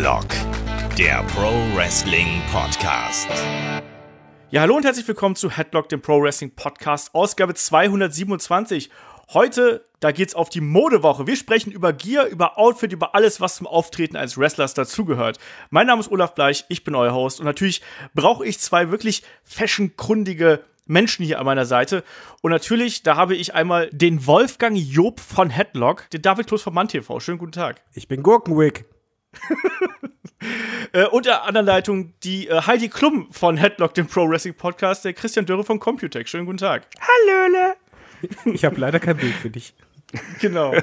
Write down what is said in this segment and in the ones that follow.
Headlock, der Pro Wrestling Podcast. Ja, hallo und herzlich willkommen zu Headlock, dem Pro Wrestling Podcast, Ausgabe 227. Heute, da geht's auf die Modewoche. Wir sprechen über Gear, über Outfit, über alles, was zum Auftreten eines Wrestlers dazugehört. Mein Name ist Olaf Bleich, ich bin euer Host und natürlich brauche ich zwei wirklich fashionkundige Menschen hier an meiner Seite. Und natürlich, da habe ich einmal den Wolfgang Job von Headlock, den David Kloß von MannTV. Schönen guten Tag. Ich bin Gurkenwick. Und der anderen Leitung die Heidi Klum von Headlock, dem Pro Wrestling Podcast, der Christian Dörre von Computech. Schönen guten Tag. Hallöle. Ich habe leider kein Bild für dich. Genau.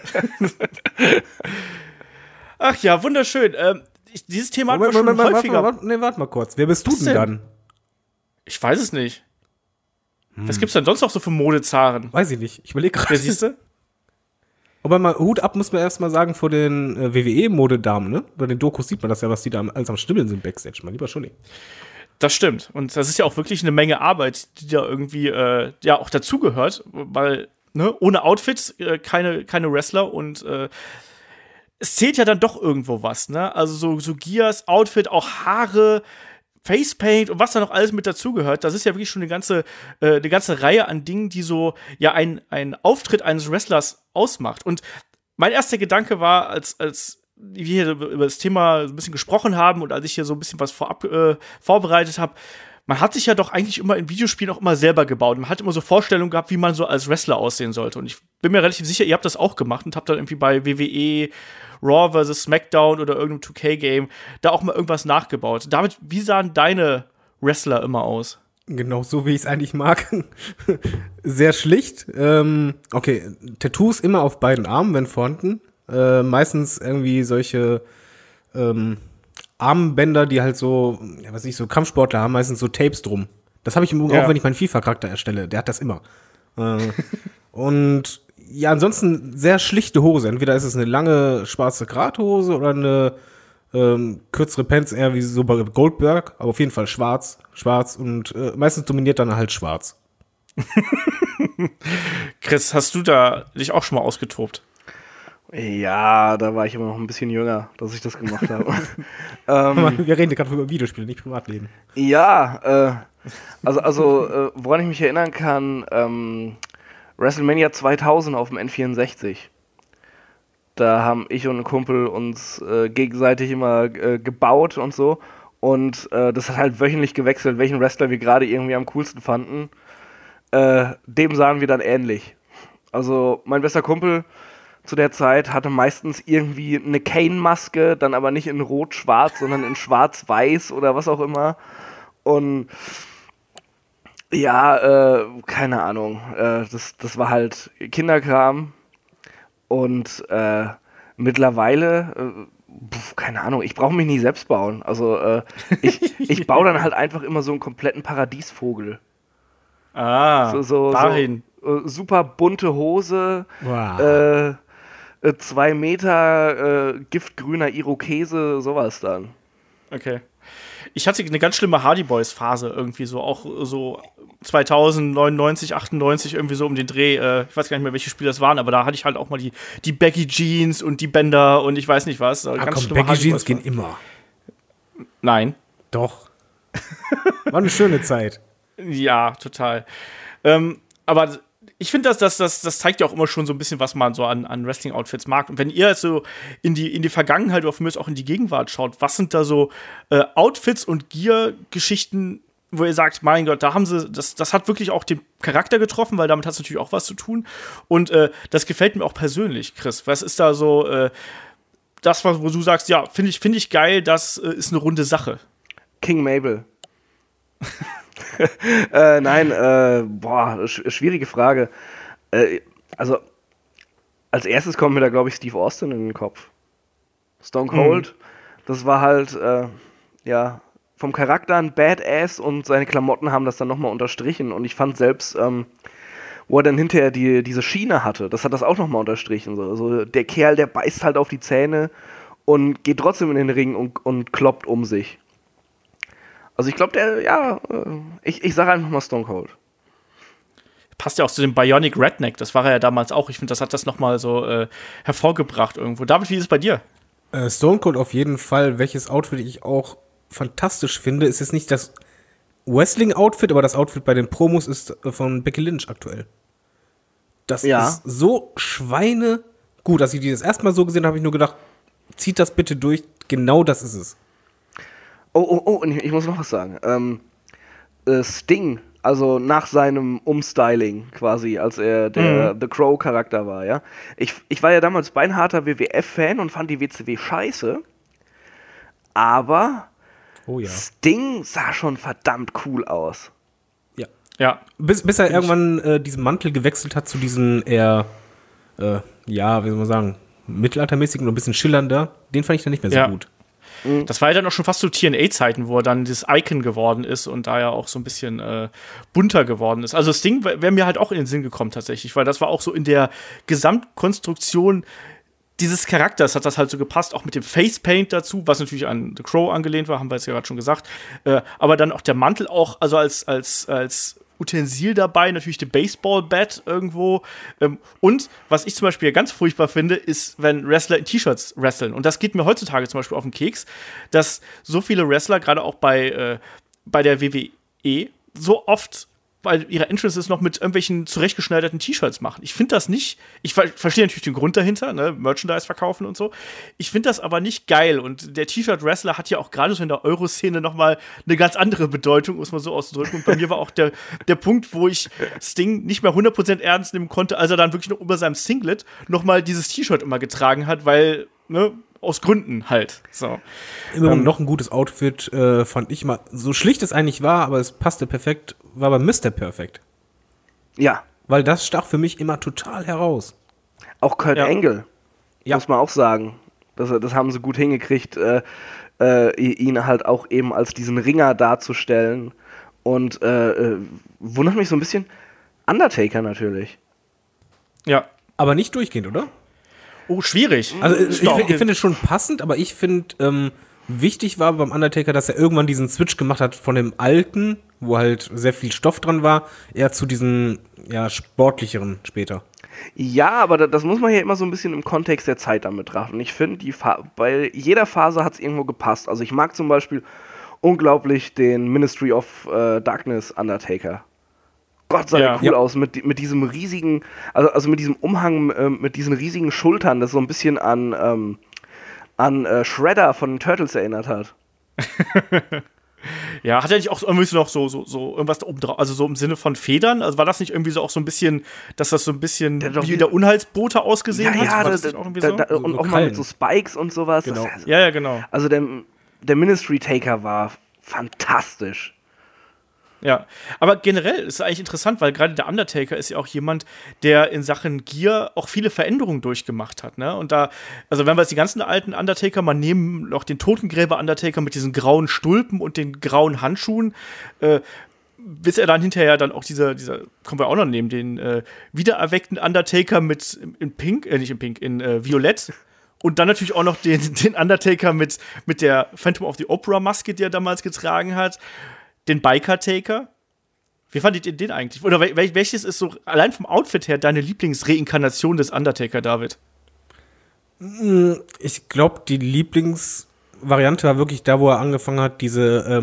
Ach ja, wunderschön. Dieses Thema hatten wir schon häufiger. Warte mal kurz. Wer bist du denn dann? Ich weiß es nicht. Was gibt's denn sonst noch so für Modezaren? Weiß ich nicht. Ich überlege gerade. Wer siehst du? Aber mal Hut ab, muss man erst mal sagen, vor den WWE-Modedamen, ne? Bei den Dokus sieht man das ja, was die da alles am Stibbeln sind Backstage. Mein lieber Scholli. Das stimmt. Und das ist ja auch wirklich eine Menge Arbeit, die da irgendwie ja auch dazugehört, weil ohne Outfits keine Wrestler und es zählt ja dann doch irgendwo was, ne? Also so Gears, Outfit, auch Haare, Facepaint und was da noch alles mit dazugehört, das ist ja wirklich schon eine ganze Reihe an Dingen, die so ja ein Auftritt eines Wrestlers ausmacht. Und mein erster Gedanke war, als wir hier über das Thema ein bisschen gesprochen haben und als ich hier so ein bisschen was vorab vorbereitet habe, man hat sich ja doch eigentlich immer in Videospielen auch immer selber gebaut. Man hat immer so Vorstellungen gehabt, wie man so als Wrestler aussehen sollte. Und ich bin mir relativ sicher, ihr habt das auch gemacht und habt dann irgendwie bei WWE Raw vs. SmackDown oder irgendeinem 2K-Game da auch mal irgendwas nachgebaut. David, wie sahen deine Wrestler immer aus? Genau so, wie ich es eigentlich mag. Sehr schlicht. Okay, Tattoos immer auf beiden Armen, wenn vorhanden. Meistens irgendwie solche Armbänder, die halt so, ja, was ich so Kampfsportler haben, meistens so Tapes drum. Das habe ich auch, wenn ich meinen FIFA-Charakter erstelle. Der hat das immer. Und ja, ansonsten sehr schlichte Hose. Entweder ist es eine lange schwarze Gradhose oder eine kürzere Pants, eher wie so bei Goldberg, aber auf jeden Fall schwarz und meistens dominiert dann halt schwarz. Chris, hast du da dich auch schon mal ausgetobt? Ja, da war ich immer noch ein bisschen jünger, dass ich das gemacht habe. Wir reden gerade über Videospiele, nicht Privatleben. Ja, also woran ich mich erinnern kann, WrestleMania 2000 auf dem N64. Da haben ich und ein Kumpel uns gegenseitig immer gebaut und so. Und das hat halt wöchentlich gewechselt, welchen Wrestler wir gerade irgendwie am coolsten fanden. Dem sahen wir dann ähnlich. Also mein bester Kumpel zu der Zeit hatte meistens irgendwie eine Kane-Maske, dann aber nicht in Rot-Schwarz, sondern in Schwarz-Weiß oder was auch immer. Und ja, keine Ahnung. Das war halt Kinderkram. Und mittlerweile, keine Ahnung, ich brauche mich nicht selbst bauen. Also ich baue dann halt einfach immer so einen kompletten Paradiesvogel. Dahin. So, super bunte Hose, Wow. 2 Meter giftgrüner Irokese, sowas dann. Okay. Ich hatte eine ganz schlimme Hardy Boys Phase irgendwie so, auch so 2000, 99, 98 irgendwie so um den Dreh. Ich weiß gar nicht mehr, welche Spiele das waren, aber da hatte ich halt auch mal die Baggy Jeans und die Bänder und ich weiß nicht was. Baggy Jeans gehen immer. Nein. Doch. War eine schöne Zeit. Ja, total. Aber ich finde, das zeigt ja auch immer schon so ein bisschen, was man so an Wrestling-Outfits mag. Und wenn ihr jetzt so in die Vergangenheit oder von mir aus auch in die Gegenwart schaut, was sind da so Outfits und Gear-Geschichten, wo ihr sagt, mein Gott, da haben sie, das hat wirklich auch den Charakter getroffen, weil damit hat es natürlich auch was zu tun. Und das gefällt mir auch persönlich, Chris. Was ist da so das, wo du sagst, ja, finde ich geil, das ist eine runde Sache? King Mabel. Nein, schwierige Frage. Also, als erstes kommt mir da, glaube ich, Steve Austin in den Kopf. Stone Cold, das war halt, vom Charakter ein Badass und seine Klamotten haben das dann nochmal unterstrichen. Und ich fand selbst, wo er dann hinterher diese Schiene hatte, das hat das auch nochmal unterstrichen. So. Also der Kerl, der beißt halt auf die Zähne und geht trotzdem in den Ring und kloppt um sich. Also ich glaube, ich sage einfach mal Stone Cold. Passt ja auch zu dem Bionic Redneck, das war er ja damals auch. Ich finde, das hat das nochmal so hervorgebracht irgendwo. David, wie ist es bei dir? Stone Cold auf jeden Fall. Welches Outfit ich auch fantastisch finde, ist jetzt nicht das Wrestling-Outfit, aber das Outfit bei den Promos ist von Becky Lynch aktuell. Das ist so schweinegut. Als ich die das erste Mal so gesehen habe, habe ich nur gedacht, zieht das bitte durch. Genau das ist es. Und ich muss noch was sagen. Sting, also nach seinem Umstyling quasi, als er der The Crow-Charakter war, ja. Ich war ja damals beinharter WWF-Fan und fand die WCW scheiße. Aber Sting sah schon verdammt cool aus. Ja. Bis er irgendwann diesen Mantel gewechselt hat zu diesen eher, wie soll man sagen, mittelaltermäßigen und ein bisschen schillernder. Den fand ich dann nicht mehr so gut. Das war ja dann auch schon fast so TNA-Zeiten, wo er dann dieses Icon geworden ist und da ja auch so ein bisschen bunter geworden ist. Also Sting wäre mir halt auch in den Sinn gekommen tatsächlich, weil das war auch so in der Gesamtkonstruktion dieses Charakters hat das halt so gepasst, auch mit dem Facepaint dazu, was natürlich an The Crow angelehnt war, haben wir jetzt ja gerade schon gesagt. Aber dann auch der Mantel auch, also als Utensil dabei, natürlich der Baseball-Bat irgendwo. Und was ich zum Beispiel ganz furchtbar finde, ist, wenn Wrestler in T-Shirts wresteln. Und das geht mir heutzutage zum Beispiel auf den Keks, dass so viele Wrestler, gerade auch bei der WWE, so oft weil ihre Entrances noch mit irgendwelchen zurechtgeschneiderten T-Shirts machen. Ich finde das nicht, ich verstehe natürlich den Grund dahinter, ne, Merchandise verkaufen und so. Ich finde das aber nicht geil und der T-Shirt-Wrestler hat ja auch gerade so in der Euro-Szene nochmal eine ganz andere Bedeutung, muss man so auszudrücken. Und bei mir war auch der Punkt, wo ich Sting nicht mehr 100% ernst nehmen konnte, als er dann wirklich noch über seinem Singlet nochmal dieses T-Shirt immer getragen hat, weil, ne, aus Gründen halt. So. Immer noch ein gutes Outfit, fand ich mal. So schlicht es eigentlich war, aber es passte perfekt, war bei Mr. Perfect. Ja. Weil das stach für mich immer total heraus. Auch Kurt Angle, muss man auch sagen. Das haben sie gut hingekriegt, ihn halt auch eben als diesen Ringer darzustellen. Und wundert mich so ein bisschen, Undertaker natürlich. Ja. Aber nicht durchgehend, oder? Oh, schwierig. Also ich finde es schon passend, aber ich finde, wichtig war beim Undertaker, dass er irgendwann diesen Switch gemacht hat von dem alten, wo halt sehr viel Stoff dran war, eher zu diesen sportlicheren später. Ja, aber das muss man ja immer so ein bisschen im Kontext der Zeit dann betrachten. Ich finde, bei jeder Phase hat es irgendwo gepasst. Also ich mag zum Beispiel unglaublich den Ministry of Darkness Undertaker. Gott sah der cool aus, mit diesem riesigen, also mit diesem Umhang, mit diesen riesigen Schultern, das so ein bisschen an Shredder von den Turtles erinnert hat. Ja, hat er nicht auch irgendwie noch so irgendwas da oben drauf, also so im Sinne von Federn? Also war das nicht irgendwie so auch so ein bisschen, dass das so ein bisschen wie der Unheilsbote ausgesehen hat? Ja, das auch irgendwie so? Und auch mal mit so Spikes und sowas. Genau. Genau. Also der Ministry Taker war fantastisch. Ja, aber generell ist es eigentlich interessant, weil gerade der Undertaker ist ja auch jemand, der in Sachen Gear auch viele Veränderungen durchgemacht hat, ne? Und da, also wenn wir jetzt die ganzen alten Undertaker mal nehmen, noch den Totengräber-Undertaker mit diesen grauen Stulpen und den grauen Handschuhen, bis er dann hinterher dann auch dieser kommen wir auch noch nehmen, den wiedererweckten Undertaker in Violett. Und dann natürlich auch noch den Undertaker mit der Phantom of the Opera-Maske, die er damals getragen hat. Den Biker-Taker. Wie fandet ihr den eigentlich? Oder welches ist so, allein vom Outfit her, deine Lieblingsreinkarnation des Undertaker, David? Ich glaube, die Lieblingsvariante war wirklich da, wo er angefangen hat, diese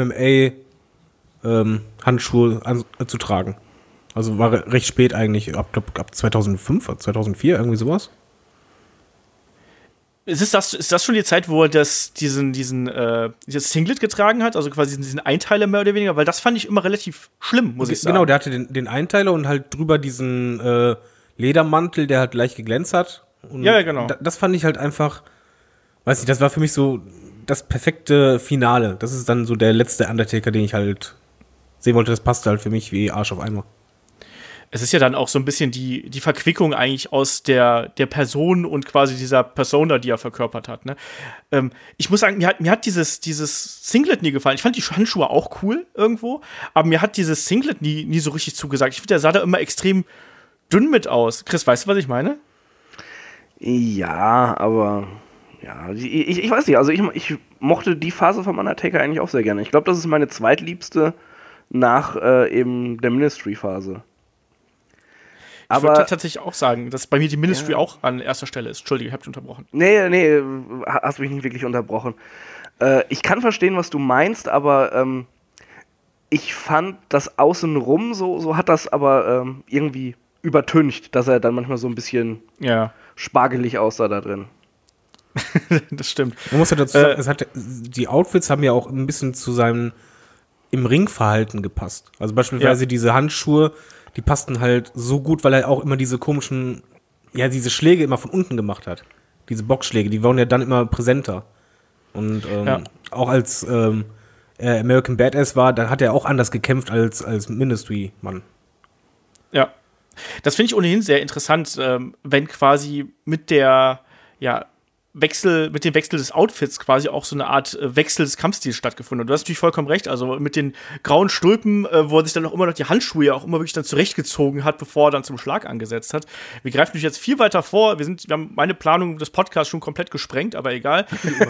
MMA-Handschuhe zu tragen. Also war recht spät eigentlich, ab 2005, 2004, irgendwie sowas. Ist das schon die Zeit, wo er dieses Singlet getragen hat? Also quasi diesen Einteiler mehr oder weniger? Weil das fand ich immer relativ schlimm, muss ich sagen. Genau, der hatte den Einteiler und halt drüber diesen Ledermantel, der halt leicht geglänzt hat. Und ja, genau. Das fand ich halt einfach, weiß nicht, das war für mich so das perfekte Finale. Das ist dann so der letzte Undertaker, den ich halt sehen wollte. Das passte halt für mich wie Arsch auf Eimer. Es ist ja dann auch so ein bisschen die Verquickung eigentlich aus der Person und quasi dieser Persona, die er verkörpert hat. Ne? Ich muss sagen, mir hat dieses Singlet nie gefallen. Ich fand die Handschuhe auch cool irgendwo, aber mir hat dieses Singlet nie so richtig zugesagt. Ich finde, der sah da immer extrem dünn mit aus. Chris, weißt du, was ich meine? Ja, aber ja, ich weiß nicht. Also ich mochte die Phase vom Undertaker eigentlich auch sehr gerne. Ich glaube, das ist meine zweitliebste nach eben der Ministry-Phase. Ich würde tatsächlich auch sagen, dass bei mir die Ministry auch an erster Stelle ist. Entschuldige, ich habe dich unterbrochen. Nee, hast mich nicht wirklich unterbrochen. Ich kann verstehen, was du meinst, aber ich fand das außenrum so hat das aber irgendwie übertüncht, dass er dann manchmal so ein bisschen spargelig aussah da drin. Das stimmt. Man muss ja dazu sagen, die Outfits haben ja auch ein bisschen zu seinem im Ringverhalten gepasst. Also beispielsweise diese Handschuhe, die passten halt so gut, weil er auch immer diese komischen, diese Schläge immer von unten gemacht hat. Diese Boxschläge, die waren ja dann immer präsenter. Und auch als American Badass war, da hat er auch anders gekämpft als Ministry-Mann. Ja. Das finde ich ohnehin sehr interessant, wenn quasi mit dem Wechsel des Outfits quasi auch so eine Art Wechsel des Kampfstils stattgefunden hat. Du hast natürlich vollkommen recht, also mit den grauen Stulpen, wo er sich dann auch immer noch die Handschuhe auch immer wirklich dann zurechtgezogen hat, bevor er dann zum Schlag angesetzt hat. Wir greifen natürlich jetzt viel weiter vor, wir haben meine Planung des Podcasts schon komplett gesprengt, aber egal.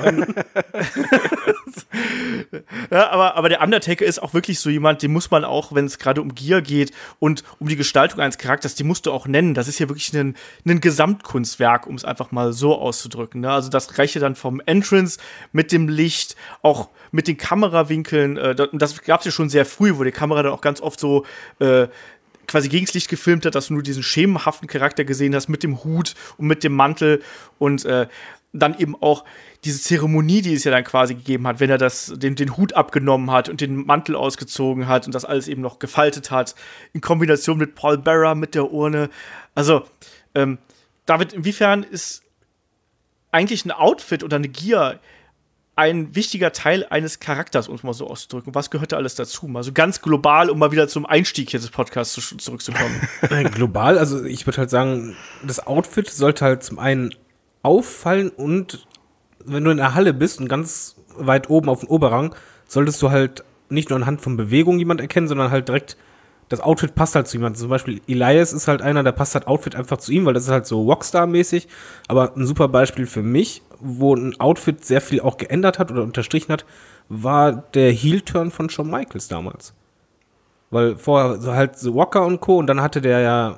Ja, aber der Undertaker ist auch wirklich so jemand, den muss man auch, wenn es gerade um Gier geht und um die Gestaltung eines Charakters, die musst du auch nennen. Das ist ja wirklich ein Gesamtkunstwerk, um es einfach mal so auszudrücken, ne? Also das reiche dann vom Entrance mit dem Licht, auch mit den Kamerawinkeln. Das gab es ja schon sehr früh, wo die Kamera dann auch ganz oft so quasi gegens Licht gefilmt hat, dass du nur diesen schemenhaften Charakter gesehen hast mit dem Hut und mit dem Mantel und dann eben auch diese Zeremonie, die es ja dann quasi gegeben hat, wenn er den Hut abgenommen hat und den Mantel ausgezogen hat und das alles eben noch gefaltet hat, in Kombination mit Paul Bearer, mit der Urne. Also, David, inwiefern ist eigentlich ein Outfit oder eine Gear ein wichtiger Teil eines Charakters, um es mal so auszudrücken? Was gehört da alles dazu? Mal so ganz global, um mal wieder zum Einstieg hier des Podcasts zurückzukommen. Global, also ich würde halt sagen, das Outfit sollte halt zum einen auffallen und wenn du in der Halle bist und ganz weit oben auf dem Oberrang, solltest du halt nicht nur anhand von Bewegung jemand erkennen, sondern halt direkt, das Outfit passt halt zu jemandem. Zum Beispiel Elias ist halt einer, der passt halt Outfit einfach zu ihm, weil das ist halt so Rockstar-mäßig. Aber ein super Beispiel für mich, wo ein Outfit sehr viel auch geändert hat oder unterstrichen hat, war der Heel-Turn von Shawn Michaels damals. Weil vorher so halt so Walker und Co. und dann hatte der ja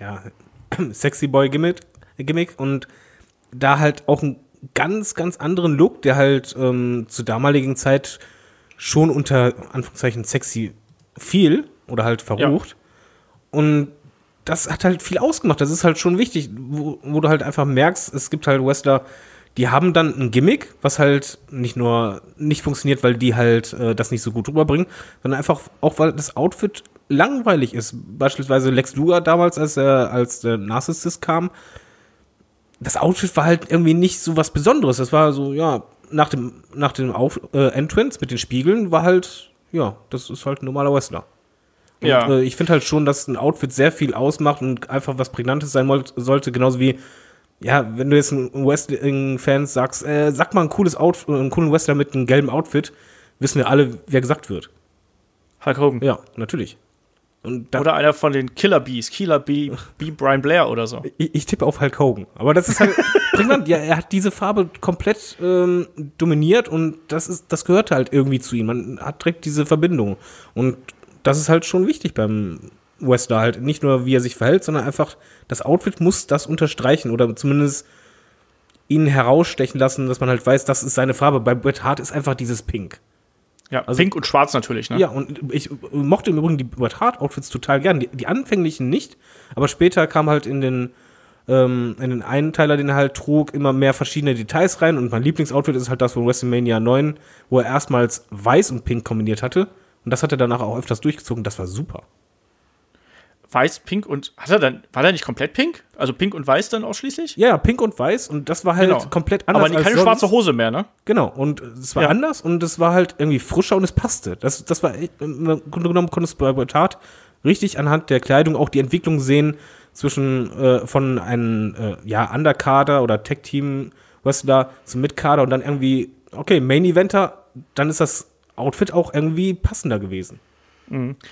Sexy Boy-Gimmick und da halt auch einen ganz, ganz anderen Look, der halt zur damaligen Zeit schon unter Anführungszeichen sexy fiel oder halt verrucht. Ja. Und das hat halt viel ausgemacht. Das ist halt schon wichtig, wo du halt einfach merkst, es gibt halt Wrestler, die haben dann ein Gimmick, was halt nicht nur nicht funktioniert, weil die halt das nicht so gut rüberbringen, sondern einfach auch, weil das Outfit langweilig ist. Beispielsweise Lex Luger damals, als der Narcissist kam, das Outfit war halt irgendwie nicht so was Besonderes. Das war so, nach dem Entrance mit den Spiegeln war halt, das ist halt ein normaler Wrestler. Und ich finde halt schon, dass ein Outfit sehr viel ausmacht und einfach was Prägnantes sein sollte, genauso wie, wenn du jetzt einen Wrestling-Fans sagst, sag mal ein cooles Outfit, einen coolen Wrestler mit einem gelben Outfit, wissen wir alle, wer gesagt wird. Hulk Hogan. Ja, natürlich. Oder einer von den Killer Bees, Brian Blair oder so. Ich tippe auf Hulk Hogan. Aber das ist halt prägnant. Ja, er hat diese Farbe komplett dominiert und das gehört halt irgendwie zu ihm. Man hat direkt diese Verbindung. Und das ist halt schon wichtig beim Wrestler halt. Nicht nur, wie er sich verhält, sondern einfach, das Outfit muss das unterstreichen oder zumindest ihn herausstechen lassen, dass man halt weiß, das ist seine Farbe. Bei Bret Hart ist einfach dieses Pink. Ja, also, Pink und Schwarz natürlich, ne? Ja, und ich mochte im Übrigen die Bret Hart Outfits total gern. Die anfänglichen nicht, aber später kam halt in den Einteiler, den er halt trug, immer mehr verschiedene Details rein. Und mein Lieblingsoutfit ist halt das von WrestleMania 9, wo er erstmals Weiß und Pink kombiniert hatte. Und das hat er danach auch öfters durchgezogen. Das war super. Weiß, Pink und war der nicht komplett pink? Also Pink und Weiß dann ausschließlich? Ja, Pink und Weiß und das war halt komplett anders. Aber keine schwarze Hose mehr, ne? Genau, und es war anders und es war halt irgendwie frischer und es passte. Das war, im Grunde genommen konntest du bei Bret Hart richtig anhand der Kleidung auch die Entwicklung sehen zwischen von einem Underkader oder Tag-Team-Wrestler zum Mid-Kader und dann irgendwie, okay, Main-Eventer, dann ist das Outfit auch irgendwie passender gewesen. Mhm.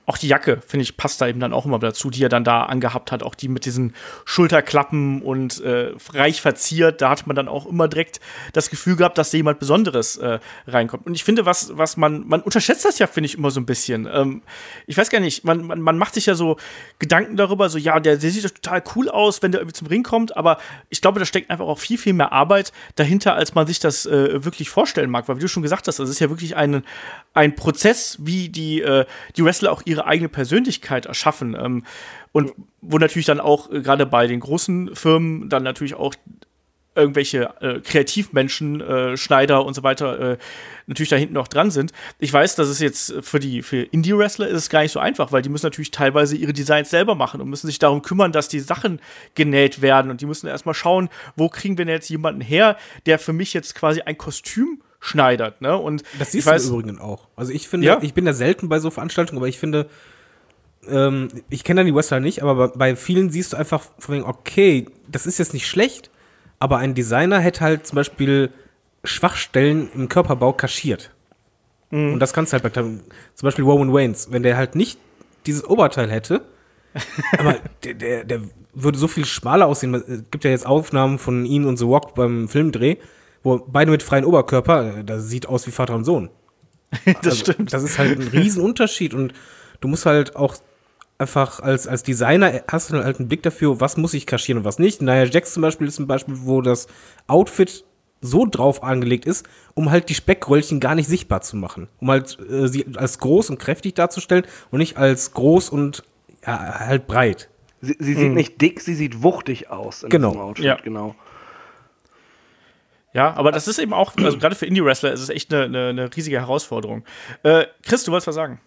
auch die Jacke, finde ich, passt da eben dann auch immer dazu, die er dann da angehabt hat. Auch die mit diesen Schulterklappen und reich verziert. Da hat man dann auch immer direkt das Gefühl gehabt, dass da jemand Besonderes reinkommt. Und ich finde, was man unterschätzt das ja, finde ich, immer so ein bisschen. Ich weiß gar nicht, man macht sich ja so Gedanken darüber, so, ja, der sieht doch total cool aus, wenn der irgendwie zum Ring kommt. Aber ich glaube, da steckt einfach auch viel, viel mehr Arbeit dahinter, als man sich das wirklich vorstellen mag. Weil, wie du schon gesagt hast, das ist ja wirklich ein Prozess, wie die Wrestler auch ihre eigene Persönlichkeit erschaffen. Und wo natürlich dann auch gerade bei den großen Firmen dann natürlich auch irgendwelche Kreativmenschen, Schneider und so weiter natürlich da hinten noch dran sind. Ich weiß, dass es jetzt für Indie-Wrestler ist es gar nicht so einfach, weil die müssen natürlich teilweise ihre Designs selber machen und müssen sich darum kümmern, dass die Sachen genäht werden. Und die müssen erstmal schauen, wo kriegen wir denn jetzt jemanden her, der für mich jetzt quasi ein Kostüm schneidert, ne? Und das siehst du im Übrigen auch. Also ich finde, ja? Ich bin da selten bei so Veranstaltungen, aber ich finde, ich kenne dann die Wrestler nicht, aber bei vielen siehst du einfach von wegen, okay, das ist jetzt nicht schlecht, aber ein Designer hätte halt zum Beispiel Schwachstellen im Körperbau kaschiert. Mhm. Und das kannst du halt zum Beispiel Roman Reigns, wenn der halt nicht dieses Oberteil hätte, aber der würde so viel schmaler aussehen. Es gibt ja jetzt Aufnahmen von ihm und The Rock beim Filmdreh, wo beide mit freiem Oberkörper, das sieht aus wie Vater und Sohn. Das stimmt. Das ist halt ein Riesenunterschied und du musst halt auch einfach als Designer hast du halt einen Blick dafür, was muss ich kaschieren und was nicht. Nia Jax zum Beispiel ist ein Beispiel, wo das Outfit so drauf angelegt ist, um halt die Speckröllchen gar nicht sichtbar zu machen. Um halt sie als groß und kräftig darzustellen und nicht als groß und halt breit. Sie sieht nicht dick, sie sieht wuchtig aus in diesem Outfit, ja. Genau. Ja, aber das ist eben auch, also gerade für Indie-Wrestler ist es echt eine riesige Herausforderung. Chris, du wolltest was sagen?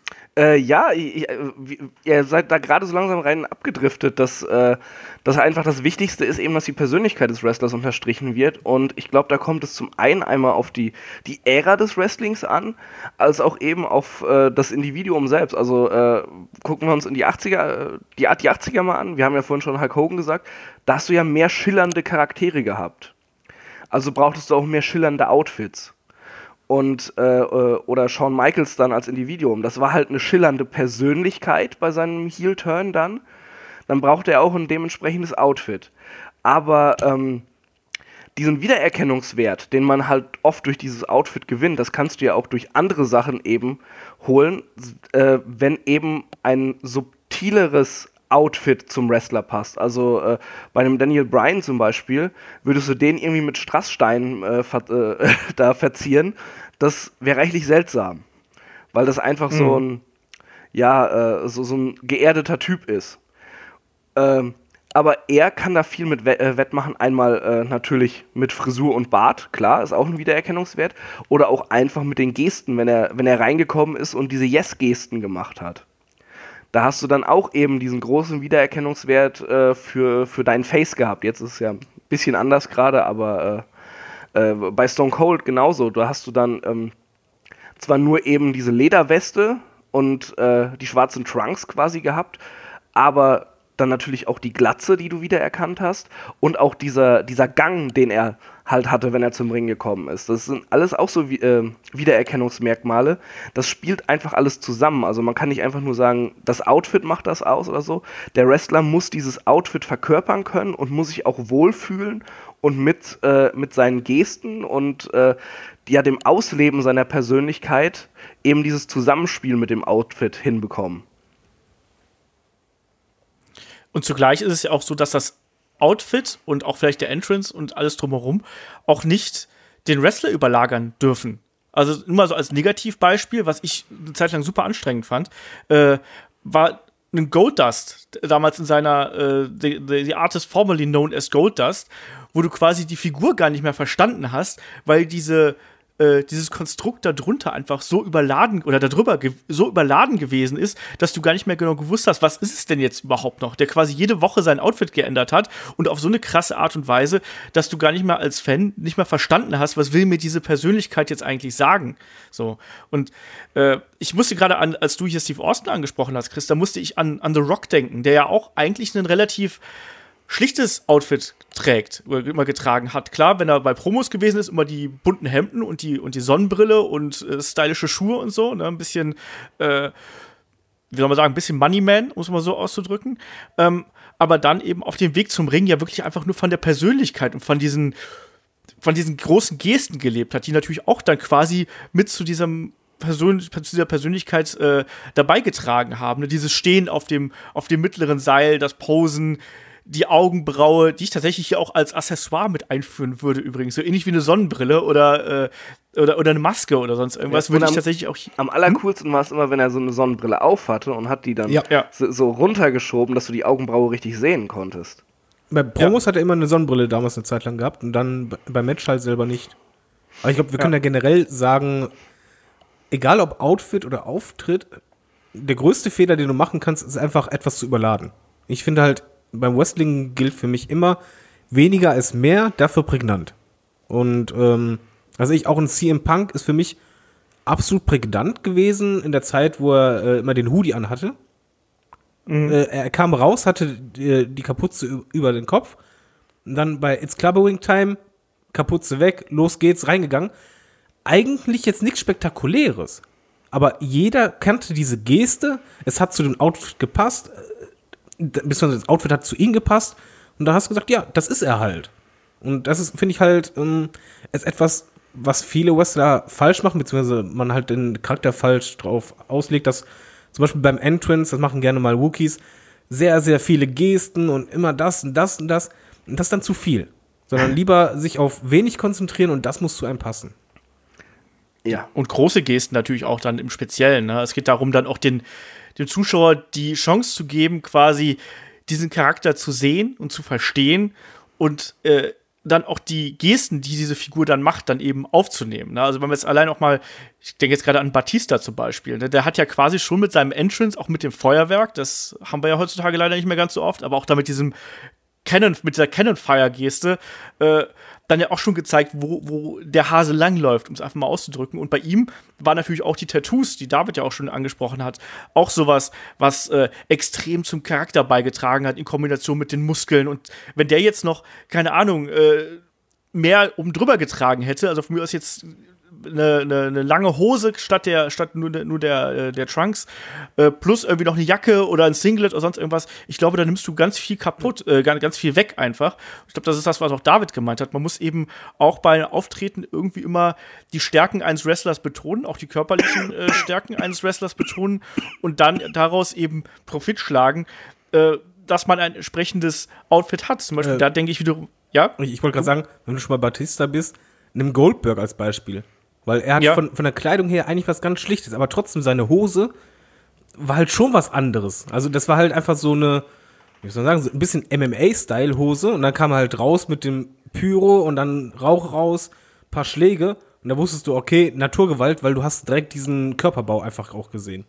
Ihr seid da gerade so langsam rein abgedriftet, dass einfach das Wichtigste ist eben, dass die Persönlichkeit des Wrestlers unterstrichen wird. Und ich glaube, da kommt es zum einen einmal auf die Ära des Wrestlings an, als auch eben auf das Individuum selbst. Also gucken wir uns in die 80er mal an. Wir haben ja vorhin schon Hulk Hogan gesagt, da hast du ja mehr schillernde Charaktere gehabt. Also brauchtest du auch mehr schillernde Outfits. Und oder Shawn Michaels dann als Individuum. Das war halt eine schillernde Persönlichkeit bei seinem Heel-Turn dann. Dann brauchte er auch ein dementsprechendes Outfit. Aber diesen Wiedererkennungswert, den man halt oft durch dieses Outfit gewinnt, das kannst du ja auch durch andere Sachen eben holen, wenn eben ein subtileres Outfit zum Wrestler passt. Also bei einem Daniel Bryan zum Beispiel, würdest du den irgendwie mit Strasssteinen da verzieren, das wäre reichlich seltsam. Weil das einfach so ein geerdeter Typ ist. Aber er kann da viel mit wettmachen. Einmal natürlich mit Frisur und Bart, klar, ist auch ein Wiedererkennungswert. Oder auch einfach mit den Gesten, wenn er reingekommen ist und diese Yes-Gesten gemacht hat. Da hast du dann auch eben diesen großen Wiedererkennungswert für dein Face gehabt. Jetzt ist es ja ein bisschen anders gerade, aber bei Stone Cold genauso. Da hast du dann zwar nur eben diese Lederweste und die schwarzen Trunks quasi gehabt, aber dann natürlich auch die Glatze, die du wiedererkannt hast und auch dieser Gang, den er halt hatte, wenn er zum Ring gekommen ist. Das sind alles auch so Wiedererkennungsmerkmale. Das spielt einfach alles zusammen. Also man kann nicht einfach nur sagen, das Outfit macht das aus oder so. Der Wrestler muss dieses Outfit verkörpern können und muss sich auch wohlfühlen und mit seinen Gesten und dem Ausleben seiner Persönlichkeit eben dieses Zusammenspiel mit dem Outfit hinbekommen. Und zugleich ist es ja auch so, dass das Outfit und auch vielleicht der Entrance und alles drumherum auch nicht den Wrestler überlagern dürfen. Also nur mal so als Negativbeispiel, was ich eine Zeit lang super anstrengend fand, war ein Goldust, damals in seiner the artist formerly known as Goldust, wo du quasi die Figur gar nicht mehr verstanden hast, weil dieses Konstrukt darunter einfach so überladen oder so überladen gewesen ist, dass du gar nicht mehr genau gewusst hast, was ist es denn jetzt überhaupt noch, der quasi jede Woche sein Outfit geändert hat und auf so eine krasse Art und Weise, dass du gar nicht mehr als Fan nicht mehr verstanden hast, was will mir diese Persönlichkeit jetzt eigentlich sagen. So. Und ich musste gerade als du hier Steve Austin angesprochen hast, Chris, da musste ich an The Rock denken, der ja auch eigentlich einen relativ schlichtes Outfit trägt, oder immer getragen hat. Klar, wenn er bei Promos gewesen ist, immer die bunten Hemden und die Sonnenbrille und stylische Schuhe und so, ne, ein bisschen wie soll man sagen, ein bisschen Moneyman, um es mal so auszudrücken. Aber dann eben auf dem Weg zum Ring ja wirklich einfach nur von der Persönlichkeit und von diesen großen Gesten gelebt hat, die natürlich auch dann quasi mit zu dieser Persönlichkeit dabei getragen haben. Ne? Dieses Stehen auf dem mittleren Seil, das Posen, die Augenbraue, die ich tatsächlich hier auch als Accessoire mit einführen würde übrigens. So ähnlich wie eine Sonnenbrille oder eine Maske oder sonst irgendwas, Ja, würde ich tatsächlich auch am allercoolsten war es immer, wenn er so eine Sonnenbrille aufhatte und hat die dann Ja. so runtergeschoben, dass du die Augenbraue richtig sehen konntest. Bei Promos hat er immer eine Sonnenbrille damals eine Zeit lang gehabt und dann beim Match halt selber nicht. Aber ich glaube, wir können ja generell sagen, egal ob Outfit oder Auftritt, der größte Fehler, den du machen kannst, ist einfach etwas zu überladen. Ich finde halt, beim Wrestling gilt für mich immer, weniger ist mehr, dafür prägnant. Und also auch ein CM Punk ist für mich absolut prägnant gewesen in der Zeit, wo er immer den Hoodie anhatte. Er kam raus, hatte die Kapuze über den Kopf. Und dann bei It's Clubbering Time, Kapuze weg, los geht's, reingegangen. Eigentlich jetzt nichts Spektakuläres. Aber jeder kannte diese Geste. Es hat zu dem Outfit gepasst. Beziehungsweise das Outfit hat zu ihm gepasst. Und da hast du gesagt, ja, das ist er halt. Und das ist, finde ich halt, ist etwas, was viele Wrestler falsch machen, beziehungsweise man halt den Charakter falsch drauf auslegt, dass zum Beispiel beim Entrance, das machen gerne mal Wookies, sehr, sehr viele Gesten und immer das und das und das. Und das ist dann zu viel. Sondern lieber sich auf wenig konzentrieren und das muss zu einem passen. Ja. Und große Gesten natürlich auch dann im Speziellen. Ne? Es geht darum, dann auch dem Zuschauer die Chance zu geben, quasi diesen Charakter zu sehen und zu verstehen und dann auch die Gesten, die diese Figur dann macht, dann eben aufzunehmen. Ne? Also wenn wir jetzt allein auch mal, ich denke jetzt gerade an Batista zum Beispiel, ne? Der hat ja quasi schon mit seinem Entrance, auch mit dem Feuerwerk, das haben wir ja heutzutage leider nicht mehr ganz so oft, aber auch da mit dieser Cannon-Fire-Geste, dann ja auch schon gezeigt, wo der Hase langläuft, um es einfach mal auszudrücken. Und bei ihm waren natürlich auch die Tattoos, die David ja auch schon angesprochen hat, auch sowas, was extrem zum Charakter beigetragen hat, in Kombination mit den Muskeln. Und wenn der jetzt noch, keine Ahnung, mehr oben drüber getragen hätte, also von mir aus jetzt eine lange Hose statt nur der Trunks, plus irgendwie noch eine Jacke oder ein Singlet oder sonst irgendwas. Ich glaube, da nimmst du ganz viel kaputt, ganz viel weg einfach. Ich glaube, das ist das, was auch David gemeint hat. Man muss eben auch bei Auftreten irgendwie immer die Stärken eines Wrestlers betonen, auch die körperlichen Stärken eines Wrestlers betonen und dann daraus eben Profit schlagen, dass man ein entsprechendes Outfit hat. Zum Beispiel, da denke ich wiederum, ja? Ich wollte gerade sagen, wenn du schon mal Batista bist, nimm Goldberg als Beispiel. Weil er hat von der Kleidung her eigentlich was ganz Schlichtes, aber trotzdem seine Hose war halt schon was anderes. Also das war halt einfach so eine, wie soll man sagen, so ein bisschen MMA-Style-Hose und dann kam er halt raus mit dem Pyro und dann Rauch raus, paar Schläge und da wusstest du, okay, Naturgewalt, weil du hast direkt diesen Körperbau einfach auch gesehen.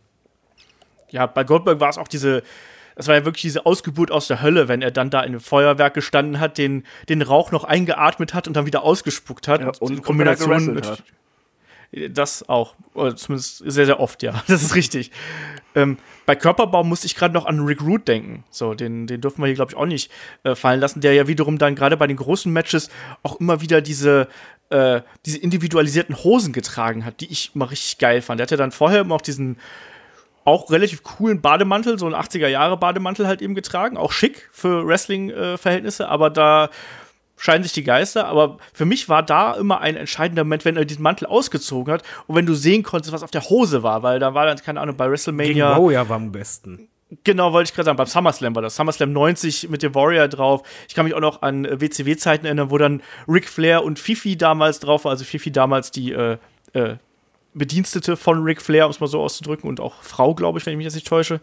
Ja, bei Goldberg war es auch das war ja wirklich diese Ausgeburt aus der Hölle, wenn er dann da in dem Feuerwerk gestanden hat, den Rauch noch eingeatmet hat und dann wieder ausgespuckt hat. Ja, und die Kombination mit hat. Das auch, oder zumindest sehr, sehr oft, ja, das ist richtig. Bei Körperbau musste ich gerade noch an Rick Rude denken. So, den dürfen wir hier, glaube ich, auch nicht fallen lassen, der ja wiederum dann gerade bei den großen Matches auch immer wieder diese individualisierten Hosen getragen hat, die ich immer richtig geil fand. Der hatte dann vorher immer auch diesen auch relativ coolen Bademantel, so einen 80er-Jahre-Bademantel halt eben getragen, auch schick für Wrestling-Verhältnisse, aber da scheiden sich die Geister, aber für mich war da immer ein entscheidender Moment, wenn er diesen Mantel ausgezogen hat und wenn du sehen konntest, was auf der Hose war, weil da war dann, keine Ahnung, bei WrestleMania Gegen Warrior war am besten. Genau, wollte ich gerade sagen, beim SummerSlam war das. SummerSlam 90 mit dem Warrior drauf. Ich kann mich auch noch an WCW-Zeiten erinnern, wo dann Ric Flair und Fifi damals drauf war, also Fifi damals die Bedienstete von Ric Flair, um es mal so auszudrücken, und auch Frau, glaube ich, wenn ich mich jetzt nicht täusche.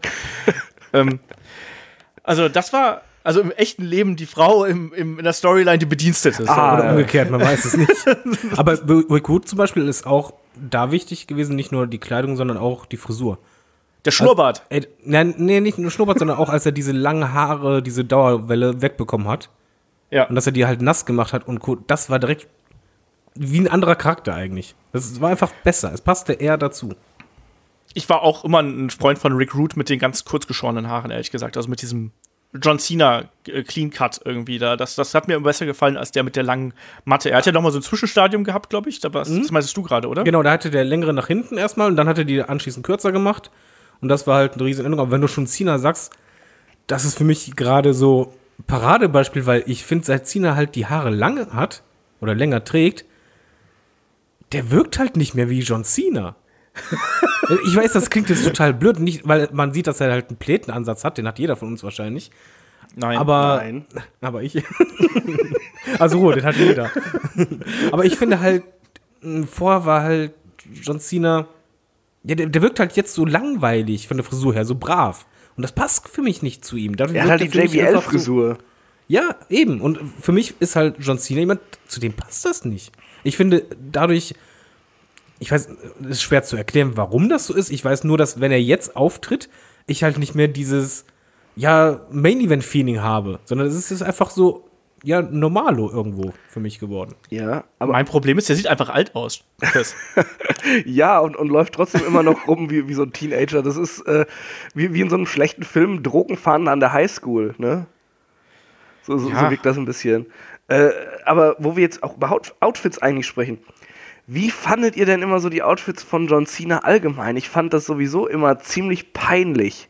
Also das war also im echten Leben die Frau, in der Storyline die Bedienstete. Oder umgekehrt, man weiß es nicht. Aber Rick Rude zum Beispiel ist auch da wichtig gewesen, nicht nur die Kleidung, sondern auch die Frisur. Der Schnurrbart. Nee, nicht nur Schnurrbart, sondern auch, als er diese langen Haare, diese Dauerwelle wegbekommen hat. Ja. Und dass er die halt nass gemacht hat und das war direkt wie ein anderer Charakter eigentlich. Das war einfach besser. Es passte eher dazu. Ich war auch immer ein Freund von Rick Rude mit den ganz kurz geschorenen Haaren, ehrlich gesagt. Also mit diesem John Cena Clean Cut irgendwie da. Das hat mir besser gefallen als der mit der langen Matte. Er hat ja noch mal so ein Zwischenstadium gehabt, glaube ich. Das meintest du gerade, oder? Genau, da hatte der längere nach hinten erstmal und dann hat er die anschließend kürzer gemacht. Und das war halt eine riesen Änderung. Aber wenn du schon Cena sagst, das ist für mich gerade so ein Paradebeispiel, weil ich finde, seit Cena halt die Haare lange hat oder länger trägt, der wirkt halt nicht mehr wie John Cena. Ich weiß, das klingt jetzt total blöd, nicht, weil man sieht, dass er halt einen Plätenansatz hat, den hat jeder von uns wahrscheinlich. Nein. Aber ich. Also Ruhe, den hat jeder. Aber ich finde halt, vorher war halt John Cena, ja, der wirkt halt jetzt so langweilig von der Frisur her, so brav. Und das passt für mich nicht zu ihm. Er hat halt die JBL-Frisur. So, ja, eben. Und für mich ist halt John Cena jemand, zu dem passt das nicht. Ich finde, dadurch, ich weiß, es ist schwer zu erklären, warum das so ist. Ich weiß nur, dass, wenn er jetzt auftritt, ich halt nicht mehr dieses, ja, Main-Event-Feeling habe, sondern es ist einfach so, ja, normalo irgendwo für mich geworden. Ja, aber mein Problem ist, der sieht einfach alt aus. ja, und läuft trotzdem immer noch rum wie so ein Teenager. Das ist wie in so einem schlechten Film, Drogenfahnden an der Highschool, ne? So wirkt das ein bisschen. Aber wo wir jetzt auch über Outfits eigentlich sprechen, wie fandet ihr denn immer so die Outfits von John Cena allgemein? Ich fand das sowieso immer ziemlich peinlich.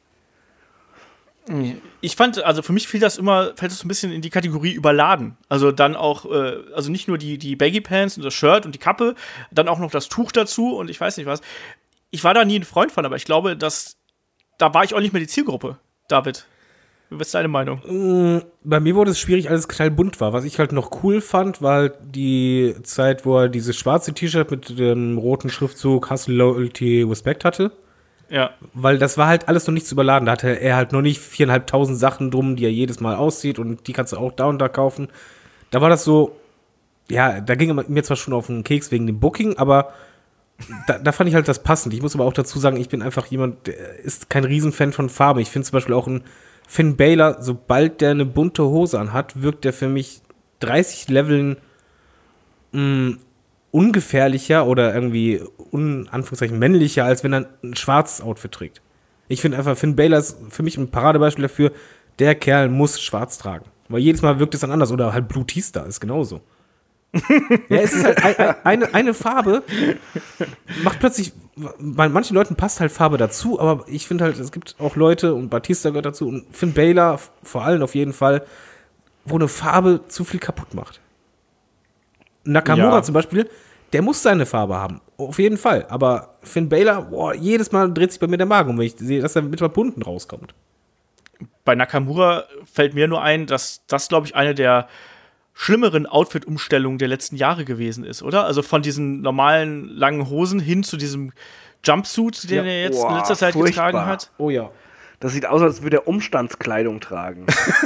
Ich fand, also für mich fällt es so ein bisschen in die Kategorie überladen. Also dann auch, also nicht nur die Baggy Pants und das Shirt und die Kappe, dann auch noch das Tuch dazu und ich weiß nicht was. Ich war da nie ein Freund von, aber ich glaube, da war ich auch nicht mehr die Zielgruppe, David. Was ist deine Meinung? Bei mir wurde es schwierig, als es knallbunt war. Was ich halt noch cool fand, war halt die Zeit, wo er dieses schwarze T-Shirt mit dem roten Schriftzug Hustle, Loyalty, Respect hatte. Ja. Weil das war halt alles noch nicht zu überladen. Da hatte er halt noch nicht 4.500 Sachen drum, die er jedes Mal aussieht und die kannst du auch da und da kaufen. Da war das so, ja, da ging er mir zwar schon auf den Keks wegen dem Booking, aber da fand ich halt das passend. Ich muss aber auch dazu sagen, ich bin einfach jemand, der ist kein Riesenfan von Farbe. Ich finde zum Beispiel auch ein Finn Balor, sobald der eine bunte Hose anhat, wirkt der für mich 30 Leveln ungefährlicher oder irgendwie Anführungszeichen männlicher, als wenn er ein schwarzes Outfit trägt. Ich finde einfach, Finn Balor ist für mich ein Paradebeispiel dafür, der Kerl muss schwarz tragen. Weil jedes Mal wirkt es dann anders. Oder halt Blue T-Star ist genauso. Ja, es ist halt eine Farbe, macht plötzlich, bei manchen Leuten passt halt Farbe dazu, aber ich finde halt, es gibt auch Leute, und Batista gehört dazu, und Finn Balor vor allem auf jeden Fall, wo eine Farbe zu viel kaputt macht. Nakamura zum Beispiel, der muss seine Farbe haben, auf jeden Fall, aber Finn Balor, jedes Mal dreht sich bei mir der Magen, wenn ich sehe, dass er mit bunten rauskommt. Bei Nakamura fällt mir nur ein, dass das, glaube ich, eine der schlimmeren Outfit-Umstellungen der letzten Jahre gewesen ist, oder? Also von diesen normalen langen Hosen hin zu diesem Jumpsuit, den er jetzt in letzter Zeit getragen hat. Oh ja. Das sieht aus, als würde er Umstandskleidung tragen.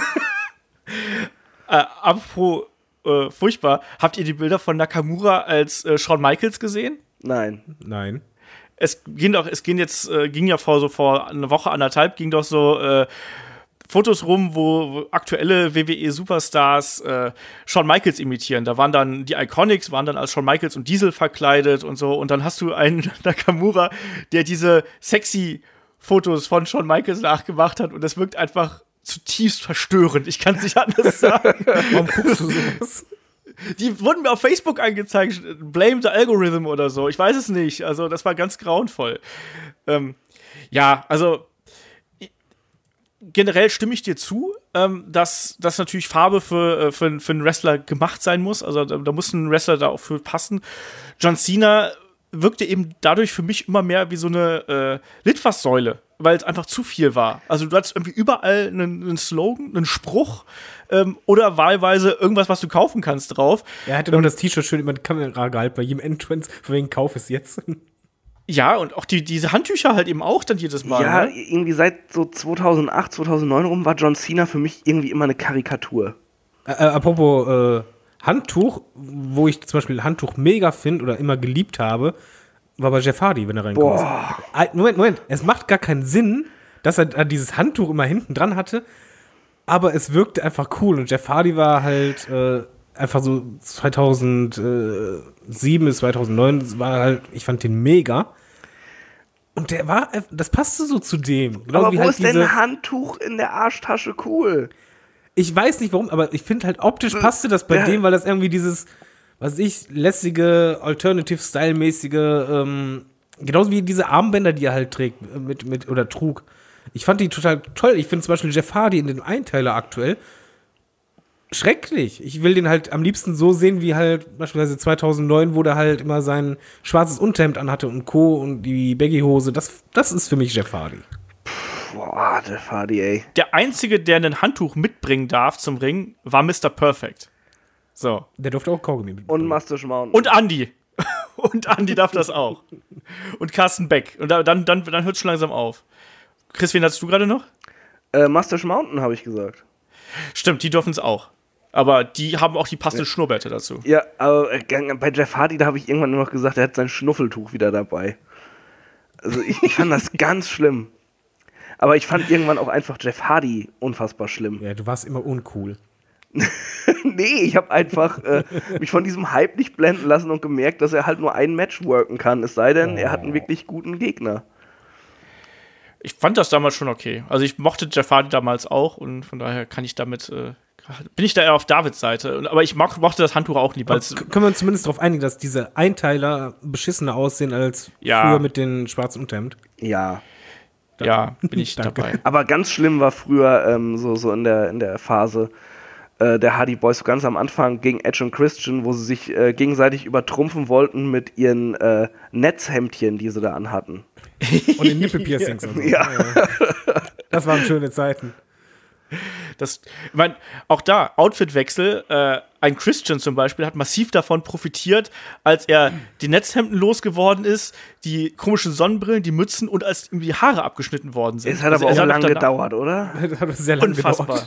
Apropos furchtbar, habt ihr die Bilder von Nakamura als Shawn Michaels gesehen? Nein. Es ging ja vor einer Woche, anderthalb, ging doch so Fotos rum, wo aktuelle WWE-Superstars Shawn Michaels imitieren. Da waren dann die Iconics, waren dann als Shawn Michaels und Diesel verkleidet und so. Und dann hast du einen Nakamura, der diese sexy Fotos von Shawn Michaels nachgemacht hat. Und das wirkt einfach zutiefst verstörend. Ich kann es nicht anders sagen. Warum guckst du sowas? Die wurden mir auf Facebook angezeigt. Blame the Algorithm oder so. Ich weiß es nicht. Also, das war ganz grauenvoll. Ja, also generell stimme ich dir zu, dass natürlich Farbe für einen Wrestler gemacht sein muss. Also da muss ein Wrestler da auch für passen. John Cena wirkte eben dadurch für mich immer mehr wie so eine Litfaßsäule, weil es einfach zu viel war. Also du hattest irgendwie überall einen Slogan, einen Spruch oder wahlweise irgendwas, was du kaufen kannst drauf. Er hatte nur das T-Shirt schön über die Kamera gehalten bei jedem Entrance, von wegen Kauf es jetzt. Ja, und auch diese Handtücher halt eben auch dann jedes Mal. Ja, ne? Irgendwie seit so 2008, 2009 rum war John Cena für mich irgendwie immer eine Karikatur. Apropos Handtuch, wo ich zum Beispiel Handtuch mega finde oder immer geliebt habe, war bei Jeff Hardy, wenn er reinkommt. Moment, es macht gar keinen Sinn, dass er dieses Handtuch immer hinten dran hatte, aber es wirkte einfach cool und Jeff Hardy war halt einfach so 2007 bis 2009, das war halt, ich fand den mega. Und das passte so zu dem. Genau, aber wo halt ist denn ein Handtuch in der Arschtasche cool? Ich weiß nicht warum, aber ich finde halt optisch passte das bei dem, weil das irgendwie dieses, lässige, Alternative-Style-mäßige genauso wie diese Armbänder, die er halt trägt, oder trug. Ich fand die total toll. Ich finde zum Beispiel Jeff Hardy in dem Einteiler aktuell schrecklich. Ich will den halt am liebsten so sehen, wie halt beispielsweise 2009, wo der halt immer sein schwarzes Unterhemd anhatte und Co. und die Baggy-Hose. Das ist für mich Jeff Hardy. Boah, Jeff Hardy, ey. Der Einzige, der ein Handtuch mitbringen darf zum Ring, war Mr. Perfect. So. Der durfte auch Kaugummi mitbringen. Und Mustache Mountain. Und Andy. Und Andy darf das auch. Und Carsten Beck. Und dann hört es schon langsam auf. Chris, wen hattest du gerade noch? Mustache Mountain, habe ich gesagt. Stimmt, die dürfen es auch. Aber die haben auch die passenden Schnurrbärte dazu. Ja, aber bei Jeff Hardy, da habe ich irgendwann nur noch gesagt, er hat sein Schnuffeltuch wieder dabei. Also ich fand das ganz schlimm. Aber ich fand irgendwann auch einfach Jeff Hardy unfassbar schlimm. Ja, du warst immer uncool. Nee, ich habe einfach mich von diesem Hype nicht blenden lassen und gemerkt, dass er halt nur ein Match worken kann. Es sei denn, er hat einen wirklich guten Gegner. Ich fand das damals schon okay. Also ich mochte Jeff Hardy damals auch und von daher kann ich damit bin ich da eher auf Davids Seite. Aber ich mochte das Handtuch auch nie. Können wir uns zumindest darauf einigen, dass diese Einteiler beschissener aussehen als früher mit den schwarzen Unterhemd? Ja. Ja, bin ich dabei. Aber ganz schlimm war früher so in der Phase der Hardy Boys, so ganz am Anfang gegen Edge und Christian, wo sie sich gegenseitig übertrumpfen wollten mit ihren Netzhemdchen, die sie da anhatten. Und den Nippelpiercings und so. Ja. Das waren schöne Zeiten. Ich meine, auch da, Outfitwechsel, ein Christian zum Beispiel hat massiv davon profitiert, als er die Netzhemden losgeworden ist, die komischen Sonnenbrillen, die Mützen und als ihm die Haare abgeschnitten worden sind. Es hat aber auch lange gedauert, oder? Das hat sehr lange Unfassbar.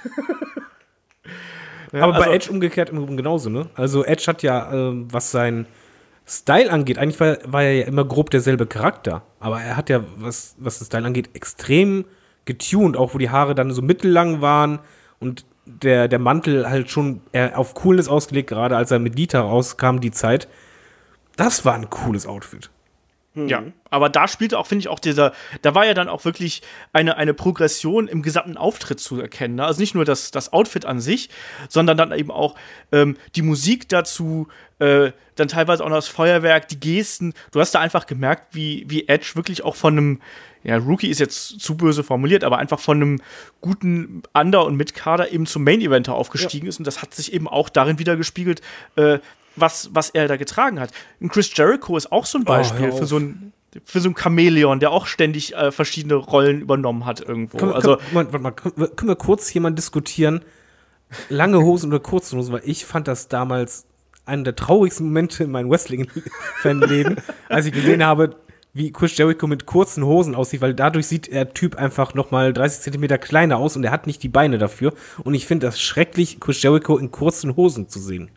Ja, aber bei Edge umgekehrt im Übrigen genauso, ne? Also Edge hat ja, was sein Style angeht, eigentlich war er ja immer grob derselbe Charakter, aber er hat ja, was den Style angeht, extrem getuned, auch wo die Haare dann so mittellang waren und der Mantel halt schon eher auf Coolness ausgelegt, gerade als er mit Lita rauskam, die Zeit. Das war ein cooles Outfit. Ja, aber da spielte auch, finde ich, auch da war ja dann auch wirklich eine Progression im gesamten Auftritt zu erkennen. Ne? Also nicht nur das Outfit an sich, sondern dann eben auch die Musik dazu, dann teilweise auch noch das Feuerwerk, die Gesten. Du hast da einfach gemerkt, wie Edge wirklich auch von einem, ja, Rookie ist jetzt zu böse formuliert, aber einfach von einem guten Under- und Mitkader eben zum Main-Eventer aufgestiegen ist. Und das hat sich eben auch darin wieder gespiegelt, was er da getragen hat. Und Chris Jericho ist auch so ein Beispiel für so ein Chamäleon, der auch ständig verschiedene Rollen übernommen hat irgendwo. Können wir kurz hier mal diskutieren, lange Hosen oder kurze Hosen, weil ich fand das damals einer der traurigsten Momente in meinem Wrestling-Fanleben, als ich gesehen habe, wie Chris Jericho mit kurzen Hosen aussieht, weil dadurch sieht der Typ einfach nochmal 30 Zentimeter kleiner aus und er hat nicht die Beine dafür. Und ich finde das schrecklich, Chris Jericho in kurzen Hosen zu sehen.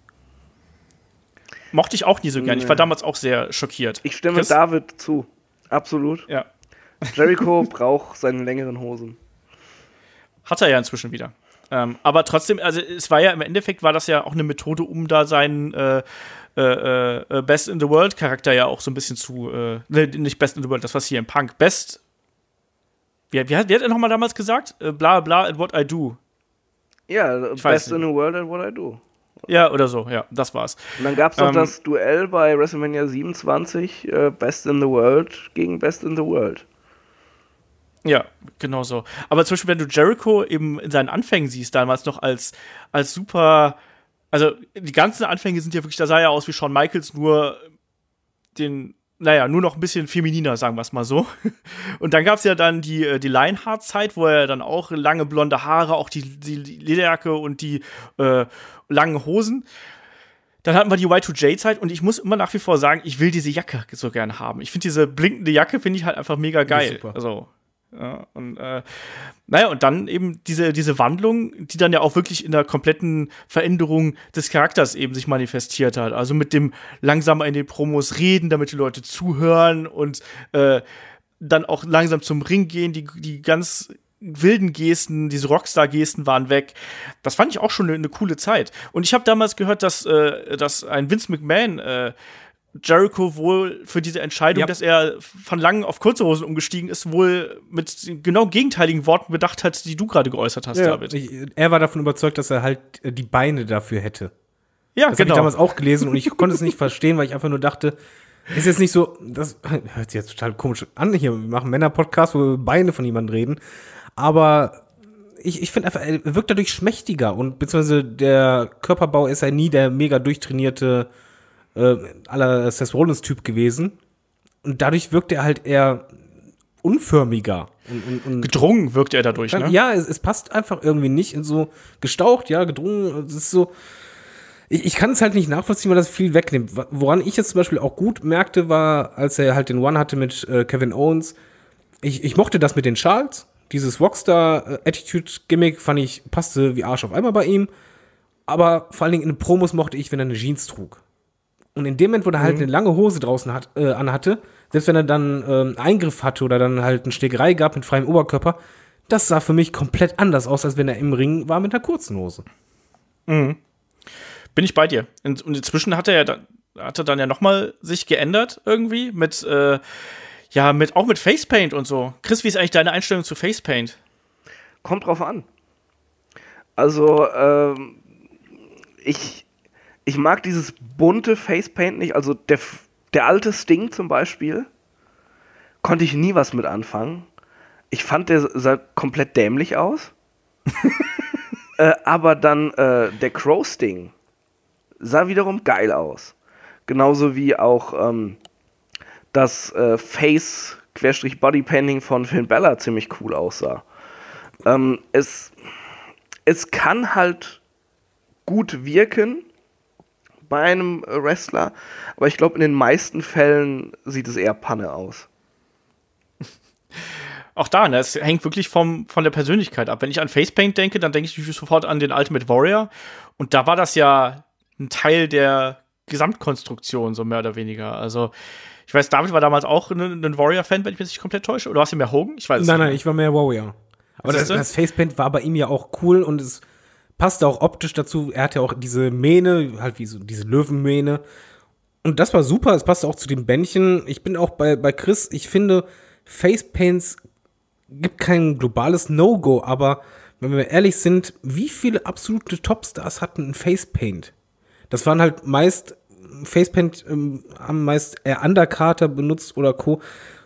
Mochte ich auch nie so gern. Ich war damals auch sehr schockiert. Ich stimme David zu. Absolut. Ja. Jericho braucht seine längeren Hosen. Hat er ja inzwischen wieder. Aber trotzdem, also es war ja im Endeffekt, war das ja auch eine Methode, um da seinen Best in the World Charakter ja auch so ein bisschen zu, nicht Best in the World, das war hier im Punk. Wie hat er nochmal damals gesagt? Bla bla and what I do. Ja, Best in the World and what I do. Ja, oder so, ja, das war's. Und dann gab's noch das Duell bei WrestleMania 27, Best in the World gegen Best in the World. Ja, genau so. Aber zum Beispiel, wenn du Jericho eben in seinen Anfängen siehst, damals noch als super, also die ganzen Anfänge sind ja wirklich, da sah er aus wie Shawn Michaels, nur noch ein bisschen femininer, sagen wir es mal so. Und dann gab's ja dann die Lionheart-Zeit, wo er dann auch lange blonde Haare, auch die Lederjacke und die langen Hosen. Dann hatten wir die Y2J-Zeit und ich muss immer nach wie vor sagen, ich will diese Jacke so gern haben. Ich finde diese blinkende Jacke, finde ich halt einfach mega geil. Super. Also, ja, und und dann eben diese Wandlung, die dann ja auch wirklich in der kompletten Veränderung des Charakters eben sich manifestiert hat. Also mit dem langsamer in den Promos reden, damit die Leute zuhören und dann auch langsam zum Ring gehen, die ganz wilden Gesten, diese Rockstar-Gesten waren weg. Das fand ich auch schon eine coole Zeit. Und ich habe damals gehört, dass ein Vince McMahon Jericho wohl für diese Entscheidung, dass er von langen auf kurze Hosen umgestiegen ist, wohl mit genau gegenteiligen Worten bedacht hat, die du gerade geäußert hast, David. Er war davon überzeugt, dass er halt die Beine dafür hätte. Ja, das habe ich damals auch gelesen und ich konnte es nicht verstehen, weil ich einfach nur dachte, Ist jetzt nicht so, das hört sich jetzt total komisch an hier, wir machen Männer-Podcast, wo wir über Beine von jemandem reden, aber ich finde einfach, er wirkt dadurch schmächtiger und beziehungsweise der Körperbau ist ja nie der mega durchtrainierte aller Seth Rollins-Typ gewesen und dadurch wirkt er halt eher unförmiger. Und gedrungen wirkt er dadurch, ne? Ja, es passt einfach irgendwie nicht in so gestaucht, ja, gedrungen, es ist so. Ich kann es halt nicht nachvollziehen, weil das viel wegnimmt. Woran ich jetzt zum Beispiel auch gut merkte, war, als er halt den One hatte mit Kevin Owens, ich mochte das mit den Schals, dieses Rockstar-Attitude-Gimmick fand ich, passte wie Arsch auf einmal bei ihm, aber vor allen Dingen in den Promos mochte ich, wenn er eine Jeans trug. Und in dem Moment, wo er halt eine lange Hose draußen anhatte, selbst wenn er dann Eingriff hatte oder dann halt eine Schlägerei gab mit freiem Oberkörper, das sah für mich komplett anders aus, als wenn er im Ring war mit einer kurzen Hose. Mhm. Bin ich bei dir. Und inzwischen hat er dann ja nochmal sich geändert irgendwie mit auch mit Facepaint und so. Chris, wie ist eigentlich deine Einstellung zu Facepaint? Kommt drauf an. Also, ich mag dieses bunte Facepaint nicht. Also, der alte Sting zum Beispiel, konnte ich nie was mit anfangen. Ich fand, der sah komplett dämlich aus. Aber dann der Crow Sting sah wiederum geil aus. Genauso wie auch das Face-Bodypainting von Finn Balor ziemlich cool aussah. Es kann halt gut wirken bei einem Wrestler, aber ich glaube, in den meisten Fällen sieht es eher Panne aus. Auch da, ne, es hängt wirklich von der Persönlichkeit ab. Wenn ich an Facepaint denke, dann denke ich sofort an den Ultimate Warrior. Und da war das ja ein Teil der Gesamtkonstruktion, so mehr oder weniger. Also, ich weiß, David war damals auch ein Warrior-Fan, wenn ich mich nicht komplett täusche. Oder warst du mehr Hogan? Ich weiß es nicht. Nein, ich war mehr Warrior. Aber das Facepaint war bei ihm ja auch cool und es passte auch optisch dazu. Er hatte auch diese Mähne, halt wie so diese Löwenmähne. Und das war super. Es passte auch zu den Bändchen. Ich bin auch bei Chris. Ich finde, Facepaints gibt kein globales No-Go, aber wenn wir ehrlich sind, wie viele absolute Topstars hatten ein Facepaint? Das waren halt meist Facepaint, haben meist eher Undercarter benutzt oder Co.,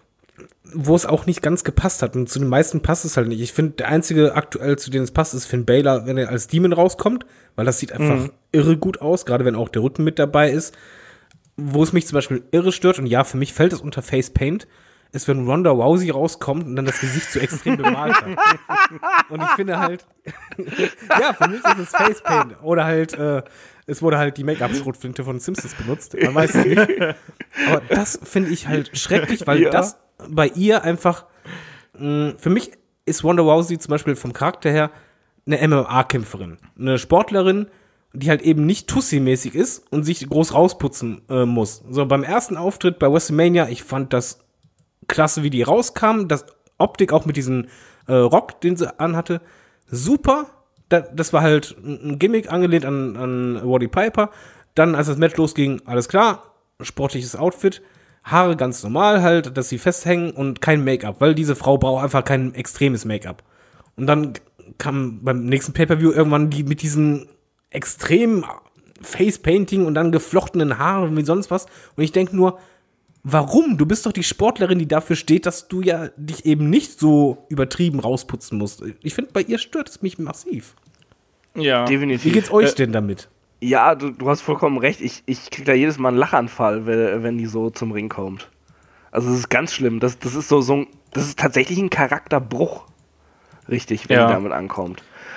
wo es auch nicht ganz gepasst hat. Und zu den meisten passt es halt nicht. Ich finde, der einzige aktuell, zu dem es passt, ist Finn Balor, wenn er als Demon rauskommt, weil das sieht einfach irre gut aus, gerade wenn auch der Rücken mit dabei ist. Wo es mich zum Beispiel irre stört, und ja, für mich fällt es unter Facepaint, ist, wenn Ronda Rousey rauskommt und dann das Gesicht so extrem bemalt hat. Und ich finde halt, ja, für mich ist es Facepaint. Oder halt, es wurde halt die Make-up-Schrotflinte von Simpsons benutzt. Man weiß es nicht. Aber das finde ich halt schrecklich, weil das bei ihr einfach, für mich ist Ronda Rousey zum Beispiel vom Charakter her eine MMA-Kämpferin. Eine Sportlerin, die halt eben nicht Tussi-mäßig ist und sich groß rausputzen muss. So, beim ersten Auftritt bei WrestleMania, ich fand das klasse, wie die rauskam, das Optik auch mit diesem Rock, den sie anhatte, super. Das war halt ein Gimmick angelehnt an Roddy Piper. Dann, als das Match losging, alles klar, sportliches Outfit, Haare ganz normal halt, dass sie festhängen und kein Make-up, weil diese Frau braucht einfach kein extremes Make-up. Und dann kam beim nächsten Pay-Per-View irgendwann die mit diesem extremen Face-Painting und dann geflochtenen Haaren wie sonst was. Und ich denke nur, warum? Du bist doch die Sportlerin, die dafür steht, dass du ja dich eben nicht so übertrieben rausputzen musst. Ich finde, bei ihr stört es mich massiv. Ja, definitiv. Wie geht's euch denn damit? Ja, du hast vollkommen recht. Ich kriege da jedes Mal einen Lachanfall, wenn die so zum Ring kommt. Also das ist ganz schlimm. Das ist das ist tatsächlich ein Charakterbruch. Richtig, wenn die damit ankommt.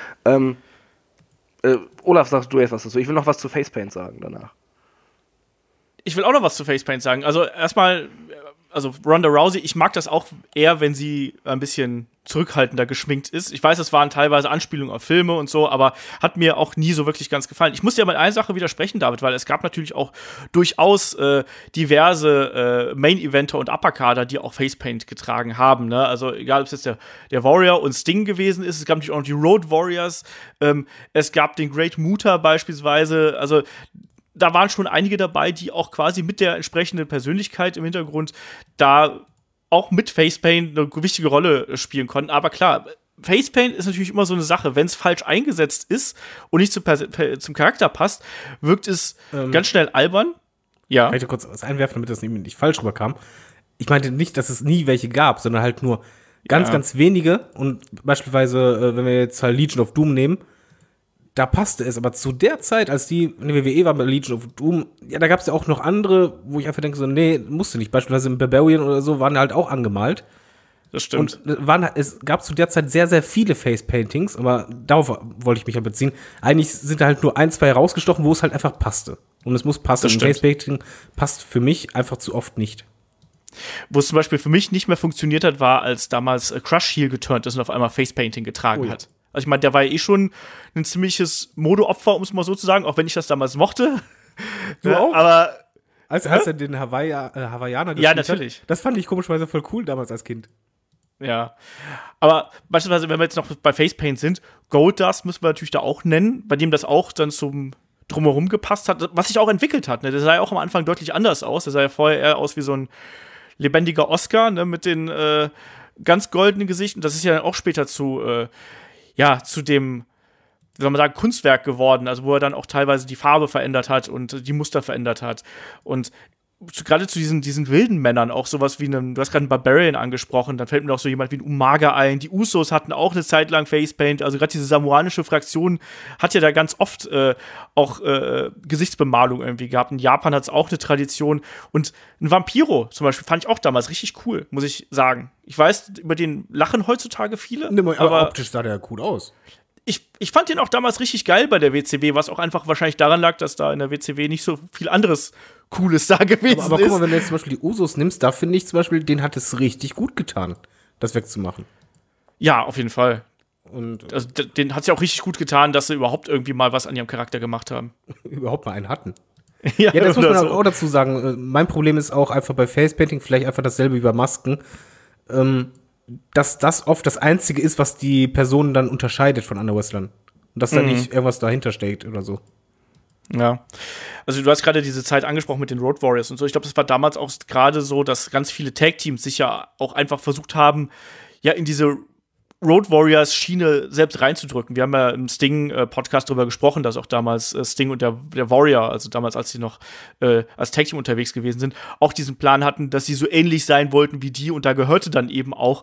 Olaf, sagst du jetzt was dazu? Ich will noch was zu Facepaint sagen danach. Ich will auch noch was zu Facepaint sagen. Also erstmal, Ronda Rousey, ich mag das auch eher, wenn sie ein bisschen zurückhaltender geschminkt ist. Ich weiß, es waren teilweise Anspielungen auf Filme und so, aber hat mir auch nie so wirklich ganz gefallen. Ich muss dir mal eine Sache widersprechen, David, weil es gab natürlich auch durchaus diverse Main-Eventer und Upper-Kader, die auch Facepaint getragen haben. Ne? Also egal, ob es jetzt der Warrior und Sting gewesen ist, es gab natürlich auch noch die Road Warriors, es gab den Great Muta beispielsweise, also da waren schon einige dabei, die auch quasi mit der entsprechenden Persönlichkeit im Hintergrund da auch mit Facepaint eine wichtige Rolle spielen konnten. Aber klar, Facepaint ist natürlich immer so eine Sache. Wenn es falsch eingesetzt ist und nicht zum Charakter passt, wirkt es ganz schnell albern. Ja. Kann ich da kurz was einwerfen, damit das nicht falsch rüberkam? Ich meinte nicht, dass es nie welche gab, sondern halt nur ganz wenige. Und beispielsweise, wenn wir jetzt halt Legion of Doom nehmen, da passte es. Aber zu der Zeit, als die in der WWE war bei Legion of Doom, ja, da gab es ja auch noch andere, wo ich einfach denke, so, nee, musste nicht. Beispielsweise im Barbarian oder so waren halt auch angemalt. Das stimmt. Und es gab zu der Zeit sehr, sehr viele Face-Paintings, aber darauf wollte ich mich ja beziehen. Eigentlich sind da halt nur 1, 2 rausgestochen, wo es halt einfach passte. Und es muss passen. Und Face-Painting passt für mich einfach zu oft nicht. Wo es zum Beispiel für mich nicht mehr funktioniert hat, war, als damals Crush Heel geturnt ist und auf einmal Face-Painting getragen hat. Also ich meine, der war ja eh schon ein ziemliches Modeopfer, um es mal so zu sagen, auch wenn ich das damals mochte. Du auch? Aber als er den Hawaiianer gespielt ja, natürlich. hat, das fand ich komischerweise voll cool damals als Kind. Ja, aber beispielsweise, wenn wir jetzt noch bei Facepaint sind, Goldust müssen wir natürlich da auch nennen, bei dem das auch dann zum Drumherum gepasst hat, was sich auch entwickelt hat. Ne? Der sah ja auch am Anfang deutlich anders aus. Der sah ja vorher eher aus wie so ein lebendiger Oscar, ne? Mit den ganz goldenen Gesichtern. Das ist ja dann auch später zu dem, wie soll man sagen, Kunstwerk geworden, also wo er dann auch teilweise die Farbe verändert hat und die Muster verändert hat. Und gerade zu diesen wilden Männern auch sowas wie du hast gerade einen Barbarian angesprochen, dann fällt mir auch so jemand wie ein Umaga ein. Die Usos hatten auch eine Zeit lang Facepaint, also gerade diese samoanische Fraktion hat ja da ganz oft auch Gesichtsbemalung irgendwie gehabt. In Japan hat es auch eine Tradition und ein Vampiro zum Beispiel fand ich auch damals richtig cool, muss ich sagen. Ich weiß, über den lachen heutzutage viele, aber optisch sah der cool aus. Ich fand den auch damals richtig geil bei der WCW, was auch einfach wahrscheinlich daran lag, dass da in der WCW nicht so viel anderes Cooles da gewesen ist. Aber guck mal, wenn du jetzt zum Beispiel die Usos nimmst, da finde ich zum Beispiel, den hat es richtig gut getan, das wegzumachen. Ja, auf jeden Fall. Und also, den hat es ja auch richtig gut getan, dass sie überhaupt irgendwie mal was an ihrem Charakter gemacht haben. überhaupt mal einen hatten. Ja, das muss man auch dazu sagen. Mein Problem ist auch einfach bei Facepainting, vielleicht einfach dasselbe wie bei Masken, dass das oft das Einzige ist, was die Personen dann unterscheidet von anderen Wrestlern. Und dass da nicht irgendwas dahinter steckt oder so. Ja. Also du hast gerade diese Zeit angesprochen mit den Road Warriors und so. Ich glaube, das war damals auch gerade so, dass ganz viele Tag-Teams sich ja auch einfach versucht haben, ja in diese Road Warriors-Schiene selbst reinzudrücken. Wir haben ja im Sting-Podcast darüber gesprochen, dass auch damals Sting und der Warrior, also damals, als sie noch als Tag-Team unterwegs gewesen sind, auch diesen Plan hatten, dass sie so ähnlich sein wollten wie die. Und da gehörte dann eben auch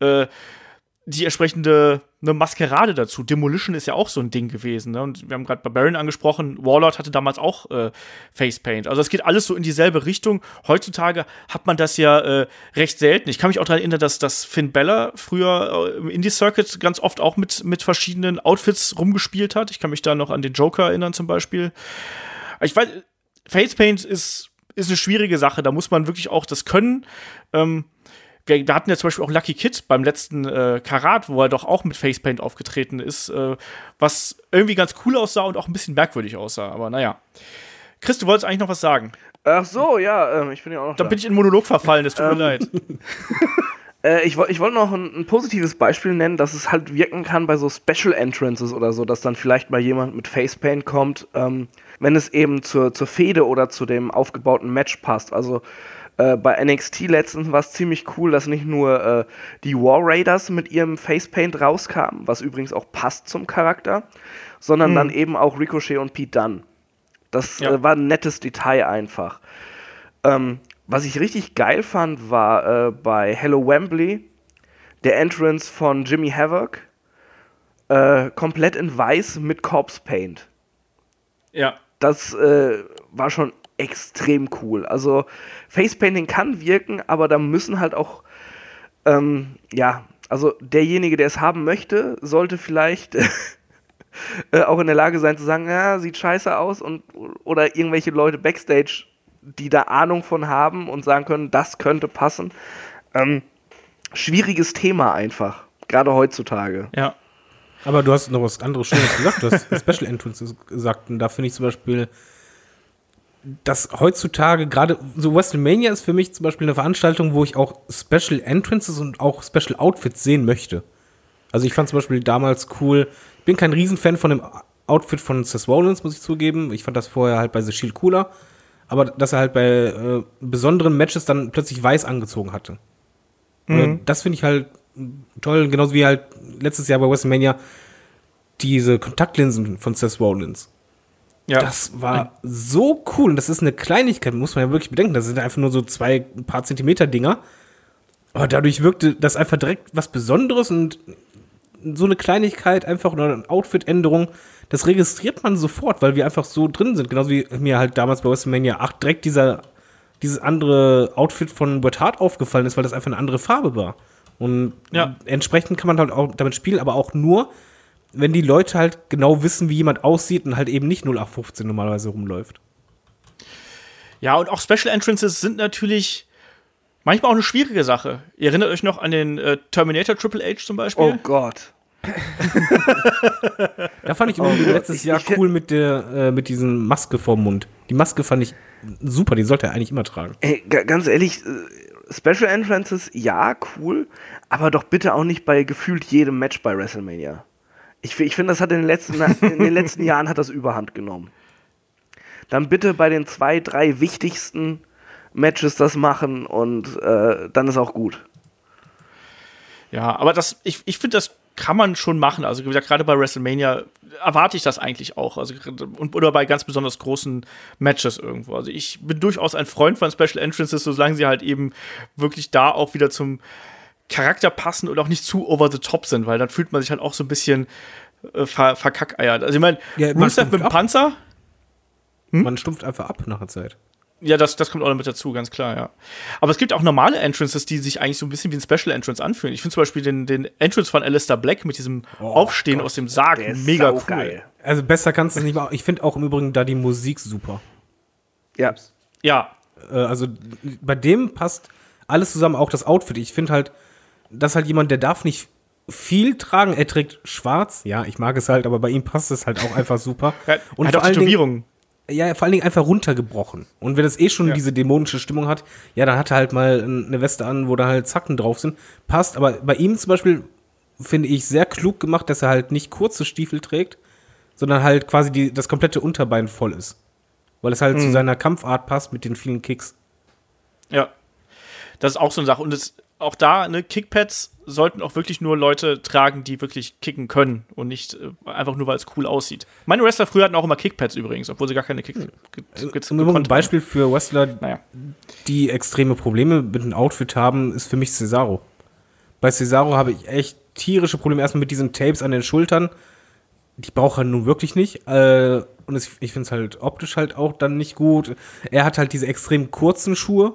die entsprechende Maskerade dazu. Demolition ist ja auch so ein Ding gewesen. Ne? Und wir haben gerade Barbarian angesprochen. Warlord hatte damals auch Facepaint. Also es geht alles so in dieselbe Richtung. Heutzutage hat man das ja recht selten. Ich kann mich auch daran erinnern, dass Finn Balor früher im Indie-Circuit ganz oft auch mit verschiedenen Outfits rumgespielt hat. Ich kann mich da noch an den Joker erinnern zum Beispiel. Ich weiß, Facepaint ist eine schwierige Sache. Da muss man wirklich auch das können. Wir hatten ja zum Beispiel auch Lucky Kid beim letzten Karat, wo er doch auch mit Facepaint aufgetreten ist, was irgendwie ganz cool aussah und auch ein bisschen merkwürdig aussah. Aber naja. Chris, du wolltest eigentlich noch was sagen. Ach so, ja, ich bin ja auch noch Dann bin ich in Monolog verfallen, das tut mir leid. Ich wollte noch ein positives Beispiel nennen, dass es halt wirken kann bei so Special Entrances oder so, dass dann vielleicht mal jemand mit Facepaint kommt, wenn es eben zur Fehde oder zu dem aufgebauten Match passt. Also bei NXT letztens war es ziemlich cool, dass nicht nur die War Raiders mit ihrem Facepaint rauskamen, was übrigens auch passt zum Charakter, sondern dann eben auch Ricochet und Pete Dunne. Das war ein nettes Detail einfach. Was ich richtig geil fand, war bei Hello Wembley der Entrance von Jimmy Havoc komplett in weiß mit Corpse Paint. Ja. Das war schon extrem cool. Also Facepainting kann wirken, aber da müssen halt auch also derjenige, der es haben möchte, sollte vielleicht auch in der Lage sein zu sagen, ja, sieht scheiße aus oder irgendwelche Leute Backstage, die da Ahnung von haben und sagen können, das könnte passen. Schwieriges Thema einfach, gerade heutzutage. Ja. Aber du hast noch was anderes Schönes gesagt, du hast Special Entrances gesagt und da finde ich zum Beispiel, dass heutzutage gerade so WrestleMania ist für mich zum Beispiel eine Veranstaltung, wo ich auch Special Entrances und auch Special Outfits sehen möchte. Also ich fand zum Beispiel damals cool, ich bin kein Riesenfan von dem Outfit von Seth Rollins, muss ich zugeben. Ich fand das vorher halt bei The Shield cooler, aber dass er halt bei besonderen Matches dann plötzlich weiß angezogen hatte. Das finde ich halt toll, genauso wie halt letztes Jahr bei WrestleMania diese Kontaktlinsen von Seth Rollins. Das war so cool. Und das ist eine Kleinigkeit, muss man ja wirklich bedenken. Das sind einfach nur so ein paar Zentimeter Dinger. Aber dadurch wirkte das einfach direkt was Besonderes und so eine Kleinigkeit einfach oder eine Outfit-Änderung, das registriert man sofort, weil wir einfach so drin sind. Genauso wie mir halt damals bei WrestleMania 8 direkt dieses andere Outfit von Bret Hart aufgefallen ist, weil das einfach eine andere Farbe war. Und entsprechend kann man halt auch damit spielen, aber auch nur, wenn die Leute halt genau wissen, wie jemand aussieht und halt eben nicht 0815 normalerweise rumläuft. Ja, und auch Special Entrances sind natürlich manchmal auch eine schwierige Sache. Ihr erinnert euch noch an den Terminator Triple H zum Beispiel? Oh Gott. Da fand ich letztes Jahr cool mit diesen Maske vorm Mund. Die Maske fand ich super, die sollte er eigentlich immer tragen. Ey, ganz ehrlich, Special Entrances, ja, cool, aber doch bitte auch nicht bei gefühlt jedem Match bei WrestleMania. Ich finde, das hat in den letzten Jahren hat das Überhand genommen. Dann bitte bei den 2, 3 wichtigsten Matches das machen und dann ist auch gut. Ja, aber ich finde, das kann man schon machen. Also, wie gesagt, gerade bei WrestleMania erwarte ich das eigentlich auch. Also, oder bei ganz besonders großen Matches irgendwo. Also, ich bin durchaus ein Freund von Special Entrances, solange sie halt eben wirklich da auch wieder zum Charakter passen und auch nicht zu over the top sind, weil dann fühlt man sich halt auch so ein bisschen verkackeiert. Also, ich meine, Rusev mit dem Panzer. Man stumpft einfach ab nach der Zeit. Ja, das kommt auch noch mit dazu, ganz klar, ja. Aber es gibt auch normale Entrances, die sich eigentlich so ein bisschen wie ein Special Entrance anfühlen. Ich finde zum Beispiel den Entrance von Aleister Black mit diesem Aufstehen aus dem Sarg mega cool. Geil. Also besser kannst du es nicht machen. Ich finde auch im Übrigen da die Musik super. Ja. Ja. Also bei dem passt alles zusammen, auch das Outfit. Ich finde halt, das ist halt jemand, der darf nicht viel tragen. Er trägt schwarz. Ja, ich mag es halt, aber bei ihm passt es halt auch einfach super. Und hat auch Tätowierungen. Ja, vor allen Dingen einfach runtergebrochen. Und wenn es schon diese dämonische Stimmung hat, ja, dann hat er halt mal eine Weste an, wo da halt Zacken drauf sind. Passt, aber bei ihm zum Beispiel finde ich sehr klug gemacht, dass er halt nicht kurze Stiefel trägt, sondern halt quasi das komplette Unterbein voll ist. Weil es halt zu seiner Kampfart passt mit den vielen Kicks. Ja, das ist auch so eine Sache. Und auch da, ne, Kickpads sollten auch wirklich nur Leute tragen, die wirklich kicken können und nicht einfach nur, weil es cool aussieht. Meine Wrestler früher hatten auch immer Kickpads übrigens, obwohl sie gar keine Kicks Ein Beispiel für Wrestler, die extreme Probleme mit dem Outfit haben, ist für mich Cesaro. Bei Cesaro habe ich echt tierische Probleme. Erstmal mit diesen Tapes an den Schultern. Die braucht er nun wirklich nicht. Und ich finde es halt optisch halt auch dann nicht gut. Er hat halt diese extrem kurzen Schuhe.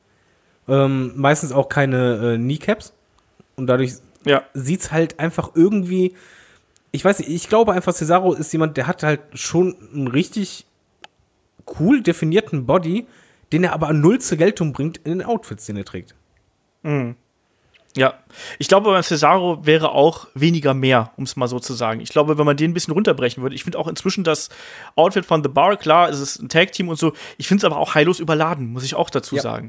Meistens auch keine Kneecaps. Und dadurch sieht's halt einfach irgendwie, ich weiß nicht, ich glaube einfach, Cesaro ist jemand, der hat halt schon einen richtig cool definierten Body, den er aber an null zur Geltung bringt in den Outfits, den er trägt. Mhm. Ja, ich glaube, beim Cesaro wäre auch weniger mehr, um es mal so zu sagen. Ich glaube, wenn man den ein bisschen runterbrechen würde, ich finde auch inzwischen das Outfit von The Bar, klar, es ist ein Tag-Team und so, ich finde es aber auch heillos überladen, muss ich auch dazu sagen.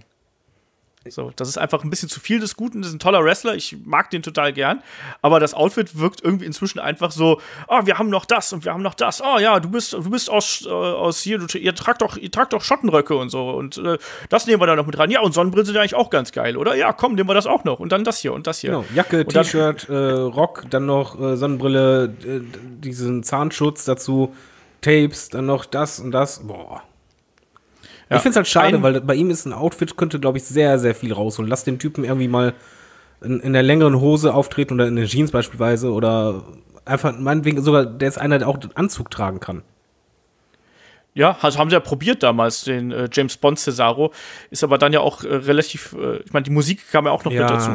So, das ist einfach ein bisschen zu viel des Guten. Das ist ein toller Wrestler, ich mag den total gern. Aber das Outfit wirkt irgendwie inzwischen einfach so: wir haben noch das und wir haben noch das. Oh ja, du bist aus hier, ihr tragt doch Schottenröcke und so. Und das nehmen wir da noch mit rein. Ja, und Sonnenbrille sind eigentlich auch ganz geil, oder? Ja, komm, nehmen wir das auch noch. Und dann das hier und das hier. Genau, Jacke, T-Shirt, Rock, dann noch Sonnenbrille, diesen Zahnschutz dazu, Tapes, dann noch das und das. Boah. Ja. Ich finde es halt schade, weil bei ihm ist ein Outfit, könnte, glaube ich, sehr, sehr viel rausholen. Lass den Typen irgendwie mal in der längeren Hose auftreten oder in der Jeans beispielsweise oder einfach, meinetwegen sogar, der ist einer, der auch den Anzug tragen kann. Ja, also haben sie ja probiert damals, den James Bond Cesaro, ist aber dann ja auch relativ, ich meine, die Musik kam ja auch noch mit dazu.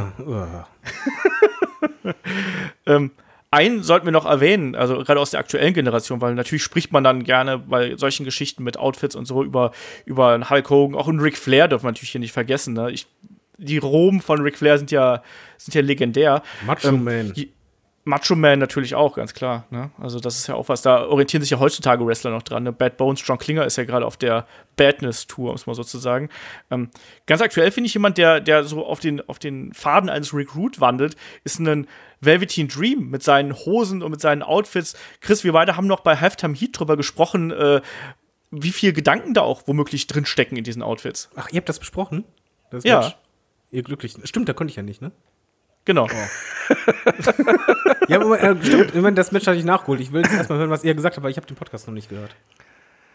Einen sollten wir noch erwähnen, also gerade aus der aktuellen Generation, weil natürlich spricht man dann gerne bei solchen Geschichten mit Outfits und so über einen Hulk Hogan, auch einen Ric Flair darf man natürlich hier nicht vergessen. Ne? Die Roben von Ric Flair sind ja legendär. Macho Man. Macho Man natürlich auch, ganz klar. Ne? Also das ist ja auch was, da orientieren sich ja heutzutage Wrestler noch dran. Ne? Bad Bones, John Klinger ist ja gerade auf der Badness-Tour, um es mal so zu sagen. Ganz aktuell finde ich jemand, der so auf den Faden eines Rick Rude wandelt, ist ein Velveteen Dream mit seinen Hosen und mit seinen Outfits. Chris, wir beide haben noch bei Halftime Heat drüber gesprochen, wie viel Gedanken da auch womöglich drinstecken in diesen Outfits. Ach, ihr habt das besprochen? Das ja. Match? Ihr Glücklichen. Stimmt, da konnte ich ja nicht, ne? Genau. Ja, aber stimmt, das Match hatte ich nachgeholt. Ich will jetzt erstmal hören, was ihr gesagt habt, aber ich habe den Podcast noch nicht gehört.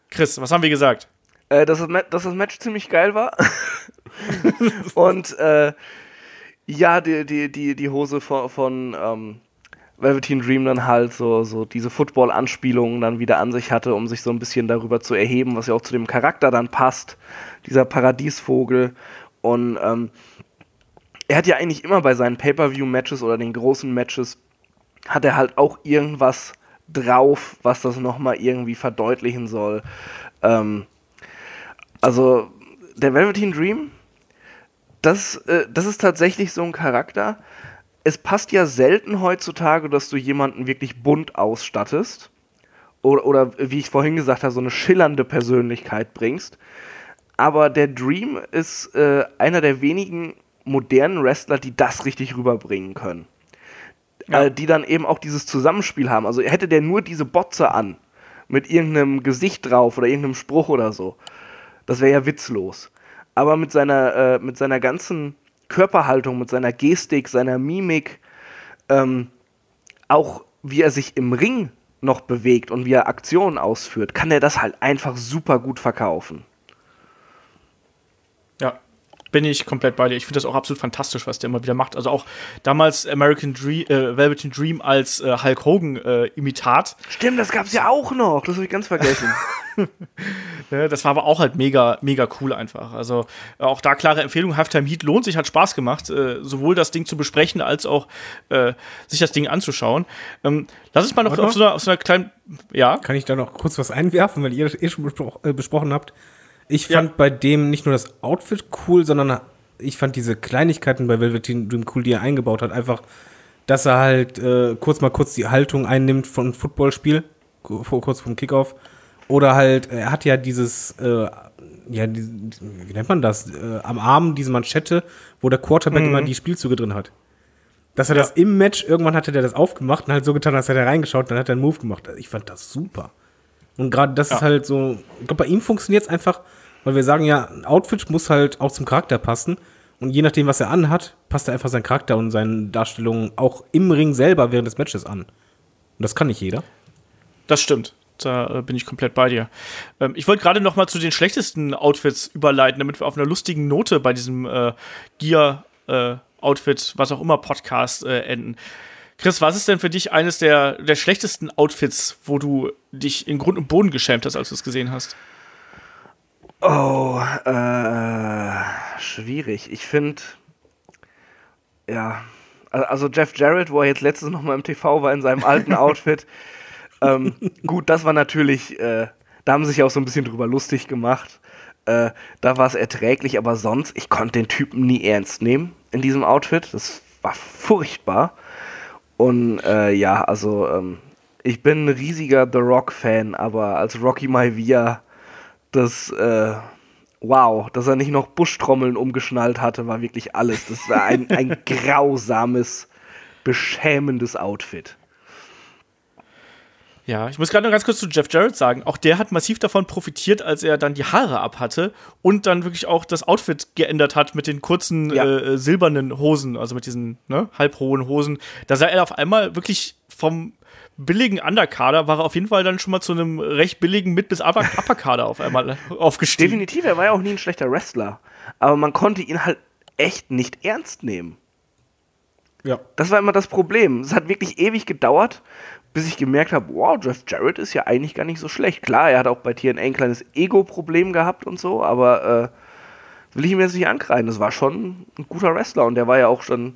Chris, was haben wir gesagt? Dass das Match ziemlich geil war. Und ja, die Hose von Velveteen Dream dann halt so diese Football-Anspielungen dann wieder an sich hatte, um sich so ein bisschen darüber zu erheben, was ja auch zu dem Charakter dann passt, dieser Paradiesvogel. Und er hat ja eigentlich immer bei seinen Pay-Per-View-Matches oder den großen Matches, hat er halt auch irgendwas drauf, was das nochmal irgendwie verdeutlichen soll. Also der Velveteen Dream, das ist tatsächlich so ein Charakter. Es passt ja selten heutzutage, dass du jemanden wirklich bunt ausstattest oder wie ich vorhin gesagt habe, so eine schillernde Persönlichkeit bringst. Aber der Dream ist einer der wenigen modernen Wrestler, die das richtig rüberbringen können. Ja. Die dann eben auch dieses Zusammenspiel haben. Also hätte der nur diese Botze an, mit irgendeinem Gesicht drauf oder irgendeinem Spruch oder so, das wäre ja witzlos. Aber mit seiner ganzen Körperhaltung, mit seiner Gestik, seiner Mimik, auch wie er sich im Ring noch bewegt und wie er Aktionen ausführt, kann er das halt einfach super gut verkaufen. Ja, bin ich komplett bei dir. Ich finde das auch absolut fantastisch, was der immer wieder macht. Also auch damals Velveteen Dream als Hulk Hogan Imitat. Stimmt, das gab's ja auch noch. Das habe ich ganz vergessen. Ja, das war aber auch halt mega, mega cool einfach. Also auch da klare Empfehlung, Halftime Heat lohnt sich, hat Spaß gemacht, sowohl das Ding zu besprechen, als auch sich das Ding anzuschauen. Lass uns mal noch auf so einer kleinen, ja. Kann ich da noch kurz was einwerfen, weil ihr das schon besprochen habt? Ich fand bei dem nicht nur das Outfit cool, sondern ich fand diese Kleinigkeiten bei Velveteen Dream cool, die er eingebaut hat. Einfach, dass er halt kurz die Haltung einnimmt von einem Footballspiel, kurz vom Kickoff. Oder halt, er hat ja dieses, wie nennt man das? Am Arm diese Manschette, wo der Quarterback immer die Spielzüge drin hat. Dass er das im Match, irgendwann hatte der das aufgemacht und halt so getan, als hätte er reingeschaut, dann hat er einen Move gemacht. Ich fand das super. Und gerade das ist halt so, ich glaube, bei ihm funktioniert es einfach, weil wir sagen ja, ein Outfit muss halt auch zum Charakter passen. Und je nachdem, was er anhat, passt er einfach seinen Charakter und seine Darstellung auch im Ring selber während des Matches an. Und das kann nicht jeder. Das stimmt. Da bin ich komplett bei dir. Ich wollte gerade noch mal zu den schlechtesten Outfits überleiten, damit wir auf einer lustigen Note bei diesem Gear-Outfit, was auch immer, Podcast enden. Chris, was ist denn für dich eines der schlechtesten Outfits, wo du dich in Grund und Boden geschämt hast, als du es gesehen hast? Oh, schwierig. Ich finde, ja, also Jeff Jarrett, wo er jetzt letztens noch mal im TV war in seinem alten Outfit, gut, das war natürlich, da haben sie sich auch so ein bisschen drüber lustig gemacht. Da war es erträglich, aber sonst, ich konnte den Typen nie ernst nehmen in diesem Outfit. Das war furchtbar. Und ich bin ein riesiger The Rock-Fan, aber als Rocky Maivia, dass er nicht noch Buschtrommeln umgeschnallt hatte, war wirklich alles. Das war ein grausames, beschämendes Outfit. Ja, ich muss gerade noch ganz kurz zu Jeff Jarrett sagen, auch der hat massiv davon profitiert, als er dann die Haare abhatte und dann wirklich auch das Outfit geändert hat mit den kurzen silbernen Hosen, also mit diesen halbhohen Hosen. Da sah er auf einmal wirklich vom billigen Underkader, war er auf jeden Fall dann schon mal zu einem recht billigen Mid- bis Upperkader auf einmal aufgestiegen. Definitiv, er war ja auch nie ein schlechter Wrestler, aber man konnte ihn halt echt nicht ernst nehmen. Ja. Das war immer das Problem. Es hat wirklich ewig gedauert, bis ich gemerkt habe, wow, Jeff Jarrett ist ja eigentlich gar nicht so schlecht. Klar, er hat auch bei TNA ein kleines Ego-Problem gehabt und so, aber will ich ihm jetzt nicht ankreiden. Das war schon ein guter Wrestler und der war ja auch schon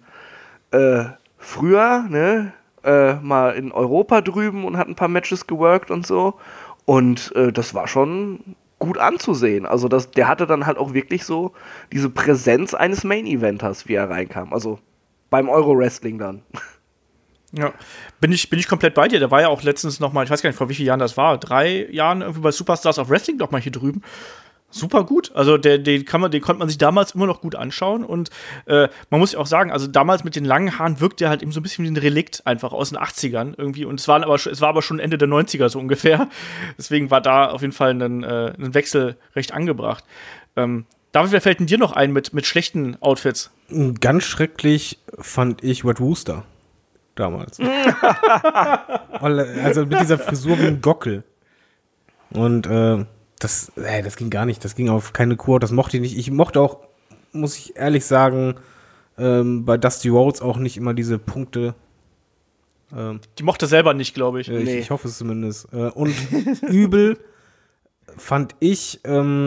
früher, mal in Europa drüben und hat ein paar Matches geworkt und so. Und das war schon gut anzusehen. Also der hatte dann halt auch wirklich so diese Präsenz eines Main-Eventers, wie er reinkam. Also beim Euro-Wrestling dann. Ja, bin ich komplett bei dir. Der war ja auch letztens noch mal, ich weiß gar nicht, vor wie vielen Jahren das war, 3 Jahren irgendwie bei Superstars of Wrestling noch mal hier drüben. Super gut. Also den konnte man sich damals immer noch gut anschauen und man muss ja auch sagen, also damals mit den langen Haaren wirkt der halt eben so ein bisschen wie ein Relikt einfach aus den 80ern irgendwie und es war aber schon Ende der 90er so ungefähr. Deswegen war da auf jeden Fall ein Wechsel recht angebracht. David, wer fällt denn dir noch ein mit schlechten Outfits? Ganz schrecklich fand ich Red Rooster damals. Also mit dieser Frisur wie ein Gockel. Und das ging gar nicht. Das ging auf keine Kur, das mochte ich nicht. Ich mochte auch, muss ich ehrlich sagen, bei Dusty Rhodes auch nicht immer diese Punkte. Die mochte selber nicht, glaube ich. Ich hoffe es zumindest. Und übel fand ich,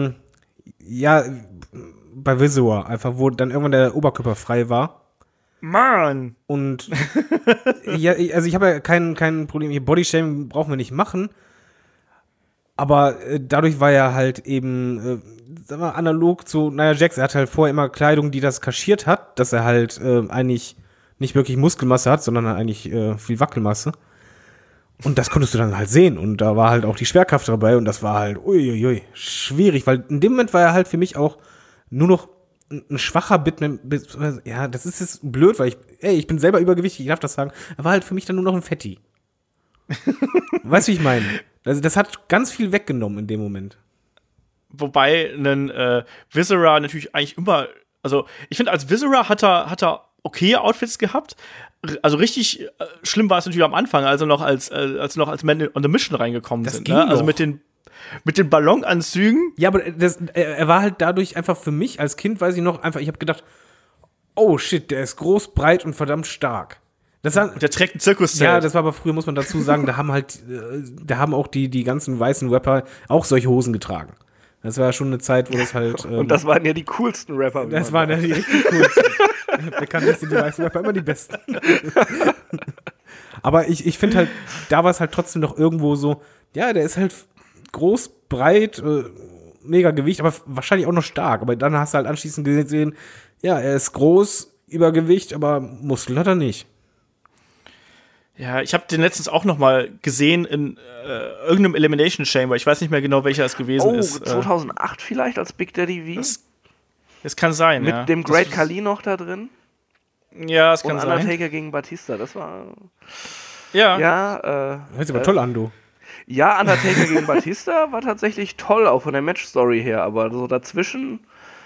bei Viscera, einfach, wo dann irgendwann der Oberkörper frei war. Mann! Und ja, also ich habe ja kein Problem, hier Bodyshaming brauchen wir nicht machen. Aber dadurch war er halt eben, sagen wir, analog zu Nia Jax. Er hatte halt vorher immer Kleidung, die das kaschiert hat, dass er halt eigentlich nicht wirklich Muskelmasse hat, sondern eigentlich viel Wackelmasse. Und das konntest du dann halt sehen. Und da war halt auch die Schwerkraft dabei. Und das war halt schwierig. Weil in dem Moment war er halt für mich auch nur noch ein schwacher ja, das ist jetzt blöd, weil ich bin selber übergewichtig, ich darf das sagen. Er war halt für mich dann nur noch ein Fetti. Weißt du, wie ich meine? Also das hat ganz viel weggenommen in dem Moment. Wobei ein Viscera natürlich eigentlich immer, also ich finde, als Viscera hat er okay Outfits gehabt. Also richtig schlimm war es natürlich am Anfang, als noch als Man on the Mission reingekommen das sind. Ging Ne? Also noch. mit den Ballonanzügen. Ja, aber er war halt dadurch einfach für mich als Kind, weiß ich noch, einfach, ich habe gedacht, oh shit, der ist groß, breit und verdammt stark. Und der trägt ein Zirkuszelt. Ja, das war aber früher, muss man dazu sagen, da haben auch die ganzen weißen Rapper auch solche Hosen getragen. Das war ja schon eine Zeit, wo das halt. Und das waren ja die coolsten Rapper. Das waren ja die richtig coolsten. Bekanntlich sind die weißen Rapper immer die besten. Aber ich finde halt, da war es halt trotzdem noch irgendwo so, ja, der ist halt groß, breit, mega Gewicht, aber wahrscheinlich auch noch stark. Aber dann hast du halt anschließend gesehen, ja, er ist groß, Übergewicht, aber Muskel hat er nicht. Ja, ich habe den letztens auch noch mal gesehen in irgendeinem Elimination Chamber. Ich weiß nicht mehr genau, welcher es gewesen ist. 2008 vielleicht als Big Daddy V? Das kann sein, Mit ja. dem Great Khali noch da drin? Ja, das kann Und sein. Undertaker gegen Batista, das war... Ja. Ja, Hört sich aber toll an, du. ja, Undertaker gegen Batista war tatsächlich toll, auch von der Match-Story her, aber so dazwischen,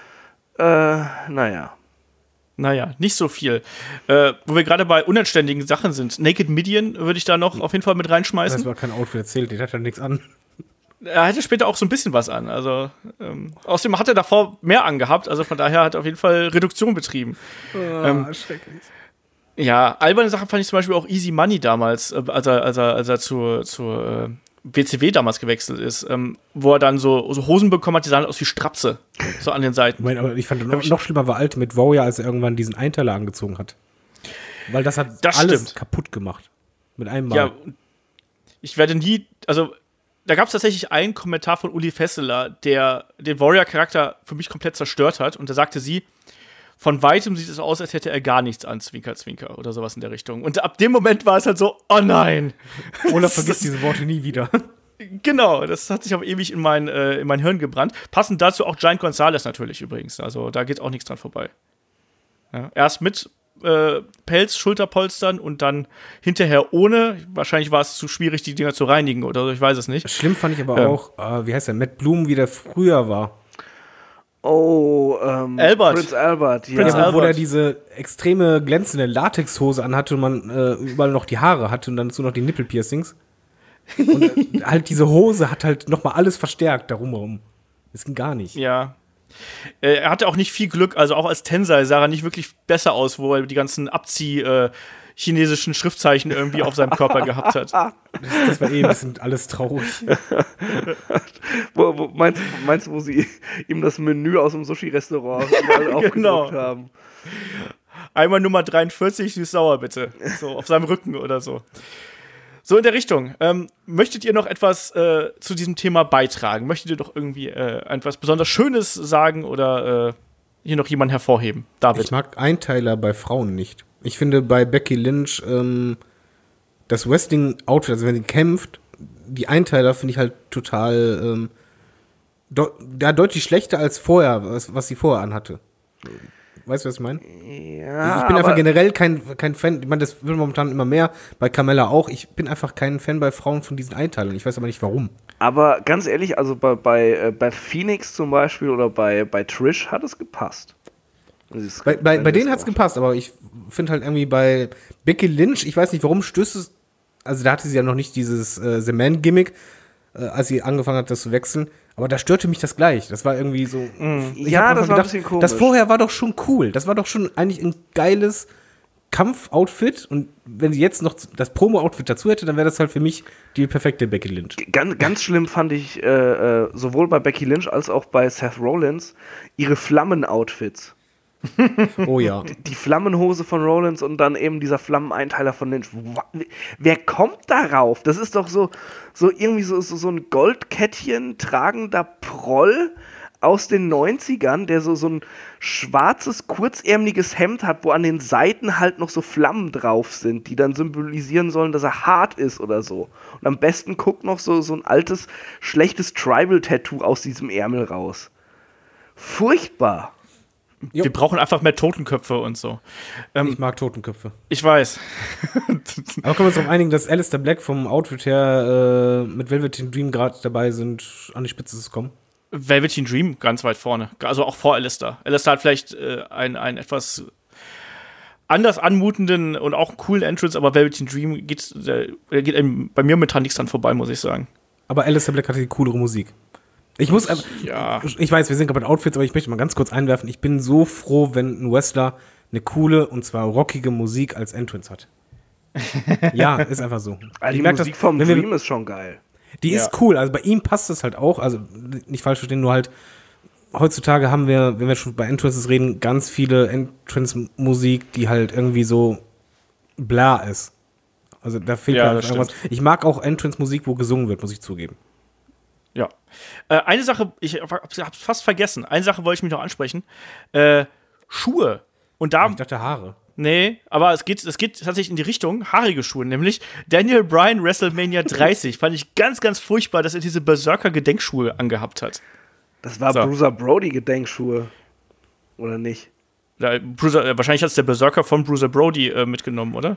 naja. Naja, nicht so viel. Wo wir gerade bei unanständigen Sachen sind. Naked Midian würde ich da noch auf jeden Fall mit reinschmeißen. Das war kein Outfit erzählt, der hat ja nichts an. Er hatte später auch so ein bisschen was an. Also, außerdem hat er davor mehr angehabt. Also von daher hat er auf jeden Fall Reduktion betrieben. Schrecklich. Ja, alberne Sachen fand ich zum Beispiel auch Easy Money damals, als er zur WCW damals gewechselt ist, wo er dann so Hosen bekommen hat, die sahen aus wie Strapse, so an den Seiten. Aber ich fand noch schlimmer war Ultimate Warrior, als er irgendwann diesen Einteiler angezogen hat. Weil das hat alles kaputt gemacht. Mit einem Mal. Ja, ich werde nie, also da gab es tatsächlich einen Kommentar von Uli Fesseler, der den Warrior-Charakter für mich komplett zerstört hat. Und da sagte sie, von weitem sieht es aus, als hätte er gar nichts an, Zwinker, Zwinker oder sowas in der Richtung. Und ab dem Moment war es halt so, oh nein. Olaf vergisst diese Worte nie wieder. Genau, das hat sich auch ewig in mein Hirn gebrannt. Passend dazu auch Giant Gonzalez natürlich übrigens. Also da geht auch nichts dran vorbei. Ja, erst mit Pelz, Schulterpolstern und dann hinterher ohne. Wahrscheinlich war es zu schwierig, die Dinger zu reinigen oder so, ich weiß es nicht. Schlimm fand ich aber auch, wie heißt der, Matt Bloom, wie der früher war. Oh, Albert. Prince Albert, ja. Prince Albert. Wo der diese extreme glänzende Latexhose anhatte und man überall noch die Haare hatte und dann dazu noch die Nippelpiercings. Und halt diese Hose hat halt nochmal alles verstärkt darum herum. Das ging gar nicht. Ja. Er hatte auch nicht viel Glück, also auch als Tensei sah er nicht wirklich besser aus, wo er die ganzen chinesischen Schriftzeichen irgendwie auf seinem Körper gehabt hat. Das war ein bisschen alles traurig. Meinst du, wo sie ihm das Menü aus dem Sushi-Restaurant aufgedruckt haben? Einmal Nummer 43, süß-sauer bitte. So, auf seinem Rücken oder so. So in der Richtung. Möchtet ihr noch etwas zu diesem Thema beitragen? Möchtet ihr doch irgendwie etwas besonders Schönes sagen oder hier noch jemanden hervorheben? David. Ich mag Einteiler bei Frauen nicht. Ich finde bei Becky Lynch das Wrestling-Outfit, also wenn sie kämpft, die Einteiler finde ich halt total deutlich schlechter als vorher, was sie vorher anhatte. Weißt du, was ich meine? Ja, ich bin einfach generell kein Fan, ich meine, das wird momentan immer mehr, bei Carmella auch, ich bin einfach kein Fan bei Frauen von diesen Einteilern, ich weiß aber nicht warum. Aber ganz ehrlich, also bei Phoenix zum Beispiel oder bei Trish hat es gepasst. Bei denen hat es gepasst, aber ich finde halt irgendwie bei Becky Lynch, ich weiß nicht, warum stößt es, also da hatte sie ja noch nicht dieses The Man-Gimmick, als sie angefangen hat, das zu wechseln. Aber da störte mich das gleich. Das war irgendwie so. Ja, das war ein bisschen komisch. Das vorher war doch schon cool. Das war doch schon eigentlich ein geiles Kampfoutfit. Und wenn sie jetzt noch das Promo-Outfit dazu hätte, dann wäre das halt für mich die perfekte Becky Lynch. Ganz schlimm fand ich sowohl bei Becky Lynch als auch bei Seth Rollins ihre Flammen-Outfits. Oh ja. Die Flammenhose von Rollins und dann eben dieser Flammeneinteiler von Lynch. Wer kommt darauf? Das ist doch so irgendwie so ein Goldkettchen tragender Proll aus den 90ern, der so ein schwarzes, kurzärmeliges Hemd hat, wo an den Seiten halt noch so Flammen drauf sind, die dann symbolisieren sollen, dass er hart ist oder so. Und am besten guckt noch so ein altes, schlechtes Tribal-Tattoo aus diesem Ärmel raus. Furchtbar. Jo. Wir brauchen einfach mehr Totenköpfe und so. Ich mag Totenköpfe. Ich weiß. Aber können wir uns darauf einigen, dass Aleister Black vom Outfit her mit Velveteen Dream gerade dabei sind, an die Spitze zu kommen? Velveteen Dream ganz weit vorne. Also auch vor Aleister. Aleister hat vielleicht einen etwas anders anmutenden und auch einen coolen Entrance, aber Velveteen Dream geht bei mir momentan nichts dran vorbei, muss ich sagen. Aber Aleister Black hatte die coolere Musik. Ich muss einfach, ich weiß, wir sind gerade bei Outfits, aber ich möchte mal ganz kurz einwerfen, ich bin so froh, wenn ein Wrestler eine coole und zwar rockige Musik als Entrance hat. Ja, ist einfach so. Also die Musik vom Dream ist schon geil. Die ist cool, also bei ihm passt das halt auch, also nicht falsch verstehen, nur halt heutzutage haben wir, wenn wir schon bei Entrances reden, ganz viele Entrance-Musik, die halt irgendwie so bla ist. Also da fehlt halt irgendwas. Ich mag auch Entrance-Musik, wo gesungen wird, muss ich zugeben. Ja. Eine Sache, ich hab's fast vergessen. Eine Sache wollte ich mich noch ansprechen. Schuhe. Und da. Ich dachte Haare. Nee, aber es geht tatsächlich in die Richtung haarige Schuhe, nämlich Daniel Bryan WrestleMania 30. Fand ich ganz, ganz furchtbar, dass er diese Berserker-Gedenkschuhe angehabt hat. Das war Bruiser Brody-Gedenkschuhe. Oder nicht? Ja, wahrscheinlich hat es der Berserker von Bruiser Brody mitgenommen, oder?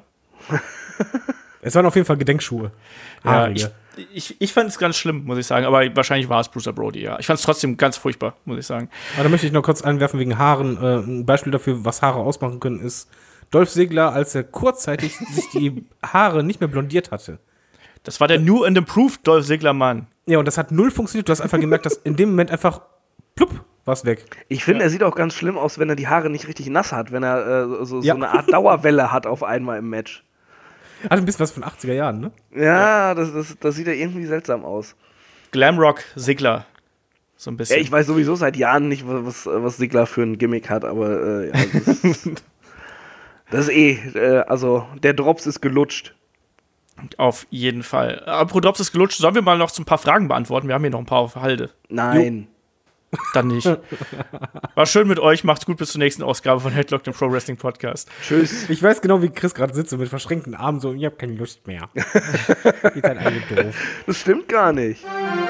Es waren auf jeden Fall Gedenkschuhe. Haarige. Ja, ich fand es ganz schlimm, muss ich sagen. Aber wahrscheinlich war es Bruiser Brody, ja. Ich fand es trotzdem ganz furchtbar, muss ich sagen. Aber da möchte ich noch kurz einwerfen wegen Haaren. Ein Beispiel dafür, was Haare ausmachen können, ist Dolph Ziggler, als er kurzzeitig sich die Haare nicht mehr blondiert hatte. Das war der New and Improved Dolph Ziggler-Mann. Ja, und das hat null funktioniert. Du hast einfach gemerkt, dass in dem Moment einfach plupp, war's weg. Ich finde, er sieht auch ganz schlimm aus, wenn er die Haare nicht richtig nass hat, wenn er so eine Art Dauerwelle hat auf einmal im Match. Hat ein bisschen was von 80er Jahren, ne? Ja, das sieht ja irgendwie seltsam aus. Glamrock Ziggler. So ein bisschen. Ja, ich weiß sowieso seit Jahren nicht, was Ziggler für ein Gimmick hat, aber das ist also der Drops ist gelutscht. Auf jeden Fall. Apropos Drops ist gelutscht, sollen wir mal noch so ein paar Fragen beantworten? Wir haben hier noch ein paar auf Halde. Nein. Dann nicht. War schön mit euch. Macht's gut bis zur nächsten Ausgabe von Headlock, dem Pro Wrestling Podcast. Tschüss. Ich weiß genau, wie Chris gerade sitzt und mit verschränkten Armen so, ich hab keine Lust mehr. Ihr seid alle doof. Das stimmt gar nicht.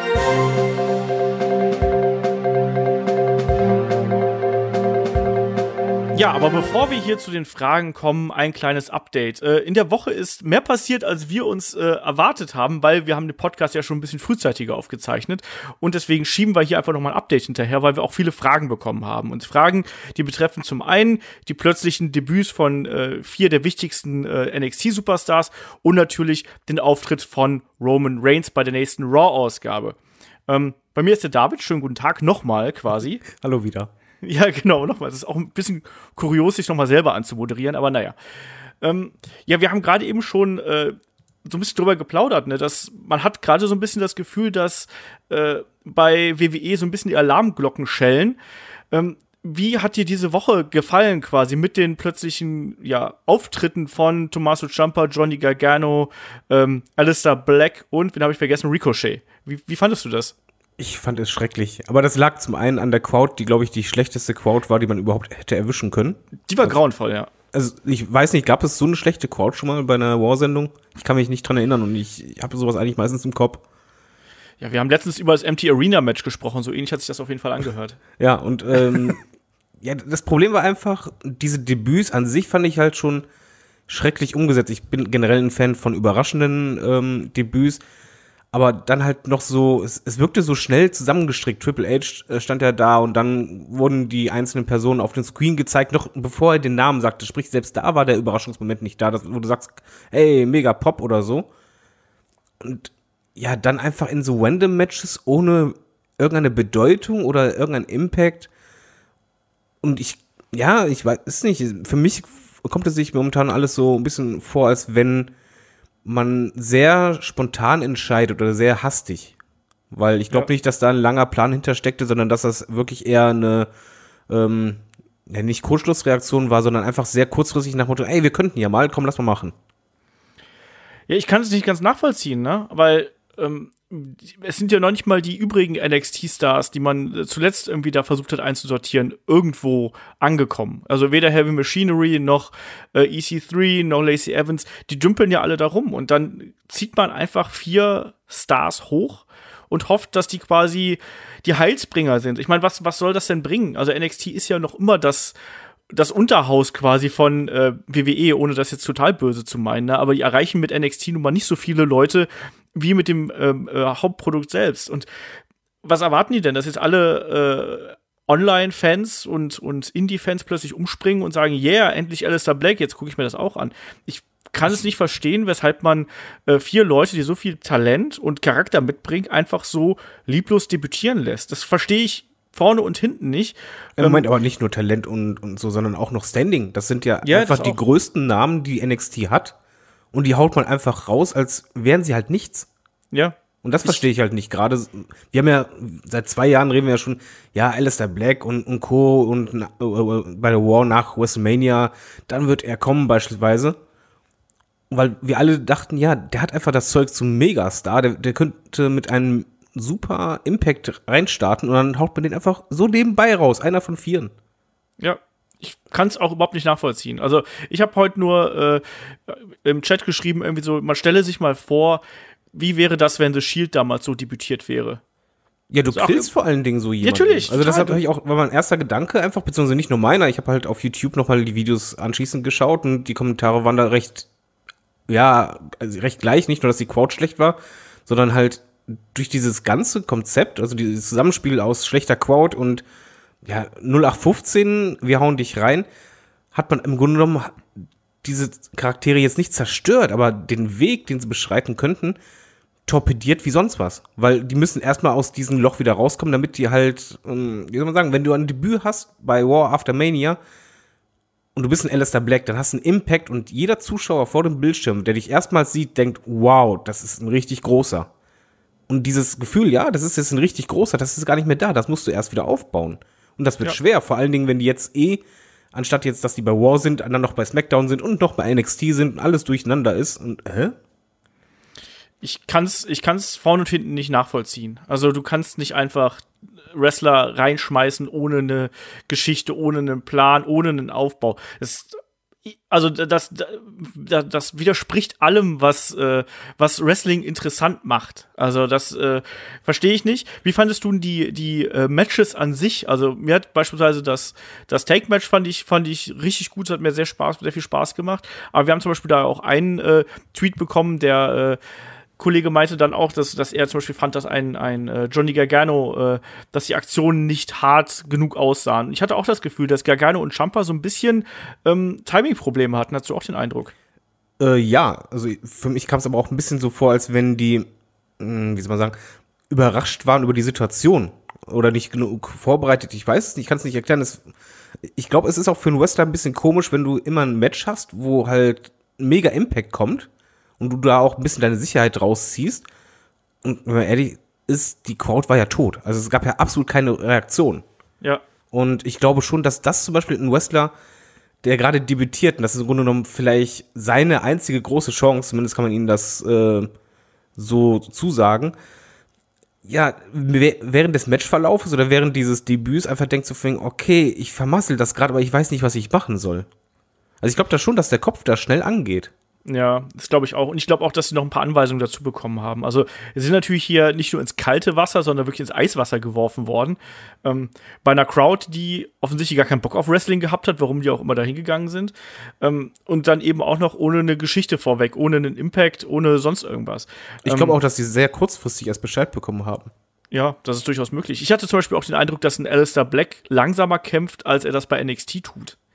Ja, aber bevor wir hier zu den Fragen kommen, ein kleines Update. In der Woche ist mehr passiert, als wir uns erwartet haben, weil wir haben den Podcast ja schon ein bisschen frühzeitiger aufgezeichnet und deswegen schieben wir hier einfach nochmal ein Update hinterher, weil wir auch viele Fragen bekommen haben. Und Fragen, die betreffen zum einen die plötzlichen Debüts von 4 der wichtigsten NXT-Superstars und natürlich den Auftritt von Roman Reigns bei der nächsten Raw-Ausgabe. Bei mir ist der David. Schönen guten Tag nochmal quasi. Hallo wieder. Ja, genau, nochmal. Es ist auch ein bisschen kurios, sich nochmal selber anzumoderieren, aber naja. Ja, wir haben gerade eben schon so ein bisschen drüber geplaudert, ne, dass man hat gerade so ein bisschen das Gefühl, dass bei WWE so ein bisschen die Alarmglocken schellen. Wie hat dir diese Woche gefallen quasi mit den plötzlichen Auftritten von Tommaso Ciampa, Johnny Gargano, Aleister Black und, wen habe ich vergessen, Ricochet? Wie fandest du das? Ich fand es schrecklich. Aber das lag zum einen an der Crowd, die, glaube ich, die schlechteste Crowd war, die man überhaupt hätte erwischen können. Die war grauenvoll, ja. Also ich weiß nicht, gab es so eine schlechte Crowd schon mal bei einer War-Sendung? Ich kann mich nicht dran erinnern und ich habe sowas eigentlich meistens im Kopf. Ja, wir haben letztens über das Empty Arena Match gesprochen, so ähnlich hat sich das auf jeden Fall angehört. Ja, und ja, das Problem war einfach, diese Debüts an sich fand ich halt schon schrecklich umgesetzt. Ich bin generell ein Fan von überraschenden Debüts. Aber dann halt noch so, es wirkte so schnell zusammengestrickt. Triple H stand ja da und dann wurden die einzelnen Personen auf den Screen gezeigt, noch bevor er den Namen sagte. Sprich, selbst da war der Überraschungsmoment nicht da, wo du sagst, hey, mega Pop oder so. Und ja, dann einfach in so random Matches ohne irgendeine Bedeutung oder irgendeinen Impact. Und ich weiß es nicht. Für mich kommt es sich momentan alles so ein bisschen vor, als wenn man sehr spontan entscheidet oder sehr hastig. Weil ich glaube nicht, dass da ein langer Plan hintersteckte, sondern dass das wirklich eher eine, nicht Kurzschlussreaktion war, sondern einfach sehr kurzfristig nach dem Motto, ey, wir könnten ja mal, komm, lass mal machen. Ja, ich kann es nicht ganz nachvollziehen, ne? Weil es sind ja noch nicht mal die übrigen NXT-Stars, die man zuletzt irgendwie da versucht hat einzusortieren, irgendwo angekommen. Also weder Heavy Machinery noch EC3 noch Lacey Evans, die dümpeln ja alle da rum. Und dann zieht man einfach 4 Stars hoch und hofft, dass die quasi die Heilsbringer sind. Ich meine, was soll das denn bringen? Also NXT ist ja noch immer das Unterhaus quasi von WWE, ohne das jetzt total böse zu meinen, ne? Aber die erreichen mit NXT nun mal nicht so viele Leute wie mit dem Hauptprodukt selbst. Und was erwarten die denn, dass jetzt alle Online-Fans und Indie-Fans plötzlich umspringen und sagen, yeah, endlich Aleister Black, jetzt gucke ich mir das auch an. Ich kann es nicht verstehen, weshalb man 4 Leute, die so viel Talent und Charakter mitbringen, einfach so lieblos debütieren lässt. Das verstehe ich vorne und hinten nicht. Moment, aber nicht nur Talent und so, sondern auch noch Standing. Das sind ja einfach die größten Namen, die NXT hat. Und die haut man einfach raus, als wären sie halt nichts. Ja. Und das verstehe ich halt nicht. Gerade, wir haben ja, seit 2 Jahren reden wir ja schon, ja, Aleister Black und Co. und bei der War nach WrestleMania, dann wird er kommen beispielsweise. Weil wir alle dachten, ja, der hat einfach das Zeug zum Megastar, der könnte mit einem super Impact reinstarten und dann haut man den einfach so nebenbei raus, einer von 4. Ja, ich kann es auch überhaupt nicht nachvollziehen. Also ich habe heute nur im Chat geschrieben, irgendwie so, man stelle sich mal vor, wie wäre das, wenn The Shield damals so debütiert wäre? Ja, du killst vor allen Dingen so jemanden. Natürlich. Also das habe ich auch, war mein erster Gedanke einfach, beziehungsweise nicht nur meiner, ich habe halt auf YouTube nochmal die Videos anschließend geschaut und die Kommentare waren da recht gleich, nicht nur, dass die Quote schlecht war, sondern halt durch dieses ganze Konzept, also dieses Zusammenspiel aus schlechter Quote und 0815, wir hauen dich rein, hat man im Grunde genommen diese Charaktere jetzt nicht zerstört, aber den Weg, den sie beschreiten könnten, torpediert wie sonst was. Weil die müssen erstmal aus diesem Loch wieder rauskommen, damit die halt, wie soll man sagen, wenn du ein Debüt hast bei War After Mania und du bist ein Aleister Black, dann hast du einen Impact und jeder Zuschauer vor dem Bildschirm, der dich erstmals sieht, denkt, wow, das ist ein richtig großer. Und dieses Gefühl, ja, das ist jetzt ein richtig großer, das ist gar nicht mehr da, das musst du erst wieder aufbauen. Und das wird schwer, vor allen Dingen, wenn die jetzt anstatt jetzt, dass die bei Raw sind, dann noch bei SmackDown sind und noch bei NXT sind und alles durcheinander ist. Und, Ich kann's vorne und hinten nicht nachvollziehen. Also du kannst nicht einfach Wrestler reinschmeißen ohne eine Geschichte, ohne einen Plan, ohne einen Aufbau. Das widerspricht allem, was Wrestling interessant macht. Also das verstehe ich nicht. Wie fandest du die Matches an sich? Also mir hat beispielsweise das Take-Match fand ich richtig gut, hat mir sehr viel Spaß gemacht. Aber wir haben zum Beispiel da auch einen Tweet bekommen, der Kollege meinte dann auch, dass er zum Beispiel fand, dass ein Johnny Gargano, dass die Aktionen nicht hart genug aussahen. Ich hatte auch das Gefühl, dass Gargano und Ciampa so ein bisschen Timing-Probleme hatten. Hast du auch den Eindruck? Ja, also für mich kam es aber auch ein bisschen so vor, als wenn die, wie soll man sagen, überrascht waren über die Situation oder nicht genug vorbereitet. Ich weiß es nicht, ich kann es nicht erklären. Ich glaube, es ist auch für einen Wrestler ein bisschen komisch, wenn du immer ein Match hast, wo halt ein mega Impact kommt und du da auch ein bisschen deine Sicherheit rausziehst. Und wenn man ehrlich ist, die Crowd war ja tot. Also es gab ja absolut keine Reaktion. Ja. Und ich glaube schon, dass das zum Beispiel ein Wrestler, der gerade debütiert, und das ist im Grunde genommen vielleicht seine einzige große Chance, zumindest kann man ihnen das so zusagen, ja, während des Matchverlaufes oder während dieses Debüts einfach denkt so, okay, ich vermassel das gerade, aber ich weiß nicht, was ich machen soll. Also ich glaube da schon, dass der Kopf da schnell angeht. Ja, das glaube ich auch. Und ich glaube auch, dass sie noch ein paar Anweisungen dazu bekommen haben. Also, sie sind natürlich hier nicht nur ins kalte Wasser, sondern wirklich ins Eiswasser geworfen worden. Bei einer Crowd, die offensichtlich gar keinen Bock auf Wrestling gehabt hat, warum die auch immer da hingegangen sind. Und dann eben auch noch ohne eine Geschichte vorweg, ohne einen Impact, ohne sonst irgendwas. Ich glaube auch, dass sie sehr kurzfristig erst Bescheid bekommen haben. Ja, das ist durchaus möglich. Ich hatte zum Beispiel auch den Eindruck, dass ein Aleister Black langsamer kämpft, als er das bei NXT tut.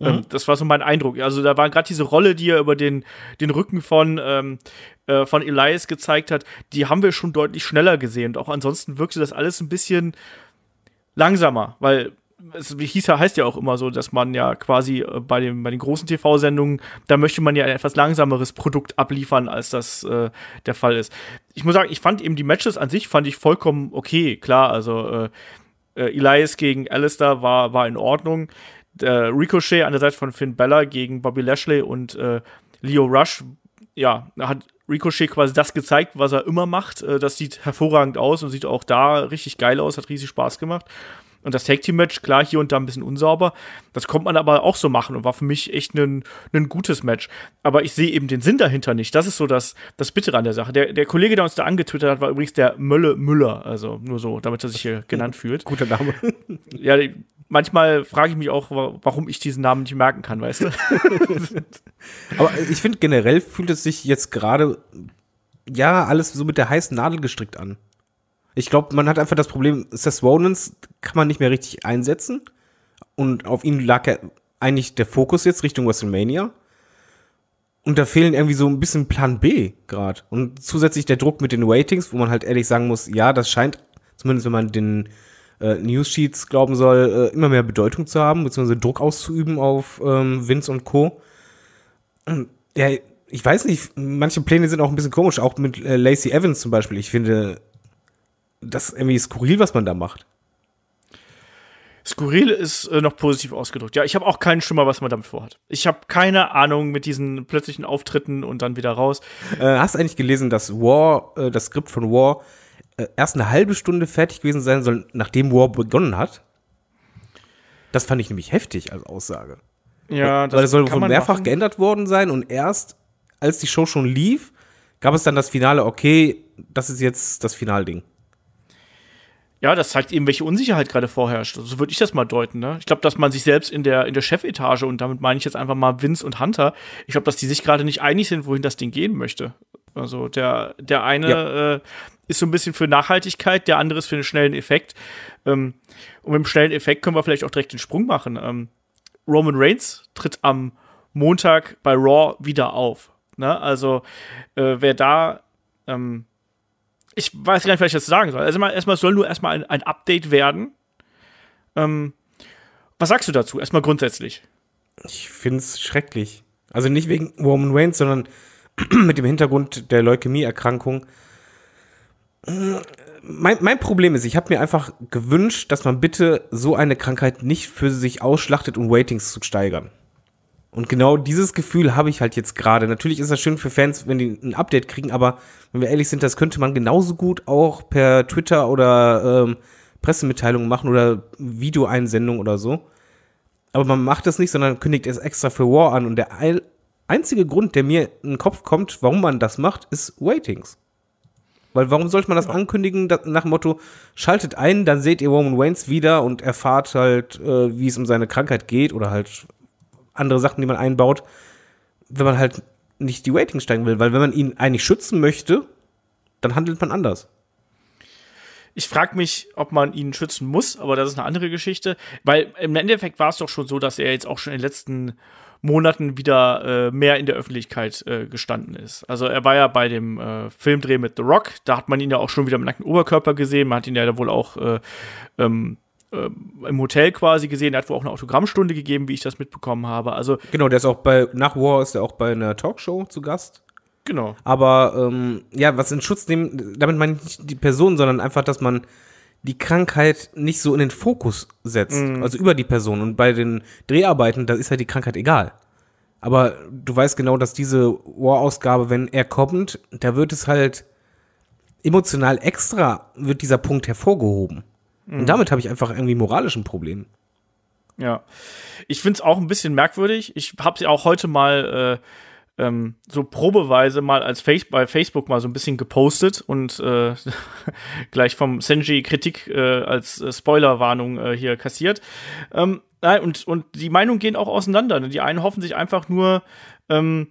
Das war so mein Eindruck. Also da war gerade diese Rolle, die er über den Rücken von Elias gezeigt hat, die haben wir schon deutlich schneller gesehen. Und auch ansonsten wirkte das alles ein bisschen langsamer, weil es heißt ja auch immer so, dass man ja quasi bei den großen TV-Sendungen, da möchte man ja ein etwas langsameres Produkt abliefern, als das der Fall ist. Ich muss sagen, ich fand eben die Matches an sich vollkommen okay. Klar, also Elias gegen Alistair war in Ordnung. Ricochet an der Seite von Finn Balor gegen Bobby Lashley und Lio Rush, ja, hat Ricochet quasi das gezeigt, was er immer macht. Das sieht hervorragend aus und sieht auch da richtig geil aus, hat riesig Spaß gemacht. Und das Tag-Team-Match, klar, hier und da ein bisschen unsauber. Das konnte man aber auch so machen und war für mich echt ein gutes Match. Aber ich sehe eben den Sinn dahinter nicht. Das ist so das Bittere an der Sache. Der Kollege, der uns da angetwittert hat, war übrigens der Mölle Müller. Also nur so, damit er sich hier genannt fühlt. Guter Name. Ja, manchmal frage ich mich auch, warum ich diesen Namen nicht merken kann, weißt du? Aber ich finde, generell fühlt es sich jetzt gerade, ja, alles so mit der heißen Nadel gestrickt an. Ich glaube, man hat einfach das Problem, Seth Rollins kann man nicht mehr richtig einsetzen. Und auf ihn lag ja eigentlich der Fokus jetzt Richtung WrestleMania. Und da fehlen irgendwie so ein bisschen Plan B gerade. Und zusätzlich der Druck mit den Ratings, wo man halt ehrlich sagen muss, ja, das scheint, zumindest wenn man den News-Sheets glauben soll, immer mehr Bedeutung zu haben, beziehungsweise Druck auszuüben auf Vince und Co. Ja, ich weiß nicht, manche Pläne sind auch ein bisschen komisch, auch mit Lacey Evans zum Beispiel. Ich finde das ist irgendwie skurril, was man da macht. Skurril ist noch positiv ausgedrückt. Ja, ich habe auch keinen Schimmer, was man damit vorhat. Ich habe keine Ahnung mit diesen plötzlichen Auftritten und dann wieder raus. Hast du eigentlich gelesen, dass das Skript von War erst eine halbe Stunde fertig gewesen sein soll, nachdem War begonnen hat? Das fand ich nämlich heftig als Aussage. Ja, das weil es soll kann wohl man mehrfach machen. geändert worden sein und erst, als die Show schon lief, gab es dann das Finale, okay, das ist jetzt das Finalding. Ja, das zeigt eben, welche Unsicherheit gerade vorherrscht. So würde ich das mal deuten, ne? Ich glaube, dass man sich selbst in der Chefetage, und damit meine ich jetzt einfach mal Vince und Hunter, ich glaube, dass die sich gerade nicht einig sind, wohin das Ding gehen möchte. Also der eine ist so ein bisschen für Nachhaltigkeit, der andere ist für einen schnellen Effekt. Und mit dem schnellen Effekt können wir vielleicht auch direkt den Sprung machen. Roman Reigns tritt am Montag bei Raw wieder auf. Ne? Also wer da ich weiß gar nicht, was ich jetzt sagen soll. Also erstmal soll nur erstmal ein Update werden. Was sagst du dazu? Erstmal grundsätzlich. Ich find's schrecklich. Also nicht wegen Roman Reigns, sondern mit dem Hintergrund der Leukämie-Erkrankung. Mein Problem ist, ich habe mir einfach gewünscht, dass man bitte so eine Krankheit nicht für sich ausschlachtet, um Ratings zu steigern. Und genau dieses Gefühl habe ich halt jetzt gerade. Natürlich ist das schön für Fans, wenn die ein Update kriegen, aber wenn wir ehrlich sind, das könnte man genauso gut auch per Twitter oder Pressemitteilungen machen oder Videoeinsendungen oder so. Aber man macht das nicht, sondern kündigt es extra für War an. Und der einzige Grund, der mir in den Kopf kommt, warum man das macht, ist Ratings. Weil warum sollte man das ankündigen nach dem Motto, schaltet ein, dann seht ihr Roman Reigns wieder und erfahrt halt, wie es um seine Krankheit geht oder halt andere Sachen, die man einbaut, wenn man halt nicht die Ratings steigen will. Weil wenn man ihn eigentlich schützen möchte, dann handelt man anders. Ich frage mich, ob man ihn schützen muss, aber das ist eine andere Geschichte. Weil im Endeffekt war es doch schon so, dass er jetzt auch schon in den letzten Monaten wieder mehr in der Öffentlichkeit gestanden ist. Also er war ja bei dem Filmdreh mit The Rock, da hat man ihn ja auch schon wieder im nackten Oberkörper gesehen, man hat ihn ja wohl auch im Hotel quasi gesehen, er hat wohl auch eine Autogrammstunde gegeben, wie ich das mitbekommen habe. Also genau, der ist auch nach War ist er auch bei einer Talkshow zu Gast. Genau. Aber ja, was in Schutz nehmen, damit meine ich nicht die Person, sondern einfach, dass man die Krankheit nicht so in den Fokus setzt, also über die Person. Und bei den Dreharbeiten, da ist ja die Krankheit egal. Aber du weißt genau, dass diese War-Ausgabe, wenn er kommt, da wird es halt emotional extra, wird dieser Punkt hervorgehoben. Und damit habe ich einfach irgendwie moralisch ein Problem. Ja. Ich finde es auch ein bisschen merkwürdig. Ich habe sie auch heute mal so probeweise mal bei Facebook mal so ein bisschen gepostet und gleich vom Senji Kritik als Spoilerwarnung hier kassiert. Nein, und die Meinungen gehen auch auseinander. Die einen hoffen sich einfach nur,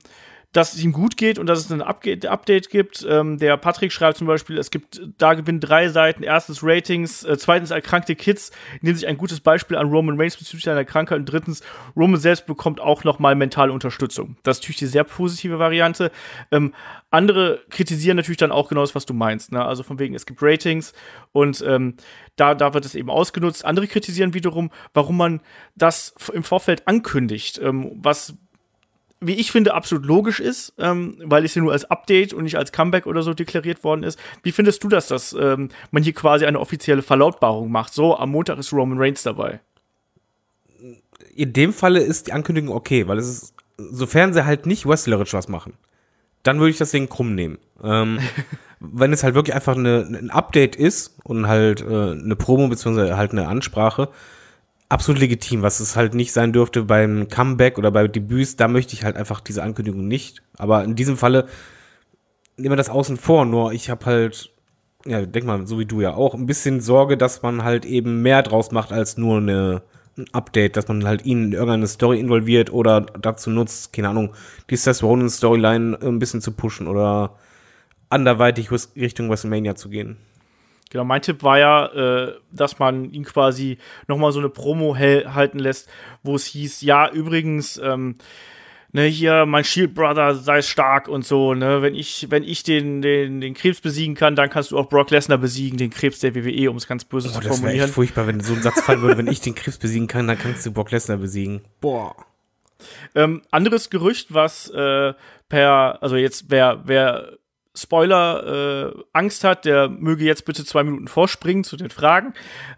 dass es ihm gut geht und dass es ein Update gibt. Der Patrick schreibt zum Beispiel, da gewinnen 3 Seiten. Erstens Ratings, zweitens erkrankte Kids nehmen sich ein gutes Beispiel an Roman Reigns bezüglich seiner Krankheit und drittens, Roman selbst bekommt auch nochmal mentale Unterstützung. Das ist natürlich die sehr positive Variante. Andere kritisieren natürlich dann auch genau das, was du meinst. Ne? Also von wegen, es gibt Ratings und da wird es eben ausgenutzt. Andere kritisieren wiederum, warum man das im Vorfeld ankündigt, was wie ich finde, absolut logisch ist, weil es ja nur als Update und nicht als Comeback oder so deklariert worden ist. Wie findest du das, dass man hier quasi eine offizielle Verlautbarung macht? So, am Montag ist Roman Reigns dabei. In dem Falle ist die Ankündigung okay, weil es ist, sofern sie halt nicht wrestlerisch was machen, dann würde ich das Ding krumm nehmen. Wenn es halt wirklich einfach ein Update ist und halt eine Promo beziehungsweise halt eine Ansprache, absolut legitim, was es halt nicht sein dürfte beim Comeback oder bei Debüts, da möchte ich halt einfach diese Ankündigung nicht. Aber in diesem Falle nehmen wir das außen vor, nur ich habe halt, ja, denk mal, so wie du ja auch, ein bisschen Sorge, dass man halt eben mehr draus macht als nur ein Update, dass man halt ihn in irgendeine Story involviert oder dazu nutzt, keine Ahnung, die Seth Rollins Storyline ein bisschen zu pushen oder anderweitig Richtung WrestleMania zu gehen. Genau, mein Tipp war ja, dass man ihn quasi nochmal so eine Promo halten lässt, wo es hieß, ja, übrigens, hier, mein Shield Brother sei stark und so, ne, wenn ich den Krebs besiegen kann, dann kannst du auch Brock Lesnar besiegen, den Krebs der WWE, um es ganz böse zu formulieren. Das wäre echt furchtbar, wenn so ein Satz fallen würde, wenn ich den Krebs besiegen kann, dann kannst du Brock Lesnar besiegen. Boah. Anderes Gerücht, was also jetzt, wer Spoiler Angst hat, der möge jetzt bitte 2 Minuten vorspringen zu den Fragen.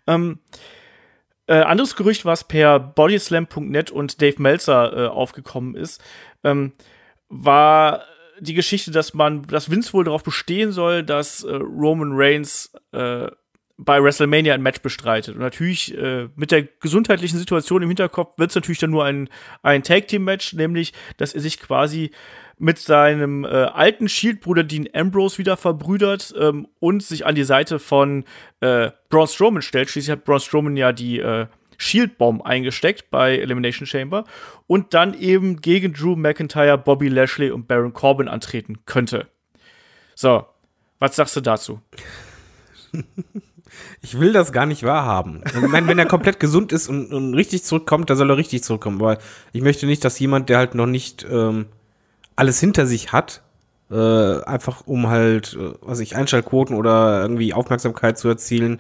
Anderes Gerücht, was per bodyslam.net und Dave Meltzer aufgekommen ist, war die Geschichte, dass Vince wohl darauf bestehen soll, dass Roman Reigns bei WrestleMania ein Match bestreitet. Und natürlich mit der gesundheitlichen Situation im Hinterkopf wird es natürlich dann nur ein Tag-Team-Match, nämlich, dass er sich quasi mit seinem alten Shield-Bruder Dean Ambrose wieder verbrüdert und sich an die Seite von Braun Strowman stellt. Schließlich hat Braun Strowman ja die Shield-Bomb eingesteckt bei Elimination Chamber und dann eben gegen Drew McIntyre, Bobby Lashley und Baron Corbin antreten könnte. So, was sagst du dazu? Ich will das gar nicht wahrhaben. Ich meine, wenn er komplett gesund ist und richtig zurückkommt, dann soll er richtig zurückkommen. Aber ich möchte nicht, dass jemand, der halt noch nicht alles hinter sich hat, einfach um halt, Einschaltquoten oder irgendwie Aufmerksamkeit zu erzielen,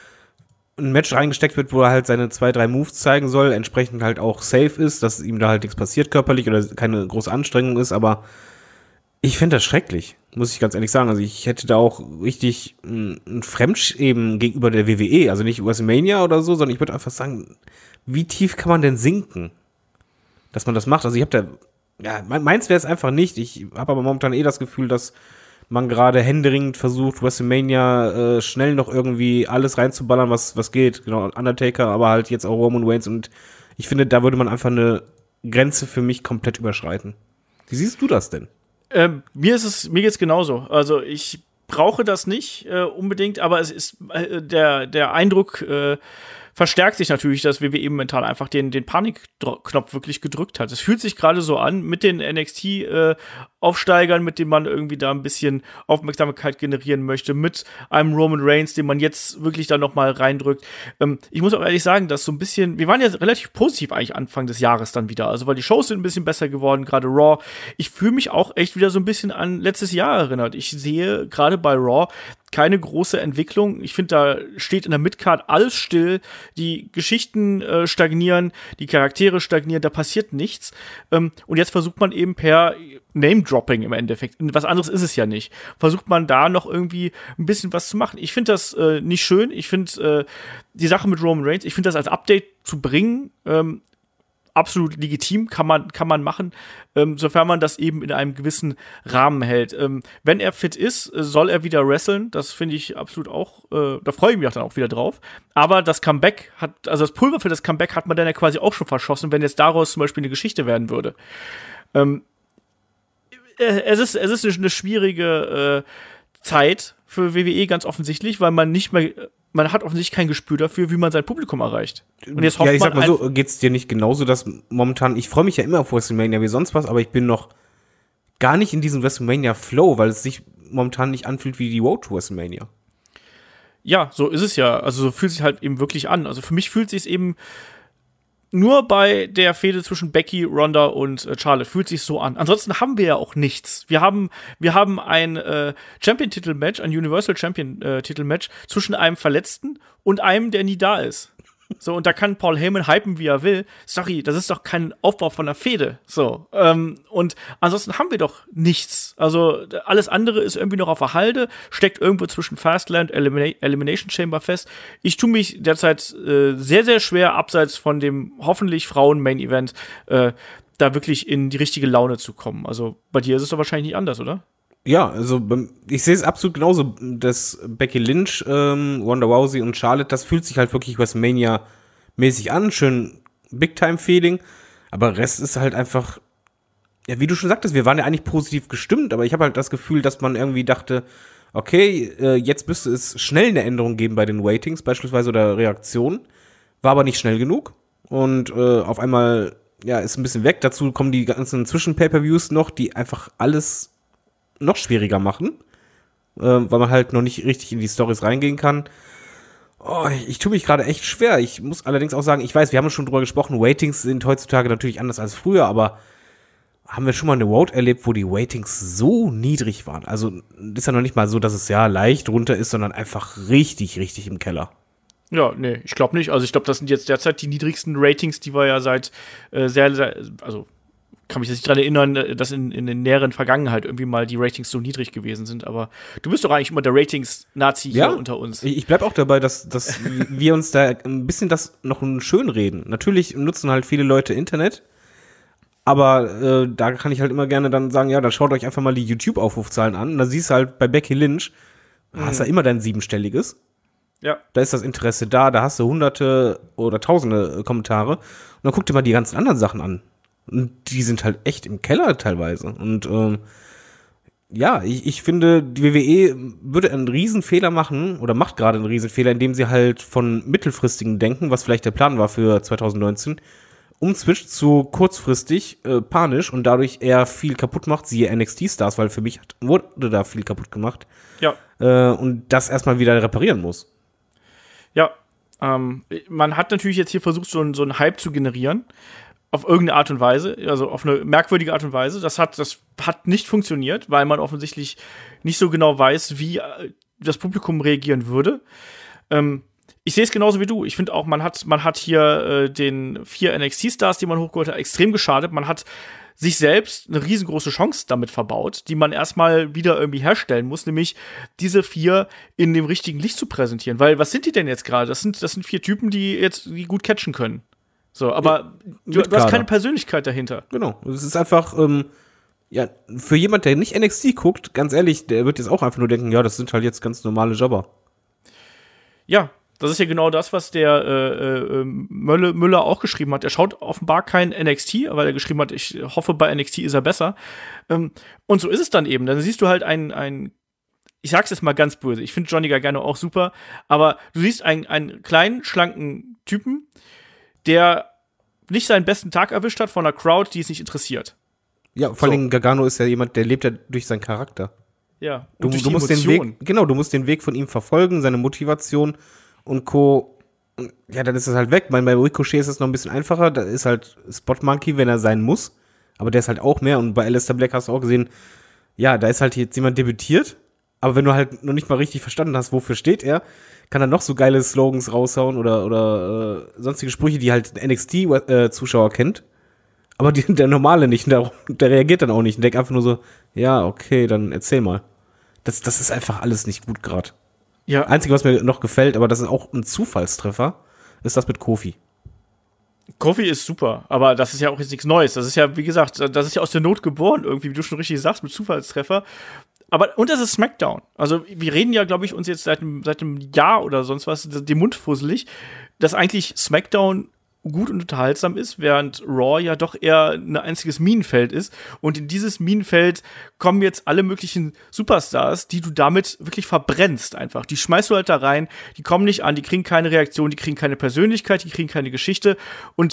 ein Match reingesteckt wird, wo er halt seine 2, 3 Moves zeigen soll, entsprechend halt auch safe ist, dass ihm da halt nichts passiert körperlich oder keine große Anstrengung ist, aber ich fände das schrecklich, muss ich ganz ehrlich sagen. Also ich hätte da auch richtig ein Fremdschämen gegenüber der WWE, also nicht WrestleMania oder so, sondern ich würde einfach sagen, wie tief kann man denn sinken, dass man das macht? Also ich habe meins wäre es einfach nicht. Ich habe aber momentan das Gefühl, dass man gerade händeringend versucht, WrestleMania schnell noch irgendwie alles reinzuballern, was geht. Genau, Undertaker, aber halt jetzt auch Roman Reigns. Und ich finde, da würde man einfach eine Grenze für mich komplett überschreiten. Wie siehst du das denn? Mir geht's genauso. Also ich brauche das nicht unbedingt, aber es ist der Eindruck verstärkt sich natürlich, dass WWE momentan einfach den Panikknopf wirklich gedrückt hat. Es fühlt sich gerade so an mit den NXT-Aufsteigern, mit denen man irgendwie da ein bisschen Aufmerksamkeit generieren möchte, mit einem Roman Reigns, den man jetzt wirklich da noch mal reindrückt. Ich muss auch ehrlich sagen, dass so ein bisschen, wir waren ja relativ positiv eigentlich Anfang des Jahres dann wieder, also weil die Shows sind ein bisschen besser geworden, gerade Raw. Ich fühle mich auch echt wieder so ein bisschen an letztes Jahr erinnert. Ich sehe gerade bei Raw keine große Entwicklung. Ich finde, da steht in der Midcard alles still. Die Geschichten stagnieren, die Charaktere stagnieren, da passiert nichts. Und jetzt versucht man eben per Name-Dropping im Endeffekt, was anderes ist es ja nicht, versucht man da noch irgendwie ein bisschen was zu machen. Ich finde das nicht schön. Ich finde die Sache mit Roman Reigns, ich finde das als Update zu bringen, absolut legitim, kann man machen, sofern man das eben in einem gewissen Rahmen hält. Wenn er fit ist, soll er wieder wresteln. Das finde ich absolut auch, da freue ich mich dann auch wieder drauf. Aber das Comeback das Pulver für das Comeback hat man dann ja quasi auch schon verschossen, wenn jetzt daraus zum Beispiel eine Geschichte werden würde. Es ist eine schwierige Zeit für WWE, ganz offensichtlich, weil man hat offensichtlich kein Gespür dafür, wie man sein Publikum erreicht. Und jetzt hofft ich sag mal so, geht's dir nicht genauso, dass momentan, ich freue mich ja immer auf WrestleMania wie sonst was, aber ich bin noch gar nicht in diesen WrestleMania-Flow, weil es sich momentan nicht anfühlt wie die Road to WrestleMania. Ja, so ist es ja. Also so fühlt es sich halt eben wirklich an. Also für mich fühlt es sich eben nur bei der Fehde zwischen Becky, Ronda und Charlotte fühlt sich so an. Ansonsten haben wir ja auch nichts. Wir haben ein Champion-Titel-Match, ein Universal Champion-Titel-Match zwischen einem Verletzten und einem, der nie da ist. So, und da kann Paul Heyman hypen, wie er will. Sorry, das ist doch kein Aufbau von einer Fehde. So, und ansonsten haben wir doch nichts. Also, alles andere ist irgendwie noch auf der Halde, steckt irgendwo zwischen Fastlane und Elimination Chamber fest. Ich tue mich derzeit sehr, sehr schwer, abseits von dem hoffentlich Frauen-Main-Event, da wirklich in die richtige Laune zu kommen. Also, bei dir ist es doch wahrscheinlich nicht anders, oder? Ja, also ich sehe es absolut genauso, dass Becky Lynch, Ronda Rousey und Charlotte, das fühlt sich halt wirklich WrestleMania-mäßig an, schön Big-Time-Feeling, aber Rest ist halt einfach, ja, wie du schon sagtest, wir waren ja eigentlich positiv gestimmt, aber ich habe halt das Gefühl, dass man irgendwie dachte, okay, jetzt müsste es schnell eine Änderung geben bei den Ratings beispielsweise oder Reaktionen, war aber nicht schnell genug und auf einmal, ja, ist ein bisschen weg, dazu kommen die ganzen Zwischen-Pay-Per-Views noch, die einfach alles noch schwieriger machen, weil man halt noch nicht richtig in die Storys reingehen kann. Oh, ich tue mich gerade echt schwer. Ich muss allerdings auch sagen, ich weiß, wir haben schon drüber gesprochen, Ratings sind heutzutage natürlich anders als früher, aber haben wir schon mal eine Road erlebt, wo die Ratings so niedrig waren? Also ist ja noch nicht mal so, dass es ja leicht runter ist, sondern einfach richtig, richtig im Keller. Ja, nee, ich glaube nicht. Also ich glaube, das sind jetzt derzeit die niedrigsten Ratings, die wir ja seit also kann mich jetzt nicht dran erinnern, dass in der näheren Vergangenheit irgendwie mal die Ratings so niedrig gewesen sind, aber du bist doch eigentlich immer der Ratings-Nazi hier unter uns. Ich bleib auch dabei, dass wir uns da ein bisschen das noch schön reden. Natürlich nutzen halt viele Leute Internet, aber da kann ich halt immer gerne dann sagen, ja, dann schaut euch einfach mal die YouTube-Aufrufzahlen an. Und dann siehst du halt bei Becky Lynch, hast du immer dein 7-stelliges. Ja. Da ist das Interesse da hast du hunderte oder tausende Kommentare. Und dann guck dir mal die ganzen anderen Sachen an. Und die sind halt echt im Keller teilweise. Und ja, ich finde, die WWE würde einen Riesenfehler machen oder macht gerade einen Riesenfehler, indem sie halt von mittelfristigen Denken, was vielleicht der Plan war für 2019, umswitcht zu kurzfristig, panisch und dadurch eher viel kaputt macht, siehe NXT-Stars, weil für mich wurde da viel kaputt gemacht. Ja. Und das erstmal wieder reparieren muss. Ja, man hat natürlich jetzt hier versucht, so einen Hype zu generieren. Auf irgendeine Art und Weise, also auf eine merkwürdige Art und Weise. Das hat nicht funktioniert, weil man offensichtlich nicht so genau weiß, wie das Publikum reagieren würde. Ich sehe es genauso wie du. Ich finde auch, man hat hier den 4 NXT-Stars, die man hochgeholt hat, extrem geschadet. Man hat sich selbst eine riesengroße Chance damit verbaut, die man erstmal wieder irgendwie herstellen muss, nämlich diese 4 in dem richtigen Licht zu präsentieren. Weil, was sind die denn jetzt gerade? Das sind 4 Typen, die gut catchen können. So, aber du hast keine Persönlichkeit dahinter. Genau. Es ist einfach, ja, für jemand, der nicht NXT guckt, ganz ehrlich, der wird jetzt auch einfach nur denken, ja, das sind halt jetzt ganz normale Jobber. Ja, das ist ja genau das, was der Müller auch geschrieben hat. Er schaut offenbar kein NXT, weil er geschrieben hat, ich hoffe, bei NXT ist er besser. Und so ist es dann eben. Dann siehst du halt ich sag's jetzt mal ganz böse, ich finde Johnny Gargano auch super, aber du siehst einen kleinen, schlanken Typen, der nicht seinen besten Tag erwischt hat von einer Crowd, die es nicht interessiert. Ja, vor allem Gargano ist ja jemand, der lebt ja durch seinen Charakter. Ja, du musst den Weg, du musst den Weg von ihm verfolgen, seine Motivation und Co. Ja, dann ist es halt weg. Bei Ricochet ist es noch ein bisschen einfacher, da ist halt Spot Monkey, wenn er sein muss, aber der ist halt auch mehr und bei Aleister Black hast du auch gesehen, ja, da ist halt jetzt jemand debütiert, aber wenn du halt noch nicht mal richtig verstanden hast, wofür steht er, kann er noch so geile Slogans raushauen oder sonstige Sprüche, die halt NXT-Zuschauer kennt. Aber der Normale nicht. Der reagiert dann auch nicht und denkt einfach nur so, ja, okay, dann erzähl mal. Das ist einfach alles nicht gut gerade. Ja. Einzige, was mir noch gefällt, aber das ist auch ein Zufallstreffer, ist das mit Kofi. Kofi ist super, aber das ist ja auch jetzt nichts Neues. Das ist ja, wie gesagt, das ist ja aus der Not geboren, irgendwie, wie du schon richtig sagst, mit Zufallstreffer. Und das ist SmackDown. Also, wir reden ja, glaube ich, uns jetzt seit einem Jahr oder sonst was, den Mund fusselig, dass eigentlich SmackDown gut und unterhaltsam ist, während Raw ja doch eher ein einziges Minenfeld ist. Und in dieses Minenfeld kommen jetzt alle möglichen Superstars, die du damit wirklich verbrennst einfach. Die schmeißt du halt da rein, die kommen nicht an, die kriegen keine Reaktion, die kriegen keine Persönlichkeit, die kriegen keine Geschichte. Und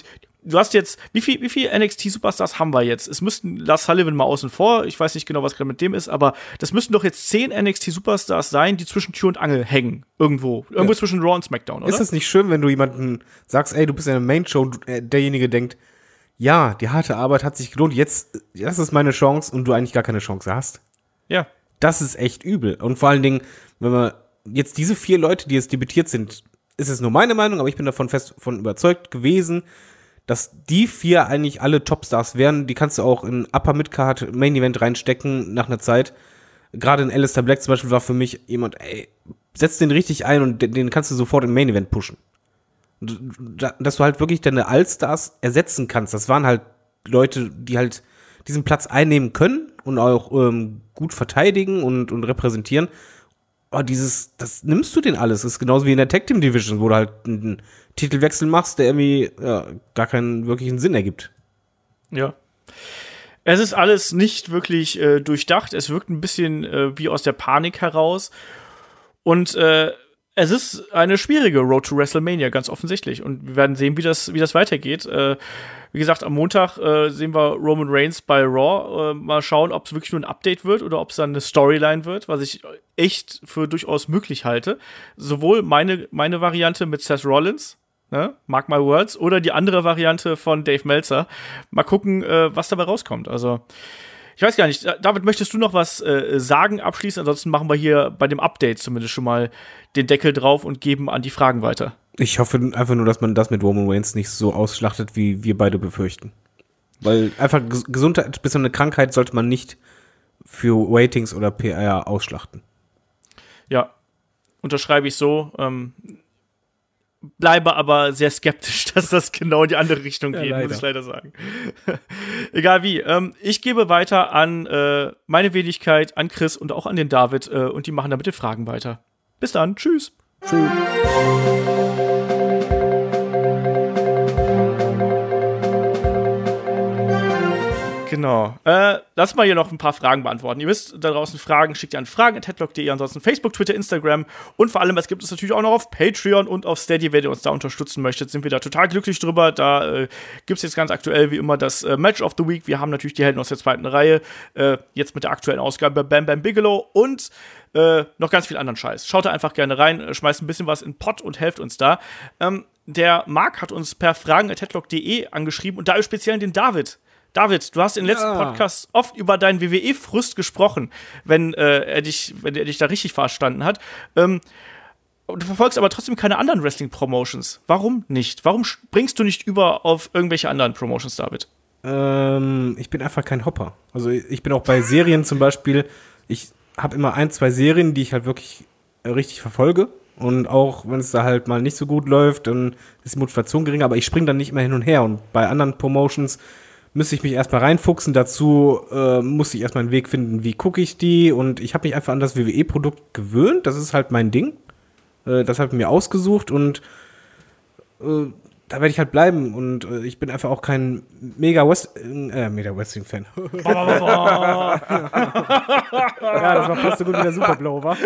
du hast jetzt, wie viel NXT-Superstars haben wir jetzt? Es müssten Lars Sullivan mal außen vor, ich weiß nicht genau, was gerade mit dem ist, aber das müssten doch jetzt 10 NXT-Superstars sein, die zwischen Tür und Angel hängen. Irgendwo zwischen Raw und SmackDown, oder? Ist es nicht schön, wenn du jemanden sagst, ey, du bist in der Main-Show und derjenige denkt, ja, die harte Arbeit hat sich gelohnt, jetzt, das ist meine Chance und du eigentlich gar keine Chance hast? Ja. Das ist echt übel. Und vor allen Dingen, wenn man jetzt diese 4 Leute, die jetzt debütiert sind, ist es nur meine Meinung, aber ich bin davon fest von überzeugt gewesen, dass die 4 eigentlich alle Topstars wären. Die kannst du auch in Upper Midcard Main Event reinstecken nach einer Zeit. Gerade in Aleister Black zum Beispiel war für mich jemand, ey, setz den richtig ein und den kannst du sofort im Main Event pushen. Dass du halt wirklich deine Allstars ersetzen kannst. Das waren halt Leute, die halt diesen Platz einnehmen können und auch gut verteidigen und repräsentieren. Aber das nimmst du den alles. Das ist genauso wie in der Tag Team Division, wo du halt einen Titelwechsel machst, der irgendwie gar keinen wirklichen Sinn ergibt. Ja. Es ist alles nicht wirklich durchdacht. Es wirkt ein bisschen wie aus der Panik heraus. Und es ist eine schwierige Road to WrestleMania, ganz offensichtlich. Und wir werden sehen, wie das weitergeht. Wie gesagt, am Montag sehen wir Roman Reigns bei Raw. Mal schauen, ob es wirklich nur ein Update wird oder ob es dann eine Storyline wird, was ich echt für durchaus möglich halte. Sowohl meine Variante mit Seth Rollins, ne, mark my words, oder die andere Variante von Dave Meltzer. Mal gucken, was dabei rauskommt. Also, ich weiß gar nicht, David, möchtest du noch was sagen abschließend? Ansonsten machen wir hier bei dem Update zumindest schon mal den Deckel drauf und geben an die Fragen weiter. Ich hoffe einfach nur, dass man das mit Roman Reigns nicht so ausschlachtet, wie wir beide befürchten. Weil einfach Gesundheit bis zu eine Krankheit sollte man nicht für Ratings oder PR ausschlachten. Ja, unterschreibe ich so. Bleibe aber sehr skeptisch, dass das genau in die andere Richtung geht, muss ich leider sagen. Egal wie. Ich gebe weiter an meine Wenigkeit, an Chris und auch an den David und die machen dann mit den Fragen weiter. Bis dann. Tschüss. Tschüss. Genau. Lass mal hier noch ein paar Fragen beantworten. Ihr wisst, da draußen Fragen, schickt ihr an fragen@headlock.de, ansonsten Facebook, Twitter, Instagram und vor allem, es gibt es natürlich auch noch auf Patreon und auf Steady, wenn ihr uns da unterstützen möchtet, sind wir da total glücklich drüber. Da gibt es jetzt ganz aktuell wie immer das Match of the Week. Wir haben natürlich die Helden aus der zweiten Reihe, jetzt mit der aktuellen Ausgabe Bam Bam Bigelow und noch ganz viel anderen Scheiß. Schaut da einfach gerne rein, schmeißt ein bisschen was in den Pott und helft uns da. Der Marc hat uns per fragen@headlock.de angeschrieben und da im Speziellen den David. David, du hast in den letzten Podcasts oft über deinen WWE-Frust gesprochen, wenn er dich da richtig verstanden hat. Du verfolgst aber trotzdem keine anderen Wrestling-Promotions. Warum nicht? Warum springst du nicht über auf irgendwelche anderen Promotions, David? Ich bin einfach kein Hopper. Also ich bin auch bei Serien zum Beispiel, ich habe immer 1, 2 Serien, die ich halt wirklich richtig verfolge. Und auch wenn es da halt mal nicht so gut läuft, dann ist die Motivation geringer, aber ich springe dann nicht mehr hin und her. Und bei anderen Promotions müsste ich mich erstmal reinfuchsen. Dazu musste ich erstmal einen Weg finden, wie gucke ich die. Und ich habe mich einfach an das WWE-Produkt gewöhnt. Das ist halt mein Ding. Das habe ich mir ausgesucht und da werde ich halt bleiben. Und ich bin einfach auch kein Mega-Wrestling-Fan. Ja, das war fast so gut wie der Superblow, wa?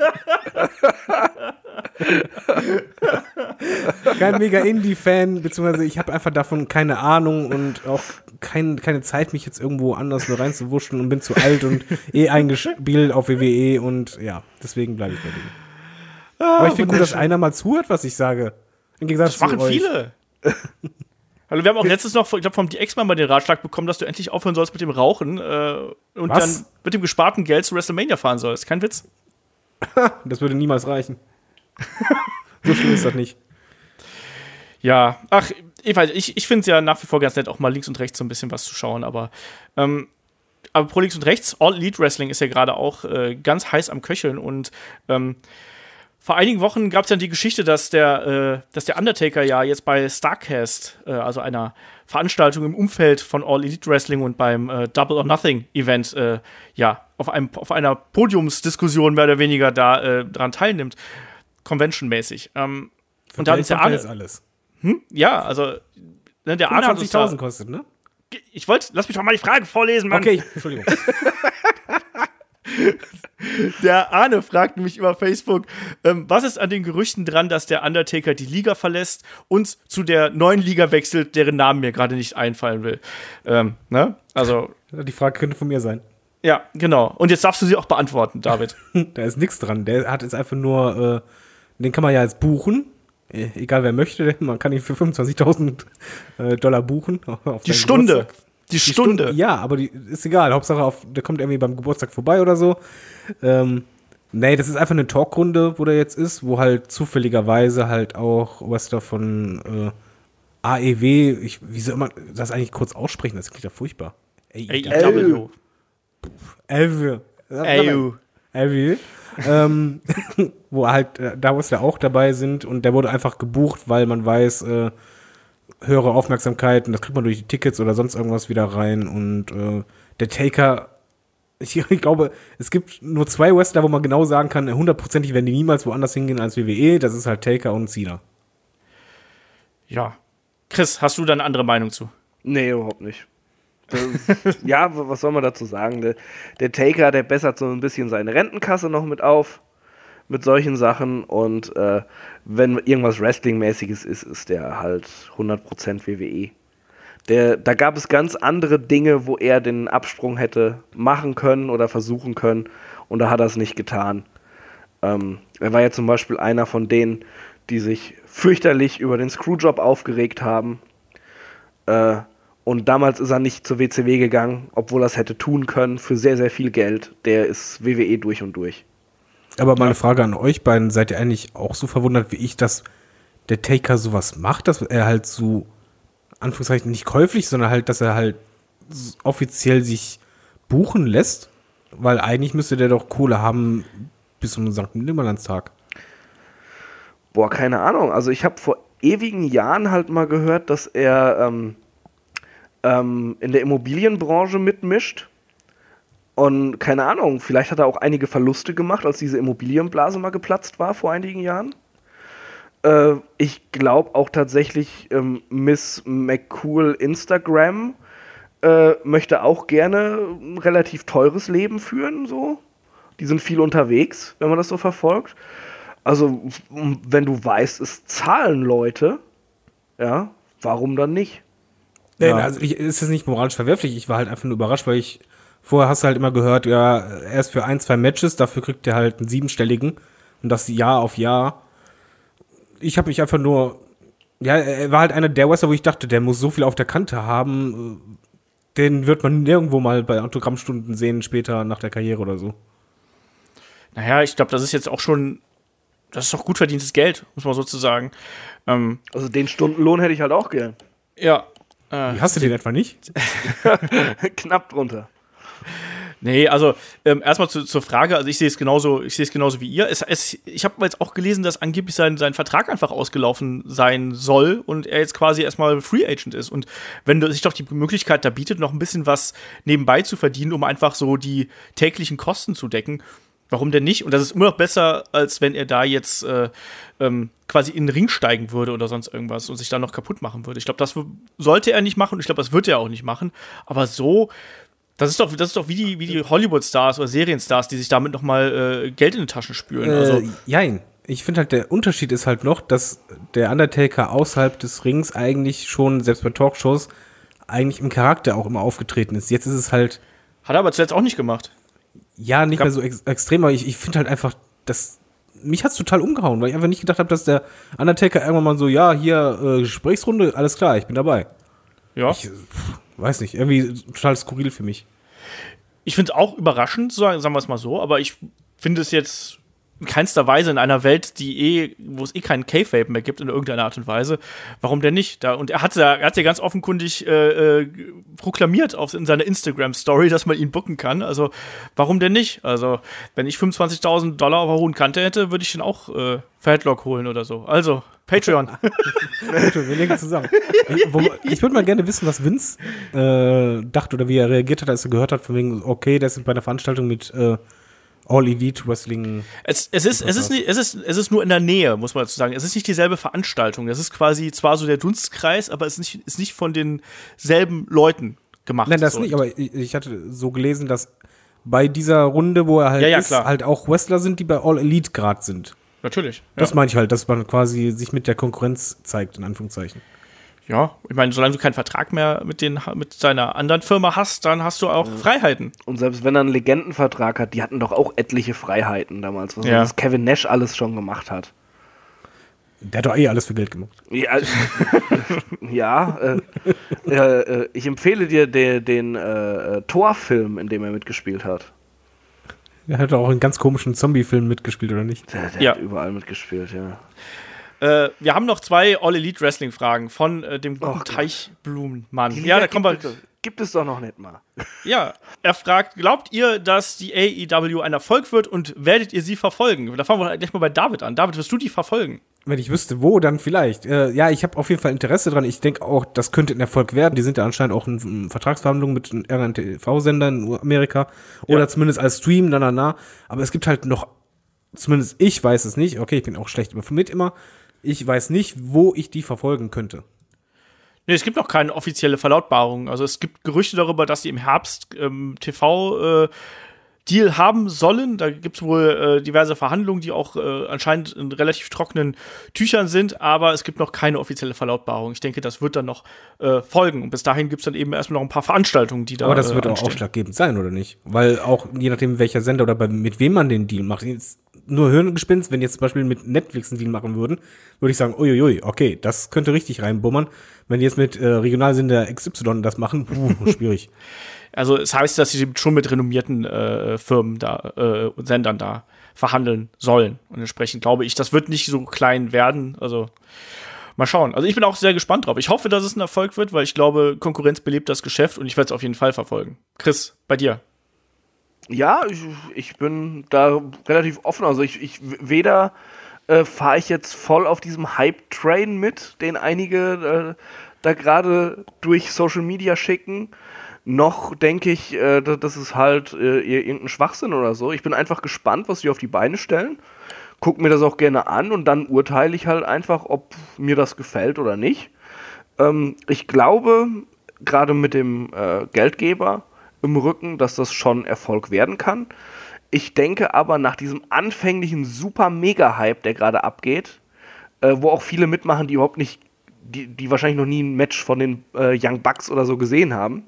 Kein Mega-Indie-Fan, beziehungsweise ich habe einfach davon keine Ahnung und auch keine Zeit, mich jetzt irgendwo anders nur reinzuwuschen und bin zu alt und eingespielt auf WWE und ja, deswegen bleibe ich bei denen. Aber ich finde gut, dass einer mal zuhört, was ich sage. Im Gegensatz das machen zu euch. Viele. Also wir haben auch letztens noch, ich glaube, vom DX mal den Ratschlag bekommen, dass du endlich aufhören sollst mit dem Rauchen und dann mit dem gesparten Geld zu WrestleMania fahren sollst. Kein Witz. Das würde niemals reichen. So schlimm ist das nicht. Ja, ach, ich finde es ja nach wie vor ganz nett, auch mal links und rechts so ein bisschen was zu schauen, aber pro links und rechts, All Elite Wrestling ist ja gerade auch ganz heiß am Köcheln und vor einigen Wochen gab es dann die Geschichte, dass der Undertaker ja jetzt bei Starrcast, also einer Veranstaltung im Umfeld von All Elite Wrestling und beim Double or Nothing Event, auf einer Podiumsdiskussion mehr oder weniger da dran teilnimmt, conventionmäßig. Und da hat uns der Arne alles. Ja, also der Arne hat uns 20.000 kostet, ne? Lass mich doch mal die Frage vorlesen, Mann. Okay, Entschuldigung. Der Arne fragt mich über Facebook, was ist an den Gerüchten dran, dass der Undertaker die Liga verlässt und zu der neuen Liga wechselt, deren Namen mir gerade nicht einfallen will. Ne? Also. Die Frage könnte von mir sein. Ja, genau. Und jetzt darfst du sie auch beantworten, David. Da ist nichts dran. Der hat jetzt einfach nur, den kann man ja jetzt buchen. Egal wer möchte, man kann ihn für 25.000 Dollar buchen. Auf Die Stunde. Geburtstag. Die Stunde. Ja, aber ist egal. Hauptsache, der kommt irgendwie beim Geburtstag vorbei oder so. Nee, das ist einfach eine Talkrunde, wo der jetzt ist, wo halt zufälligerweise halt auch was da von AEW, wie soll man das eigentlich kurz aussprechen? Das klingt ja furchtbar. AEW. Wo halt da was ja auch dabei sind und der wurde einfach gebucht, weil man weiß, höhere Aufmerksamkeit und das kriegt man durch die Tickets oder sonst irgendwas wieder rein und der Taker, ich glaube, es gibt nur 2 Wrestler, wo man genau sagen kann, 100%ig werden die niemals woanders hingehen als WWE, das ist halt Taker und Cena. Ja. Chris, hast du da eine andere Meinung zu? Nee, überhaupt nicht. Ja, was soll man dazu sagen? Der Taker, der bessert so ein bisschen seine Rentenkasse noch mit auf, mit solchen Sachen und wenn irgendwas Wrestling-mäßiges ist der halt 100% WWE. Da gab es ganz andere Dinge, wo er den Absprung hätte machen können oder versuchen können und da hat er es nicht getan. Er war ja zum Beispiel einer von denen, die sich fürchterlich über den Screwjob aufgeregt haben. Und damals ist er nicht zur WCW gegangen, obwohl er es hätte tun können, für sehr, sehr viel Geld. Der ist WWE durch und durch. Aber meine Frage an euch beiden, seid ihr eigentlich auch so verwundert wie ich, dass der Taker sowas macht, dass er halt so, Anführungszeichen, nicht käuflich, sondern halt, dass er halt offiziell sich buchen lässt? Weil eigentlich müsste der doch Kohle haben bis zum St. Nimmerlandstag. Boah, keine Ahnung. Also ich habe vor ewigen Jahren halt mal gehört, dass er in der Immobilienbranche mitmischt. Und keine Ahnung, vielleicht hat er auch einige Verluste gemacht, als diese Immobilienblase mal geplatzt war vor einigen Jahren. Ich glaube auch tatsächlich, Miss McCool Instagram möchte auch gerne ein relativ teures Leben führen. So. Die sind viel unterwegs, wenn man das so verfolgt. Also, wenn du weißt, es zahlen Leute, ja, warum dann nicht? Ja. Also ist es nicht moralisch verwerflich, ich war halt einfach nur überrascht, weil vorher hast du halt immer gehört, ja, er ist für 1-2 Matches, dafür kriegt er halt einen 7-stelligen und das Jahr auf Jahr. Ich habe mich einfach nur, ja, er war halt einer der Wrestler, wo ich dachte, der muss so viel auf der Kante haben, den wird man nirgendwo mal bei Autogrammstunden sehen später nach der Karriere oder so. Naja, ich glaube, das ist jetzt auch schon, das ist doch gut verdientes Geld, muss man sozusagen. Also den Stundenlohn hätte ich halt auch gern. Ja. Wie hast du den etwa nicht? Knapp drunter. Nee, also erstmal zur Frage, also ich sehe es genauso wie ihr. Ich habe jetzt auch gelesen, dass angeblich sein Vertrag einfach ausgelaufen sein soll und er jetzt quasi erstmal Free Agent ist. Und wenn sich doch die Möglichkeit da bietet, noch ein bisschen was nebenbei zu verdienen, um einfach so die täglichen Kosten zu decken, warum denn nicht? Und das ist immer noch besser, als wenn er da jetzt quasi in den Ring steigen würde oder sonst irgendwas und sich da noch kaputt machen würde. Ich glaube, das sollte er nicht machen und ich glaube, das wird er auch nicht machen. Aber so, das ist doch wie die Hollywood-Stars oder Serienstars, die sich damit noch mal Geld in die Taschen spülen. Also Jein. Ich finde halt, der Unterschied ist halt noch, dass der Undertaker außerhalb des Rings eigentlich schon, selbst bei Talkshows, eigentlich im Charakter auch immer aufgetreten ist. Jetzt ist es halt... Hat er aber zuletzt auch nicht gemacht. Ja, nicht mehr so extrem, aber ich finde halt einfach, mich hat's total umgehauen, weil ich einfach nicht gedacht habe, dass der Undertaker irgendwann mal so, ja, hier, Gesprächsrunde, alles klar, ich bin dabei. Ja. Ich weiß nicht, irgendwie total skurril für mich. Ich finde es auch überraschend, sagen wir es mal so, aber ich finde es jetzt in keinster Weise in einer Welt, wo es keinen Kayfabe mehr gibt in irgendeiner Art und Weise. Warum denn nicht? Und er hat ja ganz offenkundig proklamiert in seiner Instagram-Story, dass man ihn booken kann. Also, warum denn nicht? Also, wenn ich 25.000 Dollar auf der hohen Kante hätte, würde ich den auch für Headlock holen oder so. Also, Patreon. Wir legen zusammen. Ich würde mal gerne wissen, was Vince dachte oder wie er reagiert hat, als er gehört hat, von wegen, okay, der ist bei einer Veranstaltung mit All Elite Wrestling. Es ist nur in der Nähe, muss man dazu sagen. Es ist nicht dieselbe Veranstaltung. Das ist quasi zwar so der Dunstkreis, aber es ist nicht von denselben Leuten gemacht. Nein, das nicht, aber ich hatte so gelesen, dass bei dieser Runde, wo er halt Ja, ist, klar. halt auch Wrestler sind, die bei All Elite Grad sind. Natürlich. Das meine ich halt, dass man quasi sich mit der Konkurrenz zeigt, in Anführungszeichen. Ja, ich meine, solange du keinen Vertrag mehr mit deiner anderen Firma hast, dann hast du auch Freiheiten. Und selbst wenn er einen Legendenvertrag hat, die hatten doch auch etliche Freiheiten damals, was Ja. das Kevin Nash alles schon gemacht hat. Der hat doch alles für Geld gemacht. Ja, ich empfehle dir den Thor-Film, in dem er mitgespielt hat. Er hat auch in ganz komischen Zombie-Filmen mitgespielt, oder nicht? Der hat überall mitgespielt, ja. Wir haben noch 2 All-Elite-Wrestling-Fragen von dem guten Gott. Teichblumenmann. Die Ja, Liga da kommen wir. gibt es doch noch nicht mal. Ja, er fragt, glaubt ihr, dass die AEW ein Erfolg wird und werdet ihr sie verfolgen? Da fangen wir gleich mal bei David an. David, wirst du die verfolgen? Wenn ich wüsste, wo, dann vielleicht. Ja, ich habe auf jeden Fall Interesse dran. Ich denke auch, das könnte ein Erfolg werden. Die sind ja anscheinend auch in Vertragsverhandlungen mit irgendeinem TV-Sender in Amerika. Oder zumindest als Stream, na. Aber es gibt halt noch, zumindest ich weiß es nicht. Okay, ich bin auch schlecht informiert immer. Ich weiß nicht, wo ich die verfolgen könnte. Nee, es gibt noch keine offizielle Verlautbarung. Also es gibt Gerüchte darüber, dass sie im Herbst TV-Deal haben sollen. Da gibt es wohl diverse Verhandlungen, die auch anscheinend in relativ trockenen Tüchern sind. Aber es gibt noch keine offizielle Verlautbarung. Ich denke, das wird dann noch folgen. Und bis dahin gibt es dann eben erstmal noch ein paar Veranstaltungen, die da Aber das wird auch anstehen. ausschlaggebend sein, oder nicht? Weil auch, je nachdem, welcher Sender oder mit wem man den Deal macht, jetzt nur Hirngespinst, wenn jetzt zum Beispiel mit Netflix einen Deal machen würden, würde ich sagen, uiuiui, okay, das könnte richtig reinbummern. Wenn die jetzt mit Regionalsender XY das machen, schwierig. Also es heißt, dass sie schon mit renommierten Firmen da und Sendern da verhandeln sollen. Und entsprechend glaube ich, das wird nicht so klein werden. Also mal schauen. Also ich bin auch sehr gespannt drauf. Ich hoffe, dass es ein Erfolg wird, weil ich glaube, Konkurrenz belebt das Geschäft und ich werde es auf jeden Fall verfolgen. Chris, bei dir? Ja, ich bin da relativ offen. Also weder fahre ich jetzt voll auf diesem Hype-Train mit, den einige da gerade durch Social Media schicken, noch denke ich, das ist halt irgendein Schwachsinn oder so. Ich bin einfach gespannt, was sie auf die Beine stellen. Guck mir das auch gerne an und dann urteile ich halt einfach, ob mir das gefällt oder nicht. Ich glaube, gerade mit dem Geldgeber im Rücken, dass das schon Erfolg werden kann. Ich denke aber, nach diesem anfänglichen Super-Mega-Hype, der gerade abgeht, wo auch viele mitmachen, die überhaupt nicht, die wahrscheinlich noch nie ein Match von den Young Bucks oder so gesehen haben,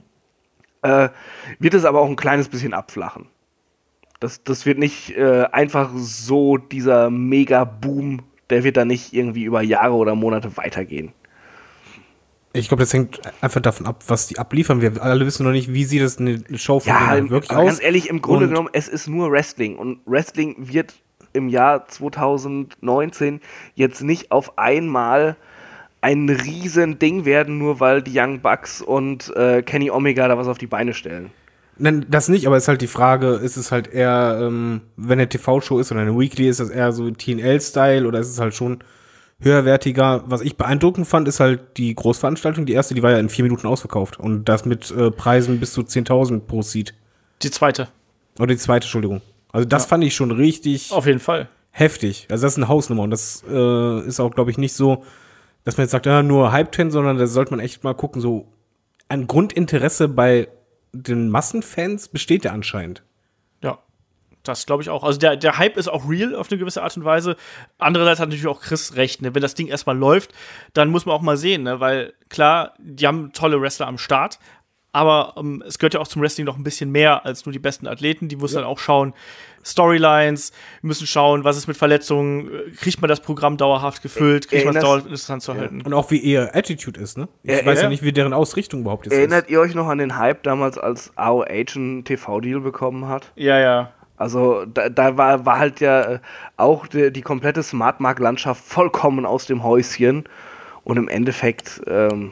wird es aber auch ein kleines bisschen abflachen. Das wird nicht einfach so dieser Mega-Boom, der wird dann nicht irgendwie über Jahre oder Monate weitergehen. Ich glaube, das hängt einfach davon ab, was die abliefern. Wir alle wissen noch nicht, wie sieht das eine Show von denen wirklich aus. Ganz ehrlich, im Grunde genommen, es ist nur Wrestling. Und Wrestling wird im Jahr 2019 jetzt nicht auf einmal ein riesen Ding werden, nur weil die Young Bucks und Kenny Omega da was auf die Beine stellen. Nein, das nicht, aber es ist halt die Frage, ist es halt eher, wenn eine TV-Show ist oder eine Weekly, ist das eher so TNL-Style oder ist es halt schon höherwertiger? Was ich beeindruckend fand, ist halt die Großveranstaltung. Die erste, die war ja in 4 Minuten ausverkauft. Und das mit Preisen bis zu 10.000 pro Seat. Die zweite. Oder die zweite, Entschuldigung. Also das fand ich schon richtig Auf jeden Fall. heftig. Also das ist eine Hausnummer. Und das ist auch, glaube ich, nicht so, dass man jetzt sagt, ja, nur Hype-Train, sondern da sollte man echt mal gucken, so ein Grundinteresse bei den Massenfans besteht ja anscheinend. Ja, das glaube ich auch. Also der Hype ist auch real auf eine gewisse Art und Weise. Andererseits hat natürlich auch Chris recht, ne? Wenn das Ding erstmal läuft, dann muss man auch mal sehen, ne? Weil klar, die haben tolle Wrestler am Start, aber es gehört ja auch zum Wrestling noch ein bisschen mehr als nur die besten Athleten. Die müssen dann auch schauen, Storylines, müssen schauen, was ist mit Verletzungen, kriegt man das Programm dauerhaft gefüllt, kriegt man es dauerhaft interessant zu halten. Und auch wie ihr Attitude ist, ne? Ich weiß ja nicht, wie deren Ausrichtung überhaupt jetzt Erinnert ist. ihr euch noch an den Hype damals, als AOH einen TV-Deal bekommen hat? Ja. Also da war halt ja auch die komplette Smartmark-Landschaft vollkommen aus dem Häuschen. Und im Endeffekt,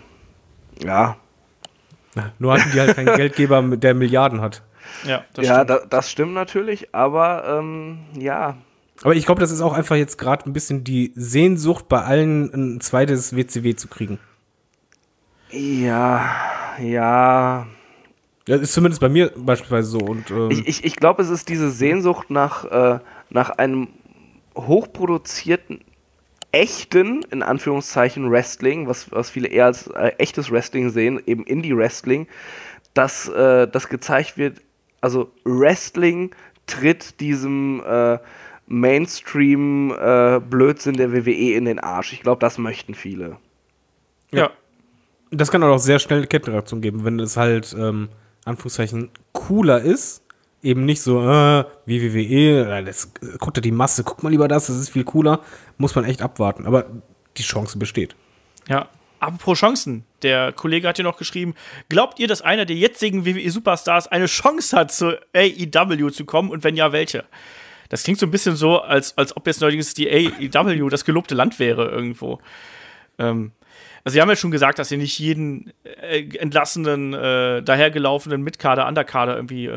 ja. Nur hatten die halt keinen Geldgeber, der Milliarden hat. Ja, das stimmt natürlich, aber ja. Aber ich glaube, das ist auch einfach jetzt gerade ein bisschen die Sehnsucht bei allen, ein zweites WCW zu kriegen. Ja. Das ist zumindest bei mir beispielsweise so. Und, Ich glaube, es ist diese Sehnsucht nach einem hochproduzierten, echten, in Anführungszeichen, Wrestling, was viele eher als echtes Wrestling sehen, eben Indie-Wrestling, dass das gezeigt wird also Wrestling tritt diesem Mainstream-Blödsinn der WWE in den Arsch. Ich glaube, das möchten viele. Ja. Das kann auch sehr schnell eine Kettenreaktion geben, wenn es halt, Anführungszeichen, cooler ist. Eben nicht so, wie WWE, guckt ja die Masse, guck mal lieber das ist viel cooler. Muss man echt abwarten. Aber die Chance besteht. Ja. Apropos Chancen, der Kollege hat hier noch geschrieben, glaubt ihr, dass einer der jetzigen WWE-Superstars eine Chance hat, zur AEW zu kommen und wenn ja, welche? Das klingt so ein bisschen so, als ob jetzt neuerdings die AEW das gelobte Land wäre irgendwo. Also sie haben ja schon gesagt, dass sie nicht jeden entlassenen, dahergelaufenen Mitkader, Underkader irgendwie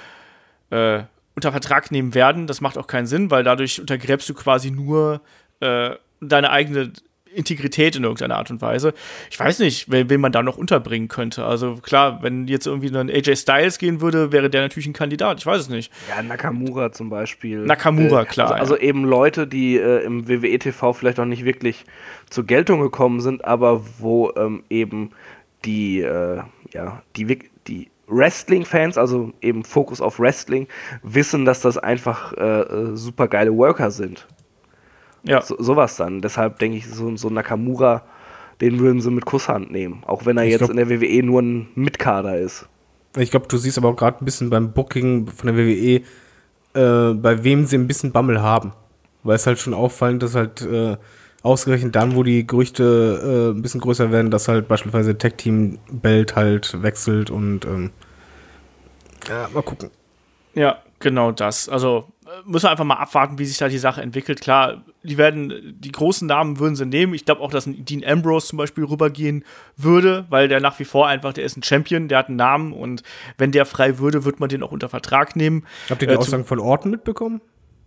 unter Vertrag nehmen werden. Das macht auch keinen Sinn, weil dadurch untergräbst du quasi nur deine eigene Integrität in irgendeiner Art und Weise. Ich weiß nicht, wen man da noch unterbringen könnte. Also klar, wenn jetzt irgendwie ein AJ Styles gehen würde, wäre der natürlich ein Kandidat. Ich weiß es nicht. Ja, Nakamura zum Beispiel. Nakamura, klar. Also eben Leute, die im WWE-TV vielleicht noch nicht wirklich zur Geltung gekommen sind, aber wo eben die Wrestling-Fans, also eben Fokus auf Wrestling, wissen, dass das einfach super geile Worker sind. Ja. Sowas dann. Deshalb denke ich, so Nakamura, den würden sie mit Kusshand nehmen. Auch wenn er in der WWE nur ein Mitkader ist. Ich glaube, du siehst aber auch gerade ein bisschen beim Booking von der WWE, bei wem sie ein bisschen Bammel haben. Weil es halt schon auffallend ist, halt ausgerechnet dann, wo die Gerüchte ein bisschen größer werden, dass halt beispielsweise Tag-Team-Belt halt wechselt und mal gucken. Ja, genau das. Also müssen wir einfach mal abwarten, wie sich da die Sache entwickelt. Klar, die großen Namen würden sie nehmen. Ich glaube auch, dass ein Dean Ambrose zum Beispiel rübergehen würde, weil der nach wie vor einfach, der ist ein Champion, der hat einen Namen und wenn der frei würde, wird man den auch unter Vertrag nehmen. Habt ihr die Aussagen von Orton mitbekommen?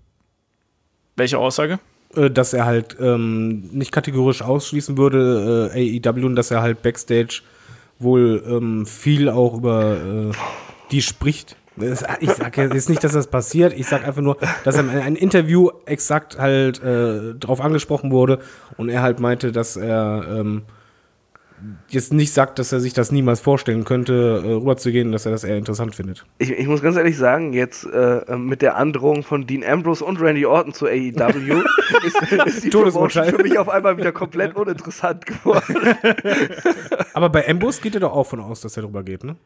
Welche Aussage? Dass er halt nicht kategorisch ausschließen würde, AEW, und dass er halt Backstage wohl viel auch über die spricht. Ich sage jetzt nicht, dass das passiert, ich sage einfach nur, dass er in einem Interview exakt halt drauf angesprochen wurde und er halt meinte, dass er jetzt nicht sagt, dass er sich das niemals vorstellen könnte, rüberzugehen, dass er das eher interessant findet. Ich muss ganz ehrlich sagen, jetzt mit der Androhung von Dean Ambrose und Randy Orton zu AEW ist die Promotion für mich auf einmal wieder komplett uninteressant geworden. Aber bei Ambrose geht er doch auch von aus, dass er drüber geht, ne?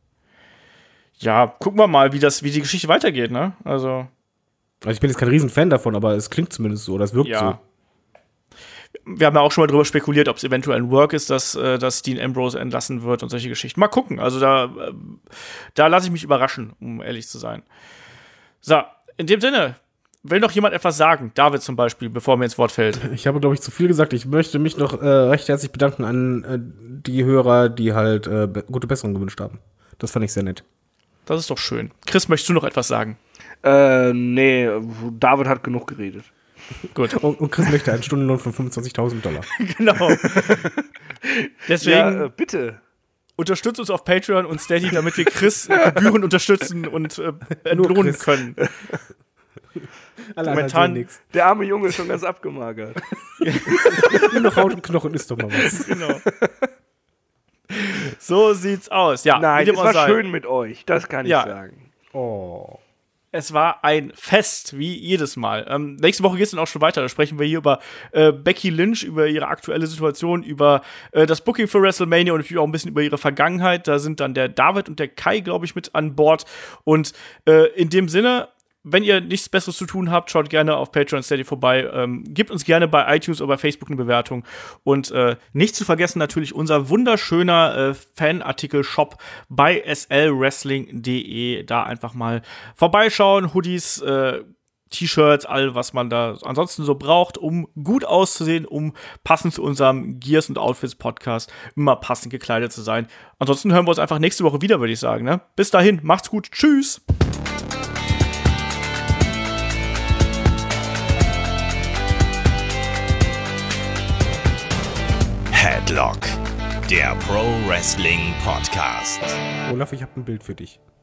Ja, gucken wir mal, wie die Geschichte weitergeht, ne? Also ich bin jetzt kein Riesenfan davon, aber es klingt zumindest so, das wirkt so. Wir haben ja auch schon mal drüber spekuliert, ob es eventuell ein Work ist, dass Dean Ambrose entlassen wird und solche Geschichten. Mal gucken, also da lasse ich mich überraschen, um ehrlich zu sein. So, in dem Sinne, will noch jemand etwas sagen? David zum Beispiel, bevor mir ins Wort fällt. Ich habe, glaube ich, zu viel gesagt. Ich möchte mich noch recht herzlich bedanken an die Hörer, die halt gute Besserung gewünscht haben. Das fand ich sehr nett. Das ist doch schön. Chris, möchtest du noch etwas sagen? Nee, David hat genug geredet. Gut. Und Chris möchte einen Stundenlohn von $25.000. Genau. Deswegen ja, bitte. Unterstützt uns auf Patreon und Steady, damit wir Chris gebührend unterstützen und entlohnen können. Momentan der arme Junge ist schon ganz abgemagert. Nur noch Haut und Knochen ist doch mal was. Genau. So sieht's aus. Ja, nein, es war schön mit euch, das kann ich sagen. Oh. Es war ein Fest, wie jedes Mal. Nächste Woche geht es dann auch schon weiter. Da sprechen wir hier über Becky Lynch, über ihre aktuelle Situation, über das Booking für WrestleMania und natürlich auch ein bisschen über ihre Vergangenheit. Da sind dann der David und der Kai, glaube ich, mit an Bord. Und in dem Sinne, wenn ihr nichts Besseres zu tun habt, schaut gerne auf Patreon Steady vorbei. Gebt uns gerne bei iTunes oder bei Facebook eine Bewertung. Und nicht zu vergessen natürlich unser wunderschöner Fanartikel-Shop bei slwrestling.de. Da einfach mal vorbeischauen. Hoodies, T-Shirts, all was man da ansonsten so braucht, um gut auszusehen, um passend zu unserem Gears und Outfits Podcast immer passend gekleidet zu sein. Ansonsten hören wir uns einfach nächste Woche wieder, würde ich sagen. Ne? Bis dahin, macht's gut. Tschüss. Headlock, der Pro Wrestling Podcast. Olaf, ich habe ein Bild für dich.